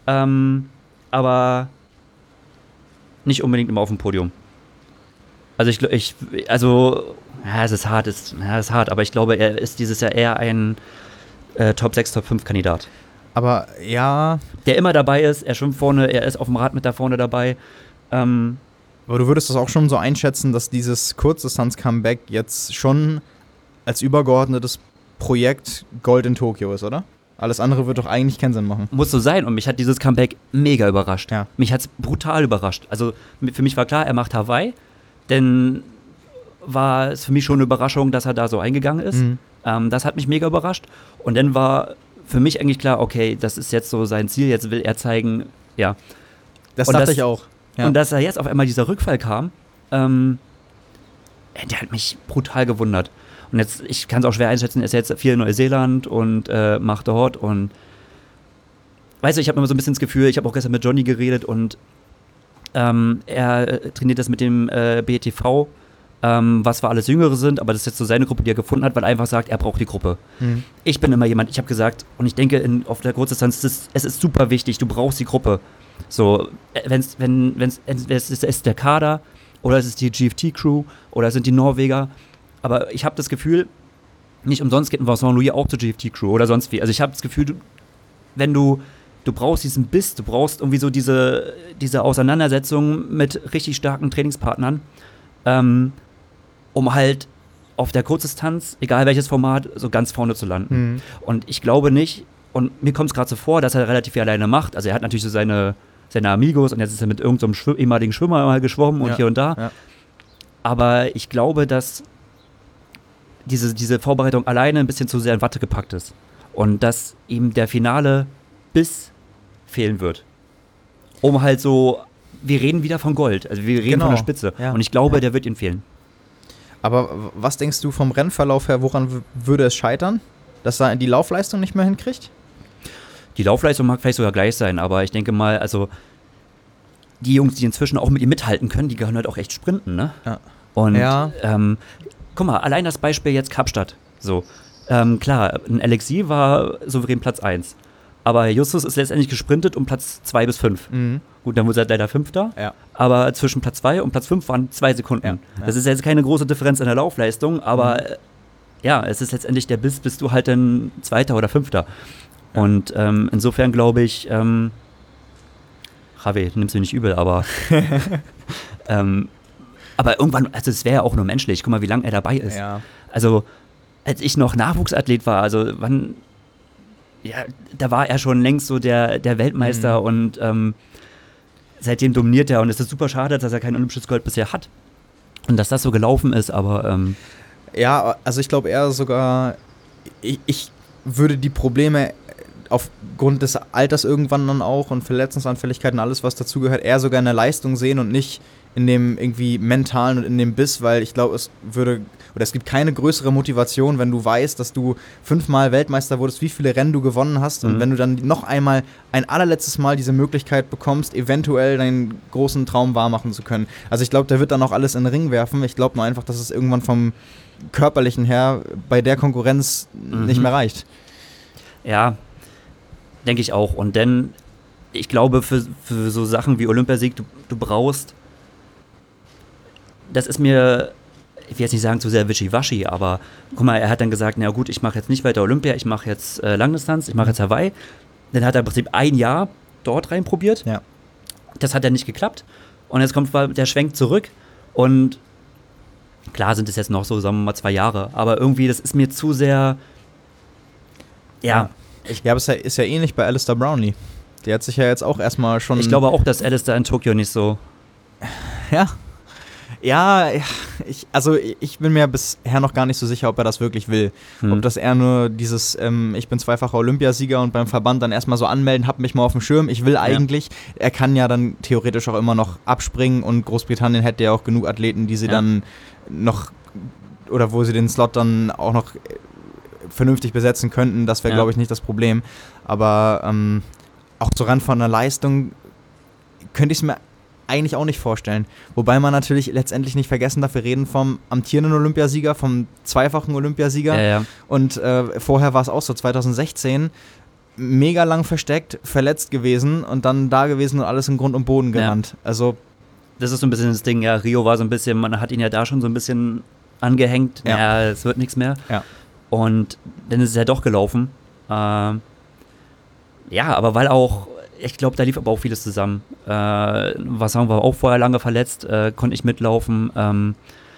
Speaker 1: Aber nicht unbedingt immer auf dem Podium. Also es ist hart, aber ich glaube, er ist dieses Jahr eher ein Top 6, Top 5 Kandidat.
Speaker 4: Aber ja.
Speaker 1: Der immer dabei ist, er schwimmt vorne, er ist auf dem Rad mit da vorne dabei.
Speaker 4: Aber du würdest das auch schon so einschätzen, dass dieses Kurzdistanz-Comeback jetzt schon als übergeordnetes Projekt Gold in Tokio ist, oder? Alles andere wird doch eigentlich keinen Sinn machen.
Speaker 1: Muss so sein und mich hat dieses Comeback mega überrascht.
Speaker 4: Ja.
Speaker 1: Mich hat es brutal überrascht. Also für mich war klar, er macht Hawaii, denn war es für mich schon eine Überraschung, dass er da so eingegangen ist. Das hat mich mega überrascht. Und dann war für mich eigentlich klar, okay, das ist jetzt so sein Ziel, jetzt will er zeigen, ja.
Speaker 4: Das
Speaker 1: Und
Speaker 4: dachte
Speaker 1: das-
Speaker 4: ich auch. Ja.
Speaker 1: Und dass da jetzt auf einmal dieser Rückfall kam, der hat mich brutal gewundert. Und jetzt, ich kann es auch schwer einschätzen, er ist jetzt viel in Neuseeland und macht dort und weißt du, ich habe immer so ein bisschen das Gefühl, ich habe auch gestern mit Johnny geredet und er trainiert das mit dem BTV, was wir alles Jüngere sind, aber das ist jetzt so seine Gruppe, die er gefunden hat, weil er einfach sagt, er braucht die Gruppe. Ich bin immer jemand, ich habe gesagt, und ich denke, auf der Kurzdistanz, es ist super wichtig, du brauchst die Gruppe. So, es ist der Kader oder es ist die GFT-Crew oder es sind die Norweger, aber ich habe das Gefühl, nicht umsonst geht ein Vincent Louis auch zur GFT-Crew oder sonst wie. Also ich habe das Gefühl, du brauchst diesen Biss, du brauchst irgendwie so diese Auseinandersetzung mit richtig starken Trainingspartnern, um halt auf der Kurzdistanz, egal welches Format, so ganz vorne zu landen. Und ich glaube nicht, und mir kommt es gerade so vor, dass er relativ viel alleine macht. Also er hat natürlich so seine Amigos und jetzt ist er mit irgendeinem ehemaligen Schwimmer mal geschwommen und hier und da.
Speaker 4: Ja.
Speaker 1: Aber ich glaube, dass diese Vorbereitung alleine ein bisschen zu sehr in Watte gepackt ist. Und dass ihm der finale Biss fehlen wird. Um halt so, wir reden wieder von Gold, also wir reden
Speaker 4: Genau.
Speaker 1: von der Spitze.
Speaker 4: Ja.
Speaker 1: Und ich glaube, der wird ihm fehlen.
Speaker 4: Aber was denkst du vom Rennverlauf her, woran würde es scheitern? Dass er die Laufleistung nicht mehr hinkriegt?
Speaker 1: Die Laufleistung mag vielleicht sogar gleich sein, aber ich denke mal, also die Jungs, die inzwischen auch mit ihm mithalten können, die können halt auch echt sprinten, ne?
Speaker 4: Ja.
Speaker 1: Und
Speaker 4: Ja.
Speaker 1: guck mal, allein das Beispiel jetzt Kapstadt. So, klar, ein Alexis war souverän Platz 1. Aber Justus ist letztendlich gesprintet um Platz 2 bis 5. Gut, dann wurde er leider Fünfter.
Speaker 4: Ja.
Speaker 1: Aber zwischen Platz 2 und Platz 5 waren 2 Sekunden.
Speaker 4: Ja.
Speaker 1: Das ist jetzt keine große Differenz in der Laufleistung, aber ja, es ist letztendlich der Biss, bist du halt dann Zweiter oder Fünfter.
Speaker 4: Ja.
Speaker 1: Und insofern glaube ich, Javi, nimm's mir nicht übel, aber aber irgendwann, also es wäre ja auch nur menschlich, guck mal, wie lange er dabei ist.
Speaker 4: Ja.
Speaker 1: Also, als ich noch Nachwuchsathlet war, also wann, ja, da war er schon längst so der Weltmeister und seitdem dominiert er und es ist super schade, dass er kein olympisches Gold bisher hat. Und dass das so gelaufen ist, aber
Speaker 4: Ja, also ich glaube eher sogar, ich würde die Probleme aufgrund des Alters irgendwann dann auch und Verletzungsanfälligkeiten, alles was dazugehört, eher sogar in der Leistung sehen und nicht in dem irgendwie mentalen und in dem Biss, weil ich glaube, es gibt keine größere Motivation, wenn du weißt, dass du 5-mal Weltmeister wurdest, wie viele Rennen du gewonnen hast und wenn du dann noch einmal ein allerletztes Mal diese Möglichkeit bekommst, eventuell deinen großen Traum wahrmachen zu können. Also ich glaube, der wird dann auch alles in den Ring werfen. Ich glaube nur einfach, dass es irgendwann vom Körperlichen her bei der Konkurrenz nicht mehr reicht.
Speaker 1: ja, denke ich auch. Und denn, ich glaube, für so Sachen wie Olympiasieg, du brauchst, das ist mir, ich will jetzt nicht sagen zu sehr wischiwaschi, aber guck mal, er hat dann gesagt, na gut, ich mache jetzt nicht weiter Olympia, ich mache jetzt Langdistanz, ich mache jetzt Hawaii. Dann hat er im Prinzip ein Jahr dort reinprobiert.
Speaker 4: Ja.
Speaker 1: Das hat ja nicht geklappt. Und jetzt kommt der Schwenk zurück und klar sind es jetzt noch so, sagen wir mal, 2 Jahre, aber irgendwie, das ist mir zu sehr, ja.
Speaker 4: Ja, aber es ist ja ähnlich bei Alistair Brownlee. Der hat sich ja jetzt auch erstmal schon...
Speaker 1: Ich glaube auch, dass Alistair in Tokio nicht so.
Speaker 4: Ja. Ja, ich bin mir bisher noch gar nicht so sicher, ob er das wirklich will. Ob das eher nur dieses, ich bin zweifacher Olympiasieger und beim Verband dann erstmal so anmelden, hab mich mal auf dem Schirm, ich will eigentlich. Er kann ja dann theoretisch auch immer noch abspringen und Großbritannien hätte ja auch genug Athleten, die sie dann noch, oder wo sie den Slot dann auch noch vernünftig besetzen könnten. Das wäre, glaube ich, nicht das Problem. Aber auch so ran von der Leistung könnte ich es mir eigentlich auch nicht vorstellen. Wobei man natürlich letztendlich nicht vergessen darf, wir reden vom amtierenden Olympiasieger, vom zweifachen Olympiasieger.
Speaker 1: Ja.
Speaker 4: Und vorher war es auch so, 2016, mega lang versteckt, verletzt gewesen und dann da gewesen und alles in Grund und Boden gerannt. Also
Speaker 1: das ist so ein bisschen das Ding, ja, Rio war so ein bisschen, man hat ihn ja da schon so ein bisschen angehängt, ja, es wird nichts mehr.
Speaker 4: Ja.
Speaker 1: Und dann ist es ja doch gelaufen. Ja, aber weil auch, ich glaube, da lief aber auch vieles zusammen. Vincent war auch vorher lange verletzt, konnte ich mitlaufen.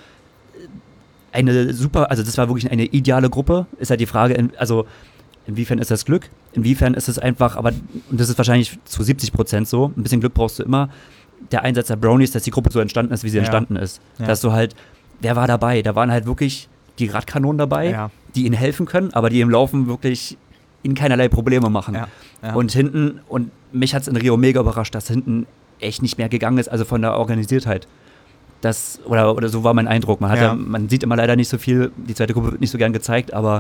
Speaker 1: Eine super, also das war wirklich eine ideale Gruppe. Ist halt die Frage, inwiefern ist das Glück? Inwiefern ist es einfach, aber und das ist wahrscheinlich zu 70% so, ein bisschen Glück brauchst du immer. Der Einsatz der Brownies, dass die Gruppe so entstanden ist, wie sie entstanden ist.
Speaker 4: Ja.
Speaker 1: Dass du halt wer war dabei? Da waren halt wirklich die Radkanonen dabei,
Speaker 4: Ja.
Speaker 1: die ihnen helfen können, aber die im Laufen wirklich ihnen keinerlei Probleme machen.
Speaker 4: Ja, ja.
Speaker 1: Und hinten, und mich hat es in Rio mega überrascht, dass hinten echt nicht mehr gegangen ist, also von der Organisiertheit. Das, oder so war mein Eindruck. Man sieht immer leider nicht so viel, die zweite Gruppe wird nicht so gern gezeigt, aber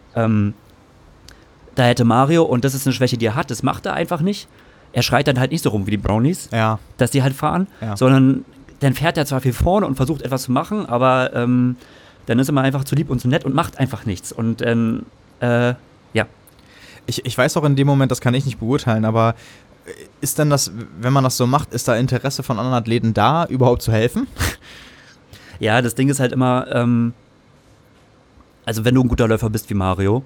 Speaker 1: da hätte Mario, und das ist eine Schwäche, die er hat, das macht er einfach nicht. Er schreit dann halt nicht so rum wie die Brownies,
Speaker 4: Ja.
Speaker 1: dass die halt fahren,
Speaker 4: Ja.
Speaker 1: sondern dann fährt er zwar viel vorne und versucht etwas zu machen, aber dann ist er mal einfach zu lieb und zu nett und macht einfach nichts. Und ja.
Speaker 4: Ich weiß auch in dem Moment, das kann ich nicht beurteilen, aber ist denn das, wenn man das so macht, ist da Interesse von anderen Athleten da, überhaupt zu helfen?
Speaker 1: Ja, das Ding ist halt immer, also wenn du ein guter Läufer bist wie Mario,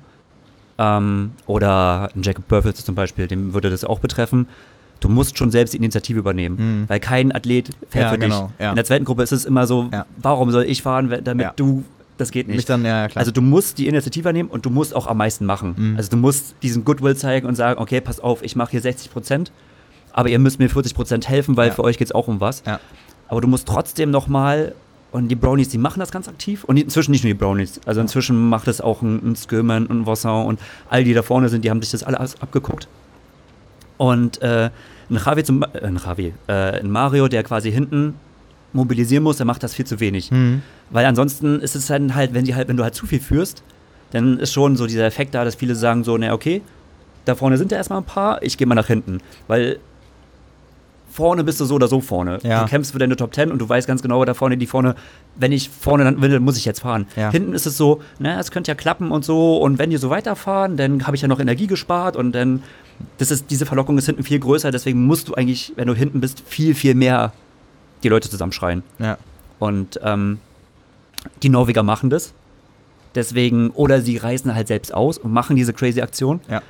Speaker 1: oder ein Jacob Burfels zum Beispiel, dem würde das auch betreffen, du musst schon selbst die Initiative übernehmen, weil kein Athlet fährt für dich.
Speaker 4: Ja.
Speaker 1: In der zweiten Gruppe ist es immer so,
Speaker 4: Ja.
Speaker 1: warum soll ich fahren, damit
Speaker 4: Ja.
Speaker 1: du, das geht nicht.
Speaker 4: Mich dann, ja, klar.
Speaker 1: Also du musst die Initiative nehmen und du musst auch am meisten machen. Also du musst diesen Goodwill zeigen und sagen, okay, pass auf, ich mache hier 60%, aber ihr müsst mir 40% helfen, weil
Speaker 4: Ja.
Speaker 1: für euch geht es auch um was.
Speaker 4: Ja.
Speaker 1: Aber du musst trotzdem nochmal, und die Brownies, die machen das ganz aktiv, und inzwischen nicht nur die Brownies, also inzwischen macht es auch ein Skirman und ein Voisin und all die da vorne sind, die haben sich das alles abgeguckt. Und ein Mario, der quasi hinten mobilisieren muss, der macht das viel zu wenig. Weil ansonsten ist es dann halt, wenn du halt zu viel führst, dann ist schon so dieser Effekt da, dass viele sagen so, na okay, da vorne sind ja erstmal ein paar, ich gehe mal nach hinten. Weil vorne bist du so oder so vorne.
Speaker 4: Ja.
Speaker 1: Du kämpfst für deine Top 10 und du weißt ganz genau, da vorne, wenn ich vorne landen will, dann muss ich jetzt fahren.
Speaker 4: Ja.
Speaker 1: Hinten ist es so, na, es könnte ja klappen und so, und wenn die so weiterfahren, dann habe ich ja noch Energie gespart, und dann, diese Verlockung ist hinten viel größer, deswegen musst du eigentlich, wenn du hinten bist, viel, viel mehr die Leute zusammenschreien.
Speaker 4: Ja.
Speaker 1: Und die Norweger machen das. Deswegen, oder sie reißen halt selbst aus und machen diese crazy Aktion.
Speaker 4: Ja.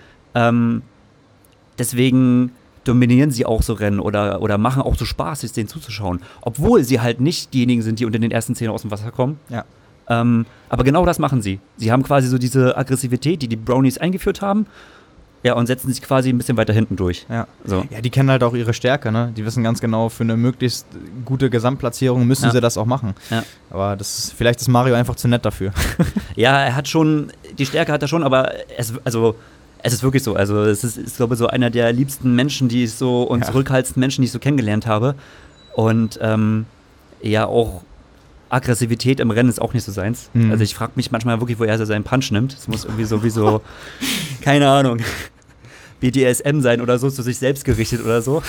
Speaker 1: Deswegen dominieren sie auch so Rennen oder machen auch so Spaß, sich denen zuzuschauen. Obwohl sie halt nicht diejenigen sind, die unter den ersten 10 aus dem Wasser kommen.
Speaker 4: Ja.
Speaker 1: Aber genau das machen sie. Sie haben quasi so diese Aggressivität, die die Brownies eingeführt haben. Ja, und setzen sich quasi ein bisschen weiter hinten durch.
Speaker 4: Ja.
Speaker 1: So.
Speaker 4: Ja, die kennen halt auch ihre Stärke, ne? Die wissen ganz genau, für eine möglichst gute Gesamtplatzierung müssen
Speaker 1: Ja.
Speaker 4: sie das auch machen.
Speaker 1: Ja.
Speaker 4: Aber vielleicht ist Mario einfach zu nett dafür.
Speaker 1: Ja, er hat schon, die Stärke hat er schon, aber es ist wirklich so. Also es ist glaube ich, so einer der liebsten Menschen, die ich so, und
Speaker 4: Ja.
Speaker 1: zurückhaltendsten Menschen, die ich so kennengelernt habe. Und ja, auch Aggressivität im Rennen ist auch nicht so seins. Also ich frage mich manchmal wirklich, woher er seinen Punch nimmt. Es muss irgendwie so, keine Ahnung, BDSM sein oder so, zu sich selbst gerichtet oder so.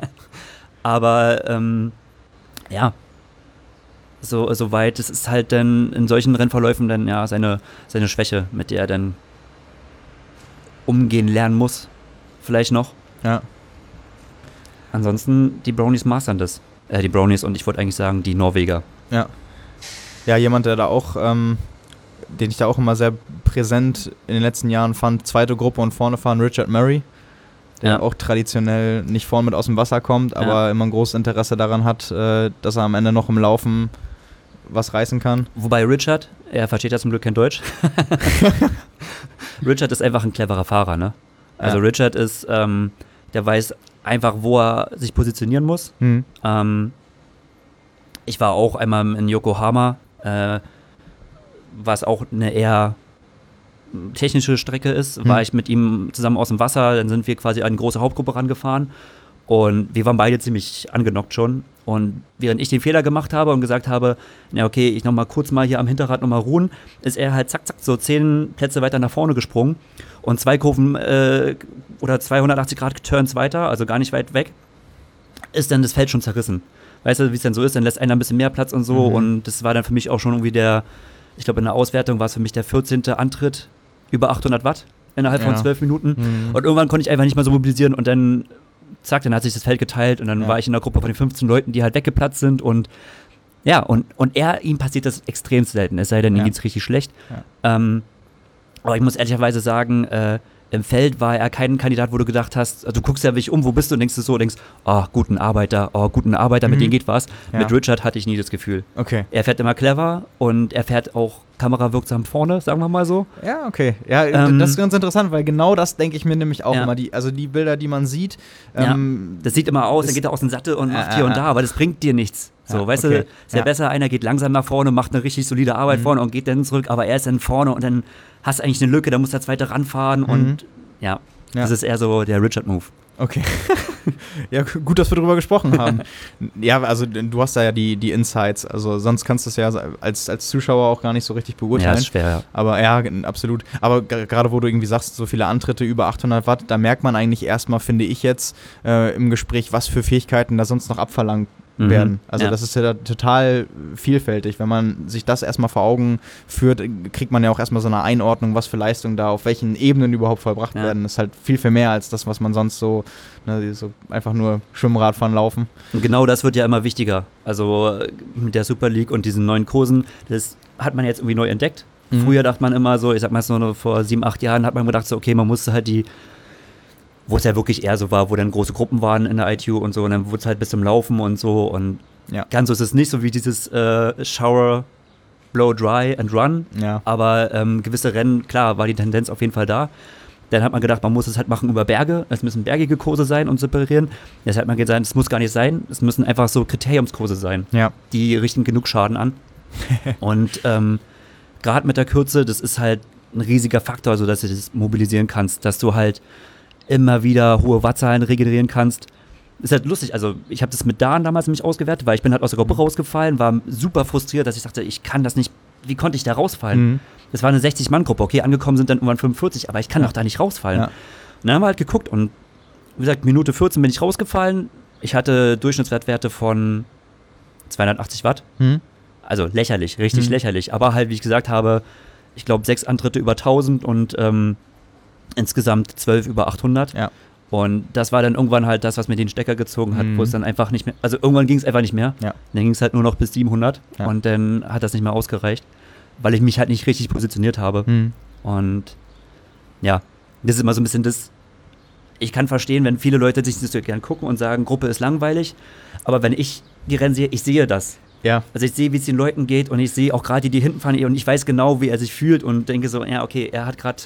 Speaker 1: Aber ja, so weit, es ist halt dann in solchen Rennverläufen dann ja seine Schwäche, mit der er dann umgehen lernen muss. Vielleicht noch.
Speaker 4: Ja.
Speaker 1: Ansonsten, die Brownies mastern das. Die Brownies, und ich wollte eigentlich sagen, die Norweger.
Speaker 4: Ja. Ja, jemand, der da auch, den ich da auch immer sehr präsent in den letzten Jahren fand, zweite Gruppe und vorne fahren, Richard Murray, der
Speaker 1: Ja.
Speaker 4: auch traditionell nicht vorne mit aus dem Wasser kommt, aber immer ein großes Interesse daran hat, dass er am Ende noch im Laufen was reißen kann.
Speaker 1: Wobei Richard, er versteht ja zum Glück kein Deutsch. Richard ist einfach ein cleverer Fahrer, ne? Also
Speaker 4: Ja.
Speaker 1: Richard ist, der weiß einfach, wo er sich positionieren muss. Ich war auch einmal in Yokohama, was auch eine eher technische Strecke ist, war ich mit ihm zusammen aus dem Wasser, dann sind wir quasi an eine große Hauptgruppe rangefahren und wir waren beide ziemlich angenockt schon. Und während ich den Fehler gemacht habe und gesagt habe, na okay, ich noch mal kurz mal hier am Hinterrad noch mal ruhen, ist er halt zack, zack, so 10 Plätze weiter nach vorne gesprungen und 2 Kurven oder 280 Grad Turns weiter, also gar nicht weit weg, ist dann das Feld schon zerrissen. Weißt du, wie es dann so ist, dann lässt einer ein bisschen mehr Platz und so, und das war dann für mich auch schon irgendwie ich glaube in der Auswertung war es für mich der 14. Antritt über 800 Watt innerhalb von 12 Minuten, und irgendwann konnte ich einfach nicht mehr so mobilisieren und dann zack, dann hat sich das Feld geteilt und dann war ich in der Gruppe von den 15 Leuten, die halt weggeplatzt sind, und ja, und ihm passiert das extrem selten, es sei denn, ihm geht's richtig schlecht.
Speaker 4: Ja.
Speaker 1: Aber ich muss ehrlicherweise sagen, im Feld war er kein Kandidat, wo du gedacht hast, also du guckst ja wirklich wo bist du, und denkst du so, oh, guten Arbeiter, mit dem geht was.
Speaker 4: Ja.
Speaker 1: Mit Richard hatte ich nie das Gefühl.
Speaker 4: Okay.
Speaker 1: Er fährt immer clever und er fährt auch kamerawirksam vorne, sagen wir mal so.
Speaker 4: Ja, okay. Ja, das ist ganz interessant, weil genau das denke ich mir nämlich auch immer. Die Bilder, die man sieht.
Speaker 1: Das sieht immer aus, dann geht er aus dem Sattel und macht hier und da, aber das bringt dir nichts. So, weißt du, ist ja besser, einer geht langsam nach vorne, macht eine richtig solide Arbeit vorne und geht dann zurück, aber er ist dann vorne und dann hast du eigentlich eine Lücke, da muss der Zweite ranfahren und das ist eher so der Richard-Move.
Speaker 4: Okay. Ja, gut, dass wir darüber gesprochen haben. Ja, also du hast da ja die Insights, also sonst kannst du es ja als Zuschauer auch gar nicht so richtig beurteilen.
Speaker 1: Ja, ist schwer, ja.
Speaker 4: Aber ja, absolut. Aber gerade wo du irgendwie sagst, so viele Antritte über 800 Watt, da merkt man eigentlich erstmal, finde ich jetzt, im Gespräch, was für Fähigkeiten da sonst noch abverlangt werden. Also das ist ja total vielfältig. Wenn man sich das erstmal vor Augen führt, kriegt man ja auch erstmal so eine Einordnung, was für Leistungen da auf welchen Ebenen überhaupt vollbracht werden. Das ist halt viel mehr als das, was man sonst so einfach nur Schwimmradfahren laufen.
Speaker 1: Und genau das wird ja immer wichtiger. Also mit der Super League und diesen neuen Kursen, das hat man jetzt irgendwie neu entdeckt. Früher dachte man immer so, ich sag mal so vor 7, 8 Jahren hat man gedacht so, okay, man musste halt wo es ja wirklich eher so war, wo dann große Gruppen waren in der ITU und so, und dann wurde es halt bis zum Laufen und so, und ganz so ist es nicht, so wie dieses Shower, Blow, Dry and Run, aber gewisse Rennen, klar, war die Tendenz auf jeden Fall da. Dann hat man gedacht, man muss es halt machen über Berge, es müssen bergige Kurse sein und separieren. Jetzt hat man gesagt, es muss gar nicht sein, es müssen einfach so Kriteriumskurse sein, die richten genug Schaden an. Und gerade mit der Kürze, das ist halt ein riesiger Faktor, so dass du das mobilisieren kannst, dass du halt immer wieder hohe Wattzahlen regenerieren kannst. Ist halt lustig, also ich habe das mit Dan damals nämlich ausgewertet, weil ich bin halt aus der Gruppe rausgefallen, war super frustriert, dass ich dachte, ich kann das nicht, wie konnte ich da rausfallen? Das war eine 60-Mann-Gruppe, okay, angekommen sind dann irgendwann 45, aber ich kann doch da nicht rausfallen. Und dann haben wir halt geguckt und wie gesagt, Minute 14 bin ich rausgefallen, ich hatte Durchschnittswertwerte von 280 Watt, also lächerlich, richtig lächerlich, aber halt, wie ich gesagt habe, ich glaube 6 Antritte über 1000 und insgesamt 12 über 800. Und das war dann irgendwann halt das, was mir den Stecker gezogen hat, wo es dann einfach nicht mehr, also irgendwann ging es einfach nicht mehr. Dann ging es halt nur noch bis 700 und dann hat das nicht mehr ausgereicht, weil ich mich halt nicht richtig positioniert habe. Und ja, das ist immer so ein bisschen das, ich kann verstehen, wenn viele Leute sich das so gern gucken und sagen, Gruppe ist langweilig, aber wenn ich die Rennen sehe, ich sehe das. Also ich sehe, wie es den Leuten geht und ich sehe auch gerade die hinten fahren und ich weiß genau, wie er sich fühlt und denke so, ja, okay, er hat gerade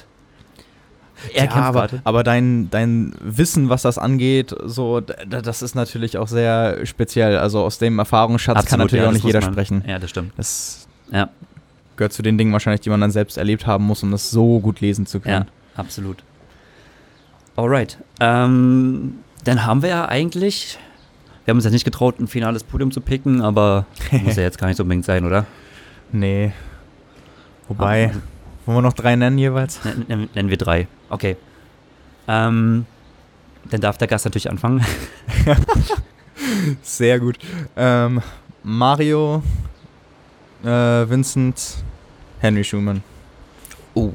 Speaker 4: aber dein Wissen, was das angeht, so, das ist natürlich auch sehr speziell. Also aus dem Erfahrungsschatz kann natürlich auch nicht jeder sprechen.
Speaker 1: Ja, das stimmt.
Speaker 4: Das gehört zu den Dingen wahrscheinlich, die man dann selbst erlebt haben muss, um das so gut lesen zu können.
Speaker 1: Ja, absolut. Alright. Dann haben wir ja eigentlich, wir haben uns ja nicht getraut, ein finales Podium zu picken, aber muss ja jetzt gar nicht so unbedingt sein, oder?
Speaker 4: Nee. Wobei, wollen wir noch 3 nennen jeweils?
Speaker 1: Nennen wir 3. Okay. Dann darf der Gast natürlich anfangen.
Speaker 4: Sehr gut. Mario, Vincent, Henry Schumann.
Speaker 1: Oh.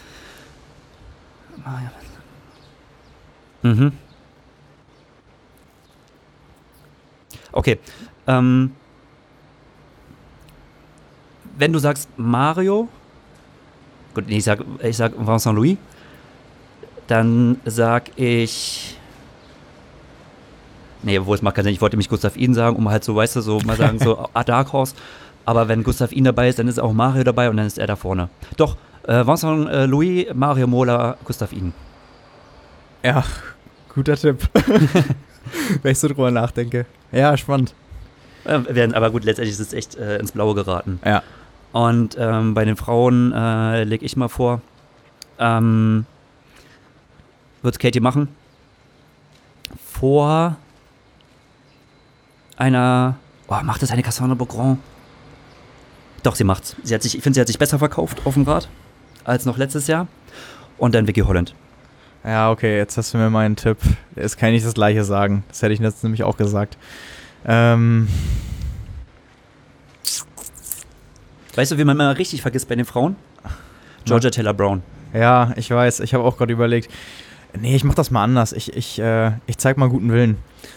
Speaker 1: Okay. Wenn du sagst Mario, gut, nee, ich sag Vincent Louis, dann sag ich, nee, obwohl es macht keinen Sinn, ich wollte mich Gustav Iden sagen, um halt so, weißt du, so mal sagen, so Dark Horse, aber wenn Gustav Iden dabei ist, dann ist auch Mario dabei und dann ist er da vorne. Doch, Vincent Louis, Mario Mola, Gustav Iden.
Speaker 4: Ja, guter Tipp. Wenn ich so drüber nachdenke. Ja, spannend.
Speaker 1: Aber gut, letztendlich ist es echt ins Blaue geraten.
Speaker 4: Ja.
Speaker 1: Und bei den Frauen lege ich mal vor, wird Katie machen. Vor einer, macht das eine Cassandra Beaugrand? Doch, sie macht's. Ich finde, sie hat sich besser verkauft auf dem Rad als noch letztes Jahr. Und dann Vicky Holland.
Speaker 4: Ja, okay, jetzt hast du mir meinen Tipp. Jetzt kann ich nicht das Gleiche sagen. Das hätte ich jetzt nämlich auch gesagt.
Speaker 1: Weißt du, wie man immer richtig vergisst bei den Frauen? Georgia Taylor Brown.
Speaker 4: Ja, ich weiß. Ich habe auch gerade überlegt. Nee, ich mach das mal anders. Ich zeig mal guten Willen.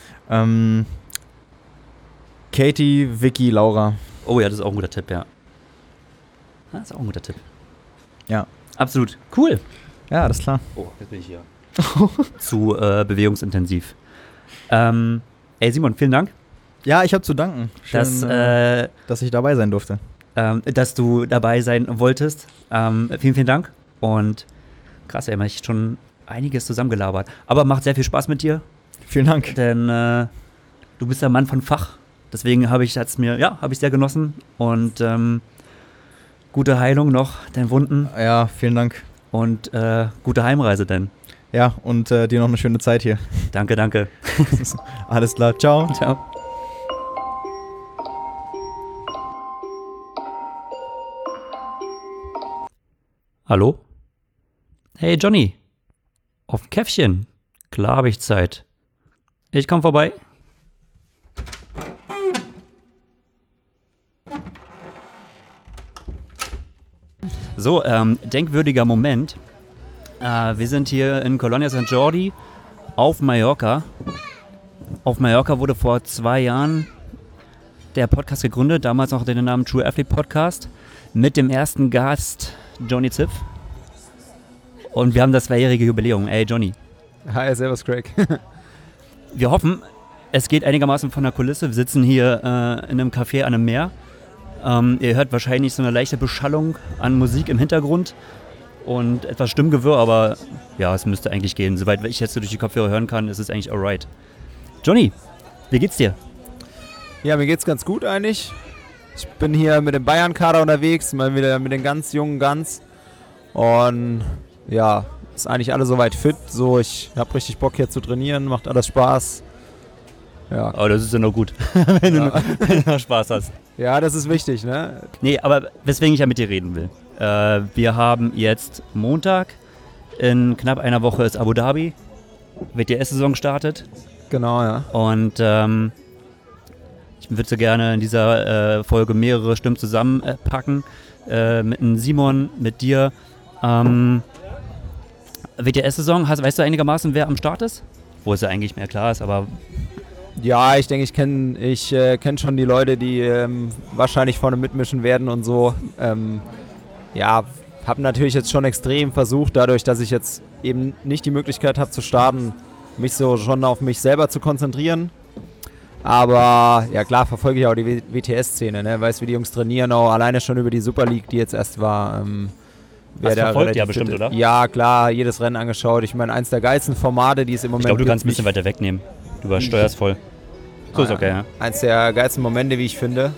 Speaker 4: Katie, Vicky, Laura.
Speaker 1: Oh ja, das ist auch ein guter Tipp, ja. Das ist auch ein guter Tipp.
Speaker 4: Ja.
Speaker 1: Absolut. Cool.
Speaker 4: Ja, alles klar.
Speaker 1: Oh, jetzt bin ich hier. Zu bewegungsintensiv. Simon, vielen Dank.
Speaker 4: Ja, ich habe zu danken. Schön, dass ich dabei sein durfte.
Speaker 1: dass du dabei sein wolltest. Vielen, vielen Dank. Und krass, ey, man hat schon einiges zusammengelabert. Aber macht sehr viel Spaß mit dir,
Speaker 4: Vielen Dank.
Speaker 1: denn du bist der Mann von Fach. Deswegen habe ich sehr genossen. Und gute Heilung noch, deinen Wunden.
Speaker 4: Ja, vielen Dank.
Speaker 1: Und gute Heimreise denn.
Speaker 4: Ja, und dir noch eine schöne Zeit hier.
Speaker 1: Danke, danke.
Speaker 4: Alles klar, ciao.
Speaker 1: Ciao. Hallo? Hey Johnny. Auf ein Käffchen. Klar habe ich Zeit. Ich komme vorbei. So, denkwürdiger Moment. Wir sind hier in Colonia St. Jordi auf Mallorca. Auf Mallorca wurde vor 2 Jahren der Podcast gegründet, damals noch den Namen True Athlete Podcast, mit dem ersten Gast Johnny Zipf. Und wir haben das 2-jährige Jubiläum. Ey Johnny,
Speaker 5: Hi, servus Craig.
Speaker 1: wir hoffen, es geht einigermaßen von der Kulisse. Wir sitzen hier in einem Café an einem Meer. Ihr hört wahrscheinlich so eine leichte Beschallung an Musik im Hintergrund und etwas Stimmgewirr, aber ja, es müsste eigentlich gehen. Soweit ich jetzt so durch die Kopfhörer hören kann, ist es eigentlich alright. Johnny, wie geht's dir?
Speaker 5: Ja, mir geht's ganz gut eigentlich. Ich bin hier mit dem Bayern-Kader unterwegs, mal wieder mit den ganz jungen Guns. Und ja, ist eigentlich alle soweit fit. So, ich habe richtig Bock hier zu trainieren, macht alles Spaß. Ja,
Speaker 1: Oh, das ist ja noch gut, wenn du noch Spaß hast.
Speaker 5: ja, das ist wichtig, ne?
Speaker 1: Nee, aber weswegen ich ja mit dir reden will. Wir haben jetzt Montag, in knapp einer Woche ist Abu Dhabi, WTS-Saison startet.
Speaker 5: Genau, ja.
Speaker 1: Und ich würde so gerne in dieser Folge mehrere Stimmen zusammenpacken. Mit einem Simon, mit dir. WTS-Saison, weißt du einigermaßen, wer am Start ist? Wo es ja eigentlich mehr klar ist, aber
Speaker 5: Ja, ich denke, ich kenn schon die Leute, die wahrscheinlich vorne mitmischen werden und so. Ja, habe natürlich jetzt schon extrem versucht, dadurch, dass ich jetzt eben nicht die Möglichkeit habe zu starten, mich so schon auf mich selber zu konzentrieren. Aber ja klar, verfolge ich auch die WTS-Szene, ne? Weiß, wie die Jungs trainieren, auch alleine schon über die Super League, die jetzt erst war.
Speaker 1: Das
Speaker 5: da
Speaker 1: verfolgt ihr ja
Speaker 5: relativ
Speaker 1: bestimmt,
Speaker 5: fit-
Speaker 1: oder?
Speaker 5: Ja, klar, jedes Rennen angeschaut. Ich meine, eins der geilsten Formate, die es im Moment
Speaker 1: ich glaube, du
Speaker 5: gibt,
Speaker 1: kannst ein bisschen weiter wegnehmen. Du übersteuerst voll. So ist okay, ja.
Speaker 5: Eins der geilsten Momente, wie ich finde.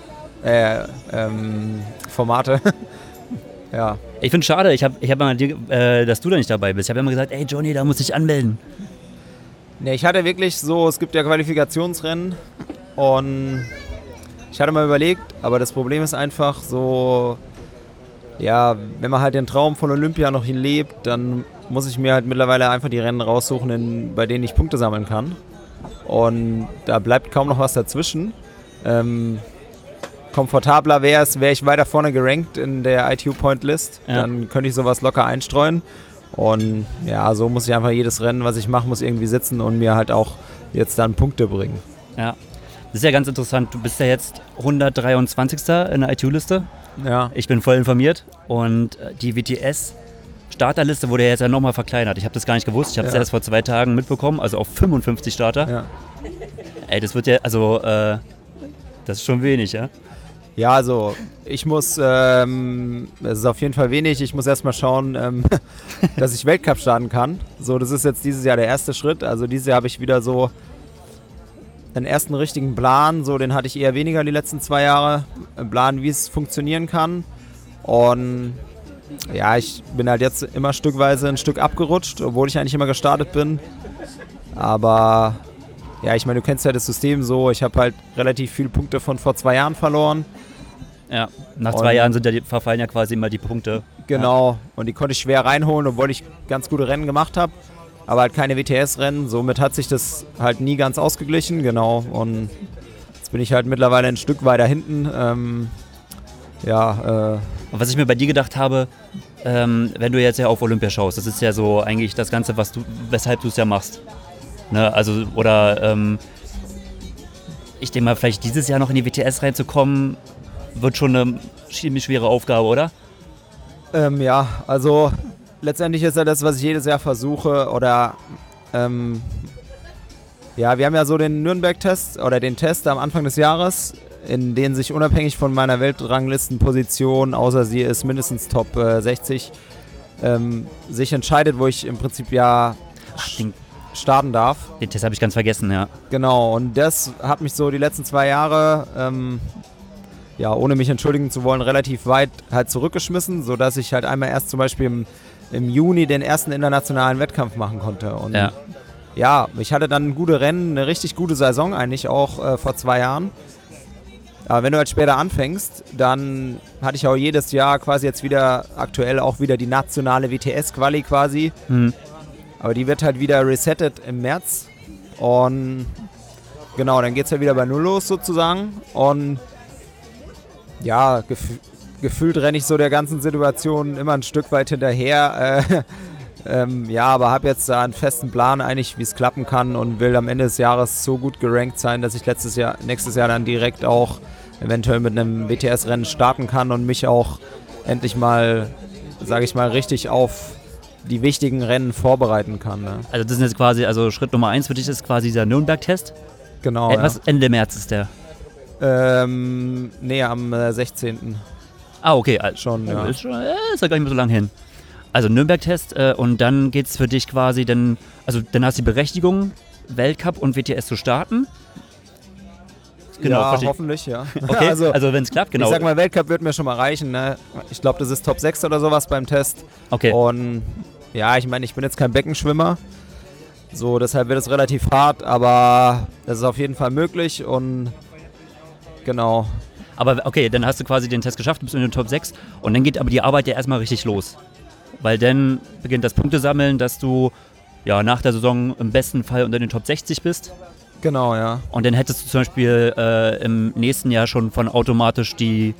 Speaker 5: Formate. Ja.
Speaker 1: Ich finde es schade, ich hab mal dir, dass du da nicht dabei bist. Ich habe immer gesagt, ey Johnny, da musst du dich anmelden.
Speaker 5: Ne, ich hatte wirklich so, es gibt ja Qualifikationsrennen und ich hatte mal überlegt, aber das Problem ist einfach so, ja, wenn man halt den Traum von Olympia noch lebt, dann muss ich mir halt mittlerweile einfach die Rennen raussuchen, bei denen ich Punkte sammeln kann. Und da bleibt kaum noch was dazwischen. Komfortabler wäre ich weiter vorne gerankt in der ITU-Point-List,
Speaker 1: Ja.
Speaker 5: dann könnte ich sowas locker einstreuen. Und ja, so muss ich einfach jedes Rennen, was ich mache, muss irgendwie sitzen und mir halt auch jetzt dann Punkte bringen.
Speaker 1: Ja. Das ist ja ganz interessant. Du bist ja jetzt 123. in der ITU-Liste.
Speaker 5: Ja.
Speaker 1: Ich bin voll informiert. Und die WTS-Starterliste wurde ja jetzt ja nochmal verkleinert. Ich habe das gar nicht gewusst. Ich habe es
Speaker 5: Ja.
Speaker 1: erst vor 2 Tagen mitbekommen. Also auf 55 Starter.
Speaker 5: Ja.
Speaker 1: Ey, das wird ja, also, das ist schon wenig, ja?
Speaker 5: Ja, also ich muss, es ist auf jeden Fall wenig, ich muss erstmal schauen, dass ich Weltcup starten kann. So, das ist jetzt dieses Jahr der erste Schritt. Also dieses Jahr habe ich wieder so einen ersten richtigen Plan, so den hatte ich eher weniger die letzten 2 Jahre. Einen Plan, wie es funktionieren kann. Und ja, ich bin halt jetzt immer stückweise ein Stück abgerutscht, obwohl ich eigentlich immer gestartet bin. Aber ja, ich meine, du kennst ja das System so, ich habe halt relativ viele Punkte von vor 2 Jahren verloren.
Speaker 1: Ja. Nach
Speaker 5: Und-
Speaker 1: 2 Jahren verfallen ja quasi immer die Punkte.
Speaker 5: Genau, und die konnte ich schwer reinholen, obwohl ich ganz gute Rennen gemacht habe. Aber halt keine WTS-Rennen, somit hat sich das halt nie ganz ausgeglichen, genau. Und jetzt bin ich halt mittlerweile ein Stück weiter hinten.
Speaker 1: Und was ich mir bei dir gedacht habe, wenn du jetzt ja auf Olympia schaust, das ist ja so eigentlich das Ganze, weshalb du es ja machst. Ne? Also, oder ich denke mal, vielleicht dieses Jahr noch in die WTS reinzukommen, wird schon eine ziemlich schwere Aufgabe, oder?
Speaker 5: ja, also letztendlich ist ja das, was ich jedes Jahr versuche. Oder ja, wir haben ja so den Nürnberg-Test oder den Test am Anfang des Jahres. in denen sich unabhängig von meiner Weltranglistenposition, außer sie ist mindestens Top 60, sich entscheidet, wo ich im Prinzip starten darf.
Speaker 1: Den Test habe ich ganz vergessen, ja.
Speaker 5: Genau, und das hat mich so die letzten 2 Jahre, ohne mich entschuldigen zu wollen, relativ weit halt zurückgeschmissen, sodass ich halt einmal erst zum Beispiel im Juni den ersten internationalen Wettkampf machen konnte. Und ich hatte dann gute Rennen, eine richtig gute Saison eigentlich auch vor 2 Jahren. Aber wenn du halt später anfängst, dann hatte ich auch jedes Jahr quasi jetzt wieder, aktuell auch wieder die nationale WTS-Quali quasi. Aber die wird halt wieder resettet im März. Und genau, dann geht es ja wieder bei Null los sozusagen. Und ja, gefühlt renne ich so der ganzen Situation immer ein Stück weit hinterher. Aber habe jetzt da einen festen Plan eigentlich, wie es klappen kann und will am Ende des Jahres so gut gerankt sein, dass ich nächstes Jahr dann direkt auch eventuell mit einem WTS-Rennen starten kann und mich auch endlich mal, sage ich mal, richtig auf die wichtigen Rennen vorbereiten kann. Ne?
Speaker 1: Also das ist jetzt quasi, Schritt Nummer 1 für dich ist quasi dieser Nürnberg-Test.
Speaker 5: Genau.
Speaker 1: Ende März ist der?
Speaker 5: Am 16.
Speaker 1: Ah, okay.
Speaker 5: Schon, ja.
Speaker 1: Ist ja gar nicht mehr so lang hin. Also Nürnberg-Test und dann geht es für dich quasi, dann hast du die Berechtigung, Weltcup und WTS zu starten.
Speaker 5: Genau, hoffentlich, ja.
Speaker 1: Okay, also wenn es klappt, genau.
Speaker 5: Ich sag mal, Weltcup wird mir schon mal reichen. Ne? Ich glaube, das ist Top 6 oder sowas beim Test.
Speaker 1: Okay.
Speaker 5: Und ja, ich meine, ich bin jetzt kein Beckenschwimmer. So, deshalb wird es relativ hart, aber das ist auf jeden Fall möglich und genau.
Speaker 1: Aber okay, dann hast du quasi den Test geschafft, du bist in den Top 6 und dann geht aber die Arbeit ja erstmal richtig los. Weil dann beginnt das Punktesammeln, dass du nach der Saison im besten Fall unter den Top 60 bist.
Speaker 5: Genau, ja.
Speaker 1: Und dann hättest du zum Beispiel im nächsten Jahr schon automatisch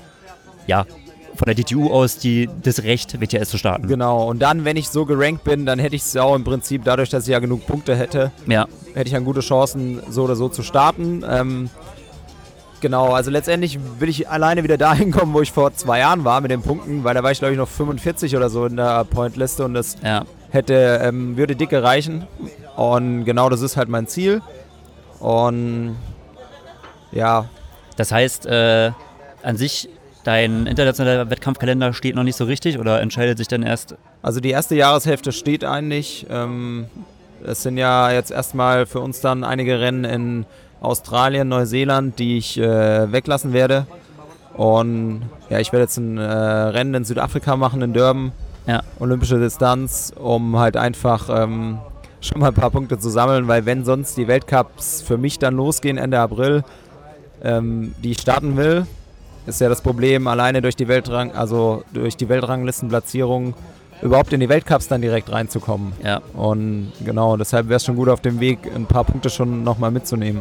Speaker 1: von der DTU aus das Recht, WTS zu starten.
Speaker 5: Genau, und dann, wenn ich so gerankt bin, dann hätte ich es auch im Prinzip, dadurch, dass ich ja genug Punkte hätte, hätte ich dann gute Chancen, so oder so zu starten. Genau, also letztendlich will ich alleine wieder dahin kommen, wo ich vor 2 Jahren war mit den Punkten, weil da war ich, glaube ich, noch 45 oder so in der Pointliste und das würde dicke reichen. Und genau das ist halt mein Ziel. Und ja.
Speaker 1: Das heißt, an sich, dein internationaler Wettkampfkalender steht noch nicht so richtig oder entscheidet sich dann erst?
Speaker 5: Also die erste Jahreshälfte steht eigentlich. Es sind ja jetzt erstmal für uns dann einige Rennen in Australien, Neuseeland, die ich weglassen werde. Und ja, ich werde jetzt ein Rennen in Südafrika machen, in Durban.
Speaker 1: Ja.
Speaker 5: Olympische Distanz, um halt einfach schon mal ein paar Punkte zu sammeln, weil wenn sonst die Weltcups für mich dann losgehen Ende April, die ich starten will, ist ja das Problem, alleine durch die Weltranglistenplatzierung überhaupt in die Weltcups dann direkt reinzukommen.
Speaker 1: Ja.
Speaker 5: Und genau, deshalb wäre es schon gut auf dem Weg, ein paar Punkte schon nochmal mitzunehmen.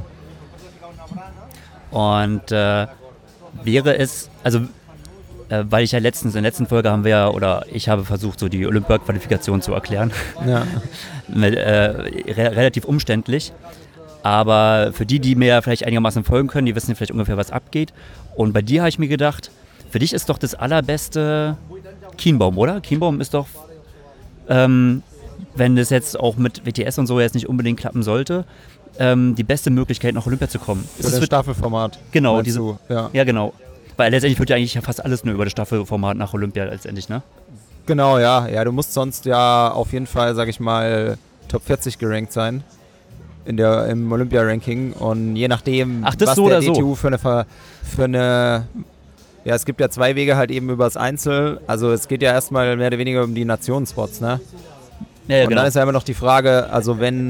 Speaker 1: Und wäre es, weil ich ja in der letzten Folge ich habe versucht, so die Olympia-Qualifikation zu erklären.
Speaker 5: Ja.
Speaker 1: Relativ umständlich. Aber für die mir vielleicht einigermaßen folgen können, die wissen vielleicht ungefähr, was abgeht. Und bei dir habe ich mir gedacht, für dich ist doch das allerbeste Kienbaum, oder? Kienbaum ist doch, wenn das jetzt auch mit WTS und so jetzt nicht unbedingt klappen sollte, die beste Möglichkeit, nach Olympia zu kommen.
Speaker 5: Für das Staffelformat.
Speaker 1: Genau.
Speaker 5: Ja,
Speaker 1: genau. Weil letztendlich wird ja eigentlich fast alles nur über das Staffelformat nach Olympia letztendlich, ne?
Speaker 5: Genau, ja. Ja, du musst sonst ja auf jeden Fall, sag ich mal, Top 40 gerankt sein im Olympia-Ranking. Und je nachdem, was
Speaker 1: so
Speaker 5: der
Speaker 1: oder
Speaker 5: DTU für eine ja, es gibt ja 2 Wege halt eben übers Einzel. Also es geht ja erstmal mehr oder weniger um die Nationenspots, ne?
Speaker 1: Ja,
Speaker 5: und dann ist ja immer noch die Frage, also wenn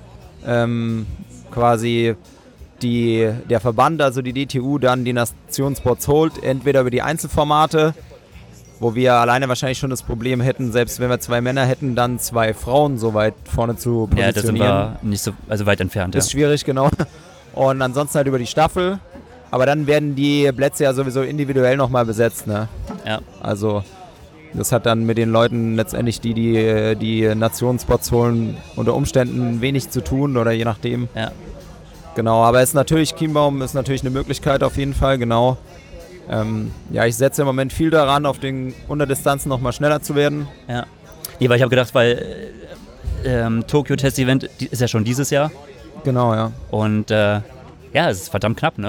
Speaker 5: quasi der Verband, also die DTU, dann die Nationenspots holt, entweder über die Einzelformate, wo wir alleine wahrscheinlich schon das Problem hätten, selbst wenn wir 2 Männer hätten, dann 2 Frauen so weit vorne zu positionieren.
Speaker 1: Ja, da sind wir nicht so weit entfernt.
Speaker 5: Das ist schwierig, genau. Und ansonsten halt über die Staffel. Aber dann werden die Plätze ja sowieso individuell nochmal besetzt, ne?
Speaker 1: Ja.
Speaker 5: Also das hat dann mit den Leuten letztendlich, die Nationenspots holen, unter Umständen wenig zu tun oder je nachdem.
Speaker 1: Ja.
Speaker 5: Genau, aber Kienbaum ist natürlich eine Möglichkeit auf jeden Fall, genau. Ich setze im Moment viel daran, auf den Unterdistanzen nochmal schneller zu werden.
Speaker 1: Ja. Nee, weil ich habe gedacht, weil Tokyo Test Event ist ja schon dieses Jahr.
Speaker 5: Genau, ja.
Speaker 1: Und es ist verdammt knapp, ne?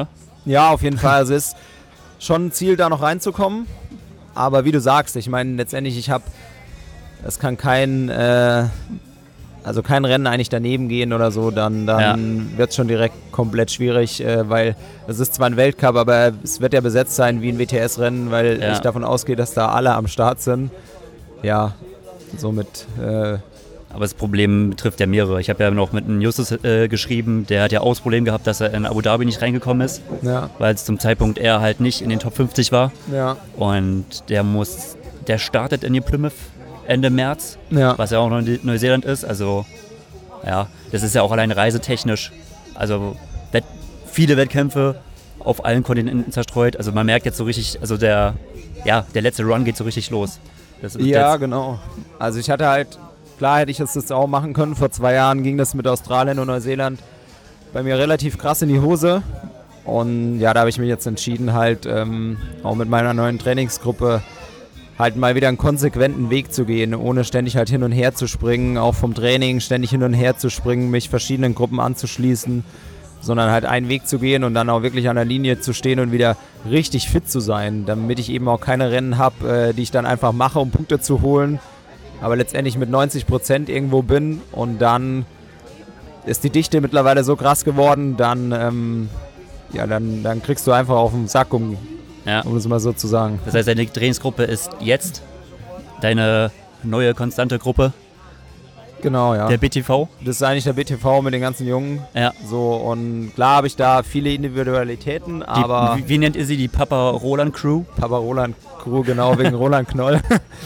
Speaker 5: Ja, auf jeden Fall. Also ist schon ein Ziel, da noch reinzukommen. Aber wie du sagst, ich meine, letztendlich, es kann kein Rennen eigentlich daneben gehen oder so, dann wird es schon direkt komplett schwierig, weil es ist zwar ein Weltcup, aber es wird ja besetzt sein wie ein WTS-Rennen, weil ich davon ausgehe, dass da alle am Start sind. Ja, somit...
Speaker 1: Aber das Problem betrifft ja mehrere. Ich habe ja noch mit einem Justus geschrieben, der hat ja auch das Problem gehabt, dass er in Abu Dhabi nicht reingekommen ist, weil es zum Zeitpunkt er halt nicht in den Top 50 war.
Speaker 5: Ja.
Speaker 1: Und der startet in die Plymouth Ende März, was ja auch noch in Neuseeland ist. Also ja, das ist ja auch allein reisetechnisch. Also viele Wettkämpfe auf allen Kontinenten zerstreut. Also man merkt jetzt so richtig, also der letzte Run geht so richtig los.
Speaker 5: Genau. Also ich hatte halt, klar hätte ich das auch machen können. Vor 2 Jahren ging das mit Australien und Neuseeland bei mir relativ krass in die Hose. Und ja, da habe ich mich jetzt entschieden, halt auch mit meiner neuen Trainingsgruppe halt mal wieder einen konsequenten Weg zu gehen, ohne ständig halt hin und her zu springen, auch vom Training ständig hin und her zu springen, mich verschiedenen Gruppen anzuschließen, sondern halt einen Weg zu gehen und dann auch wirklich an der Linie zu stehen und wieder richtig fit zu sein, damit ich eben auch keine Rennen habe, die ich dann einfach mache, um Punkte zu holen, aber letztendlich mit 90% irgendwo bin und dann ist die Dichte mittlerweile so krass geworden, dann kriegst du einfach auf den Sack, um es mal so zu sagen.
Speaker 1: Das heißt, deine Trainingsgruppe ist jetzt deine neue konstante Gruppe?
Speaker 5: Genau, ja.
Speaker 1: Der BTV?
Speaker 5: Das ist eigentlich der BTV mit den ganzen Jungen.
Speaker 1: Ja.
Speaker 5: So, und klar habe ich da viele Individualitäten, aber...
Speaker 1: Wie nennt ihr sie? Die Papa Roland Crew?
Speaker 5: Papa Roland Crew, genau, wegen Roland Knoll.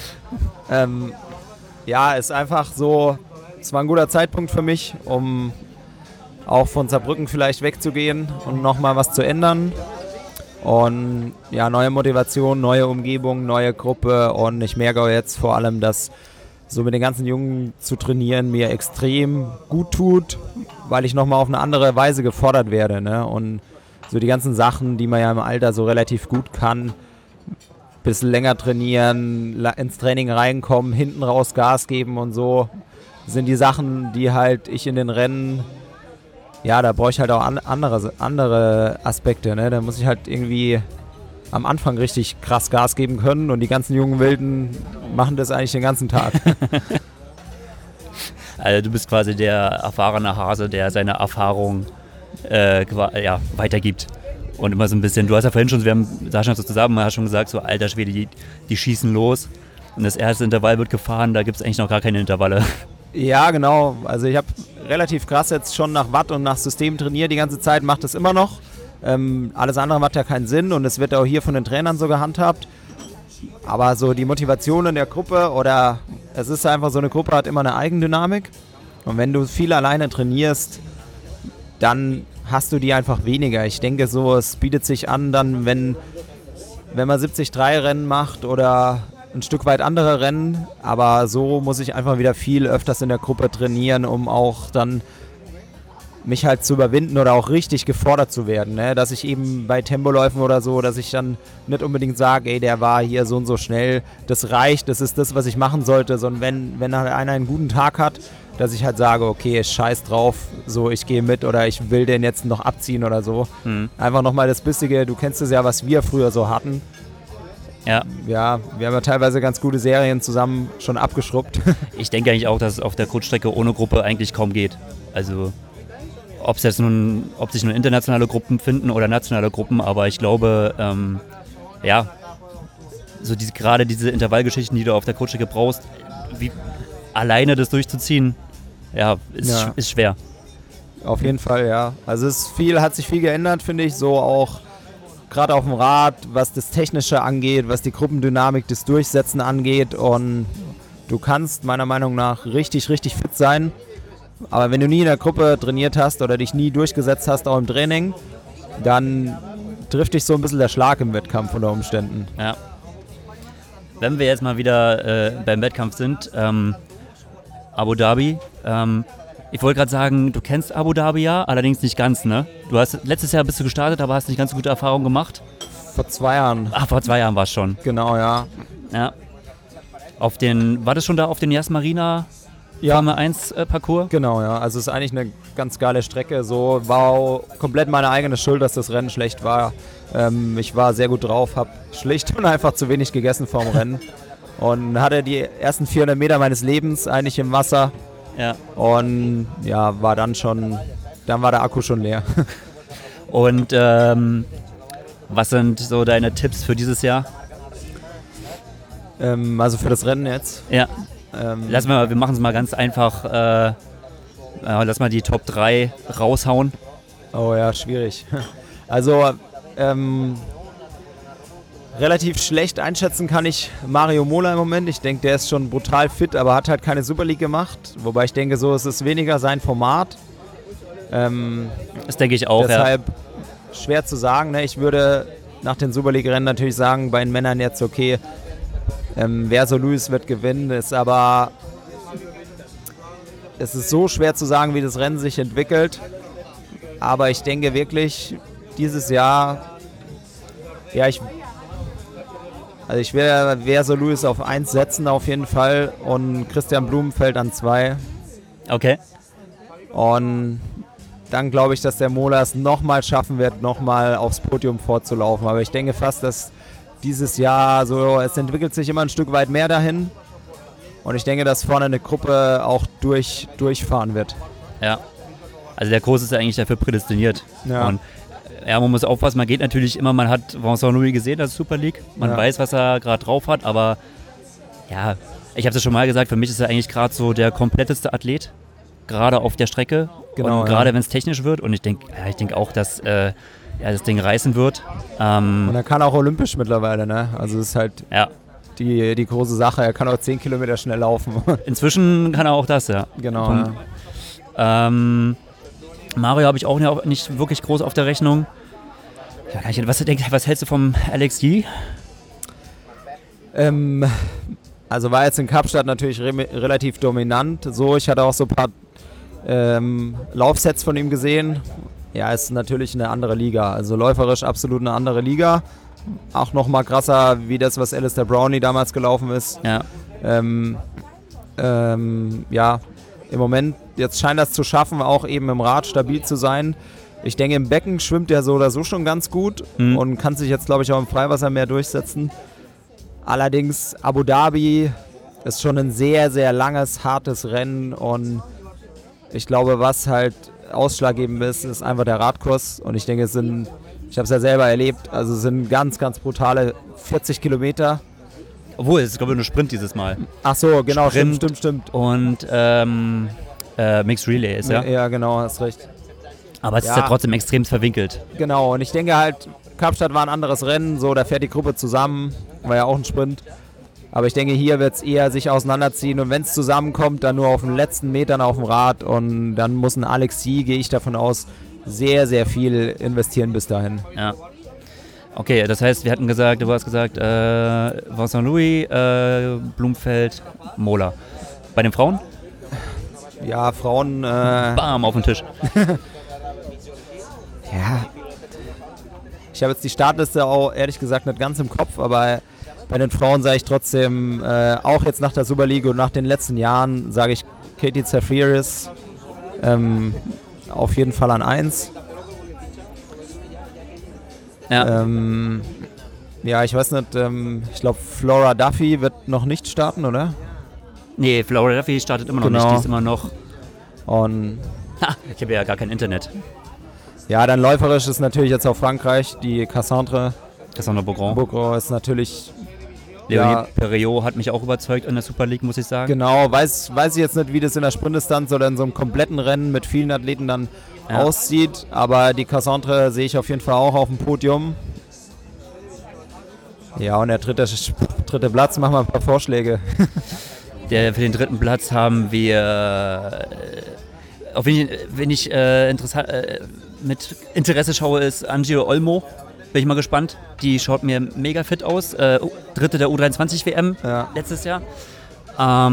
Speaker 5: Ist einfach so, es war ein guter Zeitpunkt für mich, um auch von Saarbrücken vielleicht wegzugehen und nochmal was zu ändern. Und ja, neue Motivation, neue Umgebung, neue Gruppe und ich merke auch jetzt vor allem, dass so mit den ganzen Jungen zu trainieren mir extrem gut tut, weil ich nochmal auf eine andere Weise gefordert werde, ne? Und so die ganzen Sachen, die man ja im Alter so relativ gut kann, bisschen länger trainieren, ins Training reinkommen, hinten raus Gas geben und so, sind die Sachen, die halt ich in den Rennen... Ja, da brauche ich halt auch andere Aspekte, ne? Da muss ich halt irgendwie am Anfang richtig krass Gas geben können und die ganzen jungen Wilden machen das eigentlich den ganzen Tag.
Speaker 1: Also du bist quasi der erfahrene Hase, der seine Erfahrung weitergibt. Und immer so ein bisschen, du hast ja vorhin schon, wir haben Sascha so zusammen, man hat schon gesagt, so alter Schwede, die schießen los und das erste Intervall wird gefahren, da gibt es eigentlich noch gar keine Intervalle.
Speaker 5: Ja, genau. Also ich habe relativ krass jetzt schon nach Watt und nach System trainiert die ganze Zeit, macht das immer noch. Alles andere macht ja keinen Sinn und es wird auch hier von den Trainern so gehandhabt. Aber so die Motivation in der Gruppe oder es ist einfach so, eine Gruppe hat immer eine Eigendynamik. Und wenn du viel alleine trainierst, dann hast du die einfach weniger. Ich denke so, es bietet sich an, dann wenn man 73-Rennen macht oder ein Stück weit andere Rennen, aber so muss ich einfach wieder viel öfters in der Gruppe trainieren, um auch dann mich halt zu überwinden oder auch richtig gefordert zu werden, ne? Dass ich eben bei Tempoläufen oder so, dass ich dann nicht unbedingt sage, ey, der war hier so und so schnell, das reicht, das ist das, was ich machen sollte, sondern wenn halt einer einen guten Tag hat, dass ich halt sage, okay, scheiß drauf, so ich gehe mit oder ich will den jetzt noch abziehen oder so. Einfach nochmal das Bissige, du kennst es ja, was wir früher so hatten. Ja, wir haben ja teilweise ganz gute Serien zusammen schon abgeschrubbt.
Speaker 1: Ich denke eigentlich auch, dass es auf der Kurzstrecke ohne Gruppe eigentlich kaum geht. Also ob sich nun internationale Gruppen finden oder nationale Gruppen, aber ich glaube, so gerade diese Intervallgeschichten, die du auf der Kurzstrecke brauchst, wie alleine das durchzuziehen, ist schwer.
Speaker 5: Auf jeden Fall, ja. Also hat sich viel geändert, finde ich, so auch gerade auf dem Rad, was das Technische angeht, was die Gruppendynamik, das Durchsetzen angeht und du kannst meiner Meinung nach richtig, richtig fit sein, aber wenn du nie in der Gruppe trainiert hast oder dich nie durchgesetzt hast, auch im Training, dann trifft dich so ein bisschen der Schlag im Wettkampf unter Umständen.
Speaker 1: Ja. Wenn wir jetzt mal wieder beim Wettkampf sind, Abu Dhabi, ich wollte gerade sagen, du kennst Abu Dhabi ja, allerdings nicht ganz, ne? Letztes Jahr bist du gestartet, aber hast nicht ganz so gute Erfahrungen gemacht?
Speaker 5: Vor 2 Jahren.
Speaker 1: Ach, vor 2 Jahren war es schon.
Speaker 5: Genau, ja.
Speaker 1: Ja. War das schon da auf den Yas Marina Formel 1 Parcours.
Speaker 5: Genau, ja. Also es ist eigentlich eine ganz geile Strecke. So war auch komplett meine eigene Schuld, dass das Rennen schlecht war. Ich war sehr gut drauf, habe schlicht und einfach zu wenig gegessen vorm Rennen und hatte die ersten 400 Meter meines Lebens eigentlich im Wasser.
Speaker 1: Ja.
Speaker 5: Und ja, dann war der Akku schon leer.
Speaker 1: Und was sind so deine Tipps für dieses Jahr?
Speaker 5: Also für das Rennen jetzt.
Speaker 1: Ja. Wir machen es mal ganz einfach. Lass mal die Top 3 raushauen.
Speaker 5: Oh ja, schwierig. Also relativ schlecht einschätzen kann ich Mario Mola im Moment. Ich denke, der ist schon brutal fit, aber hat halt keine Super League gemacht. Wobei ich denke, so ist es weniger sein Format.
Speaker 1: Das denke ich auch,
Speaker 5: deshalb schwer zu sagen. Ne? Ich würde nach den Super League-Rennen natürlich sagen, bei den Männern jetzt okay, Verso Luis wird gewinnen, es ist so schwer zu sagen, wie das Rennen sich entwickelt. Aber ich denke wirklich, dieses Jahr, ja, ich werde Verso Luis auf 1 setzen auf jeden Fall und Christian Blumenfeld an 2.
Speaker 1: Okay.
Speaker 5: Und dann glaube ich, dass der Mola es nochmal schaffen wird, nochmal aufs Podium vorzulaufen. Aber ich denke fast, dass dieses Jahr es entwickelt sich immer ein Stück weit mehr dahin. Und ich denke, dass vorne eine Gruppe auch durchfahren wird.
Speaker 1: Ja. Also der Kurs ist ja eigentlich dafür prädestiniert.
Speaker 5: Ja.
Speaker 1: Und ja, man muss aufpassen, man geht natürlich immer, man hat Vincent Louis gesehen, das Super League. Man weiß, was er gerade drauf hat, aber ja, ich habe es ja schon mal gesagt, für mich ist er eigentlich gerade so der kompletteste Athlet. Gerade auf der Strecke.
Speaker 5: Genau.
Speaker 1: Und gerade wenn es technisch wird. Und ich denke auch, dass das Ding reißen wird.
Speaker 5: Und er kann auch olympisch mittlerweile, ne? Also es ist halt die große Sache. Er kann auch 10 Kilometer schnell laufen.
Speaker 1: Inzwischen kann er auch das, ja.
Speaker 5: Genau.
Speaker 1: Mario habe ich auch nicht wirklich groß auf der Rechnung. Ja, was hältst du vom Alex Yee?
Speaker 5: Also war jetzt in Kapstadt natürlich relativ dominant. Ich hatte auch so ein paar Laufsets von ihm gesehen. Ja, ist natürlich eine andere Liga. Also läuferisch absolut eine andere Liga. Auch nochmal krasser wie das, was Alistair Brownlee damals gelaufen ist.
Speaker 1: Ja.
Speaker 5: Ja, im Moment, jetzt scheint das zu schaffen, auch eben im Rad stabil zu sein. Ich denke, im Becken schwimmt er so oder so schon ganz gut und kann sich jetzt, glaube ich, auch im Freiwasser mehr durchsetzen. Allerdings, Abu Dhabi ist schon ein sehr, sehr langes, hartes Rennen und ich glaube, was halt ausschlaggebend ist einfach der Radkurs. Und ich denke, ich habe es ja selber erlebt, also es sind ganz, ganz brutale 40 Kilometer.
Speaker 1: Obwohl, es ist, glaube ich, nur Sprint dieses Mal.
Speaker 5: Ach so, genau,
Speaker 1: Sprint
Speaker 5: stimmt.
Speaker 1: Und Mixed Relay ist, ja?
Speaker 5: Ja, genau, hast recht.
Speaker 1: Aber es ist ja trotzdem extrem verwinkelt.
Speaker 5: Genau, und ich denke halt, Kapstadt war ein anderes Rennen, da fährt die Gruppe zusammen, war ja auch ein Sprint. Aber ich denke, hier wird es eher sich auseinanderziehen und wenn es zusammenkommt, dann nur auf den letzten Metern auf dem Rad und dann muss ein Alex Yee, gehe ich davon aus, sehr, sehr viel investieren bis dahin.
Speaker 1: Ja. Okay, das heißt, du hast gesagt, Vincent Louis, Blumfeld, Mola. Bei den Frauen?
Speaker 5: Ja, Frauen...
Speaker 1: Bam, auf den Tisch.
Speaker 5: Ja. Ich habe jetzt die Startliste auch ehrlich gesagt nicht ganz im Kopf, aber bei den Frauen sage ich trotzdem, auch jetzt nach der Super League und nach den letzten Jahren, sage ich Katie Zafiris auf jeden Fall an 1.
Speaker 1: Ja.
Speaker 5: Ja, ich weiß nicht, ich glaube Flora Duffy wird noch nicht starten, oder?
Speaker 1: Nee, Flora Duffy startet immer noch
Speaker 5: Genau.
Speaker 1: nicht, die ist immer noch...
Speaker 5: Und
Speaker 1: ich habe ja gar kein Internet.
Speaker 5: ja, dann läuferisch ist natürlich jetzt auch Frankreich, die Cassandre Beaugrand ist natürlich...
Speaker 1: Leonie Perriot hat mich auch überzeugt in der Super League, muss ich sagen.
Speaker 5: Genau, weiß ich jetzt nicht, wie das in der Sprintdistanz oder in so einem kompletten Rennen mit vielen Athleten dann aussieht, aber die Cassandre sehe ich auf jeden Fall auch auf dem Podium. Ja, und der dritte Platz, machen wir ein paar Vorschläge.
Speaker 1: Für den dritten Platz haben wir, auf wen ich mit Interesse schaue, ist Angio Olmo. Bin ich mal gespannt. Die schaut mir mega fit aus. Dritte der U23 WM letztes Jahr. Da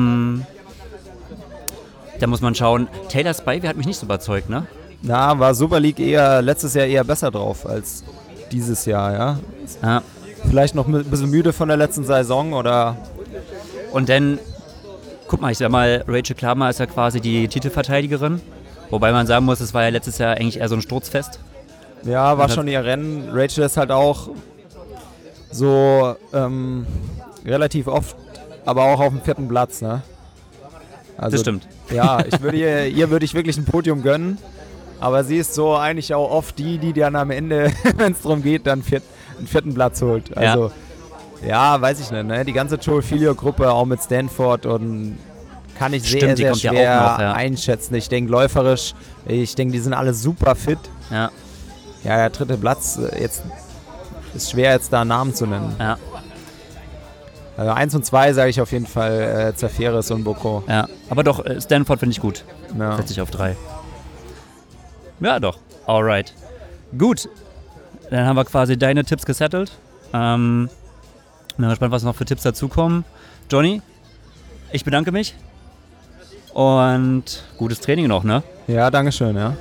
Speaker 1: muss man schauen. Taylor Spivey hat mich nicht so überzeugt, ne?
Speaker 5: Na, war Super League letztes Jahr eher besser drauf als dieses Jahr, ja.
Speaker 1: Ja.
Speaker 5: Vielleicht noch ein bisschen müde von der letzten Saison oder...
Speaker 1: Und dann guck mal, ich sag mal, Rachel Klammer ist ja quasi die Titelverteidigerin. Wobei man sagen muss, es war ja letztes Jahr eigentlich eher so ein Sturzfest.
Speaker 5: Ja, war schon ihr Rennen. Rachel ist halt auch so relativ oft, aber auch auf dem 4. Platz, ne? Also,
Speaker 1: Das stimmt.
Speaker 5: Ja, ihr würde ich wirklich ein Podium gönnen, aber sie ist so eigentlich auch oft die dann am Ende, wenn es darum geht, dann einen 4. Platz holt. Also, ja, weiß ich nicht, ne? Die ganze Joel Filio-Gruppe, auch mit Stanford, und kann ich
Speaker 1: Stimmt, die
Speaker 5: sehr
Speaker 1: kommt ja
Speaker 5: schwer
Speaker 1: auch noch, ja.
Speaker 5: einschätzen. Ich denke läuferisch, ich denke, die sind alle super fit.
Speaker 1: Ja,
Speaker 5: Ja, der 3. Platz, jetzt ist schwer, jetzt da einen Namen zu nennen.
Speaker 1: ja,
Speaker 5: Also 1 und 2 sage ich auf jeden Fall Zaferes und Boko.
Speaker 1: ja. Aber doch, Stanford finde ich gut.
Speaker 5: Ja.
Speaker 1: Setze ich auf 3. Ja, doch. Alright. Gut. Dann haben wir quasi deine Tipps gesettelt. Bin gespannt, was noch für Tipps dazukommen. Johnny, ich bedanke mich. Und gutes Training noch, ne?
Speaker 5: Ja, dankeschön, ja.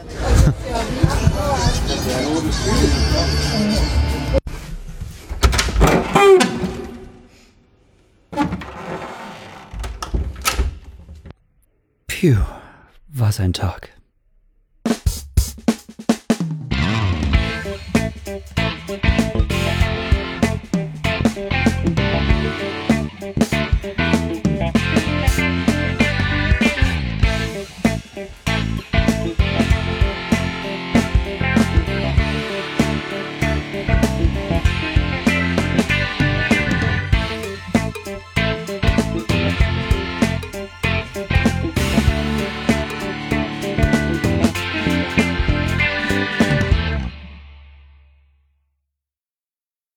Speaker 1: Puh, was ein Tag.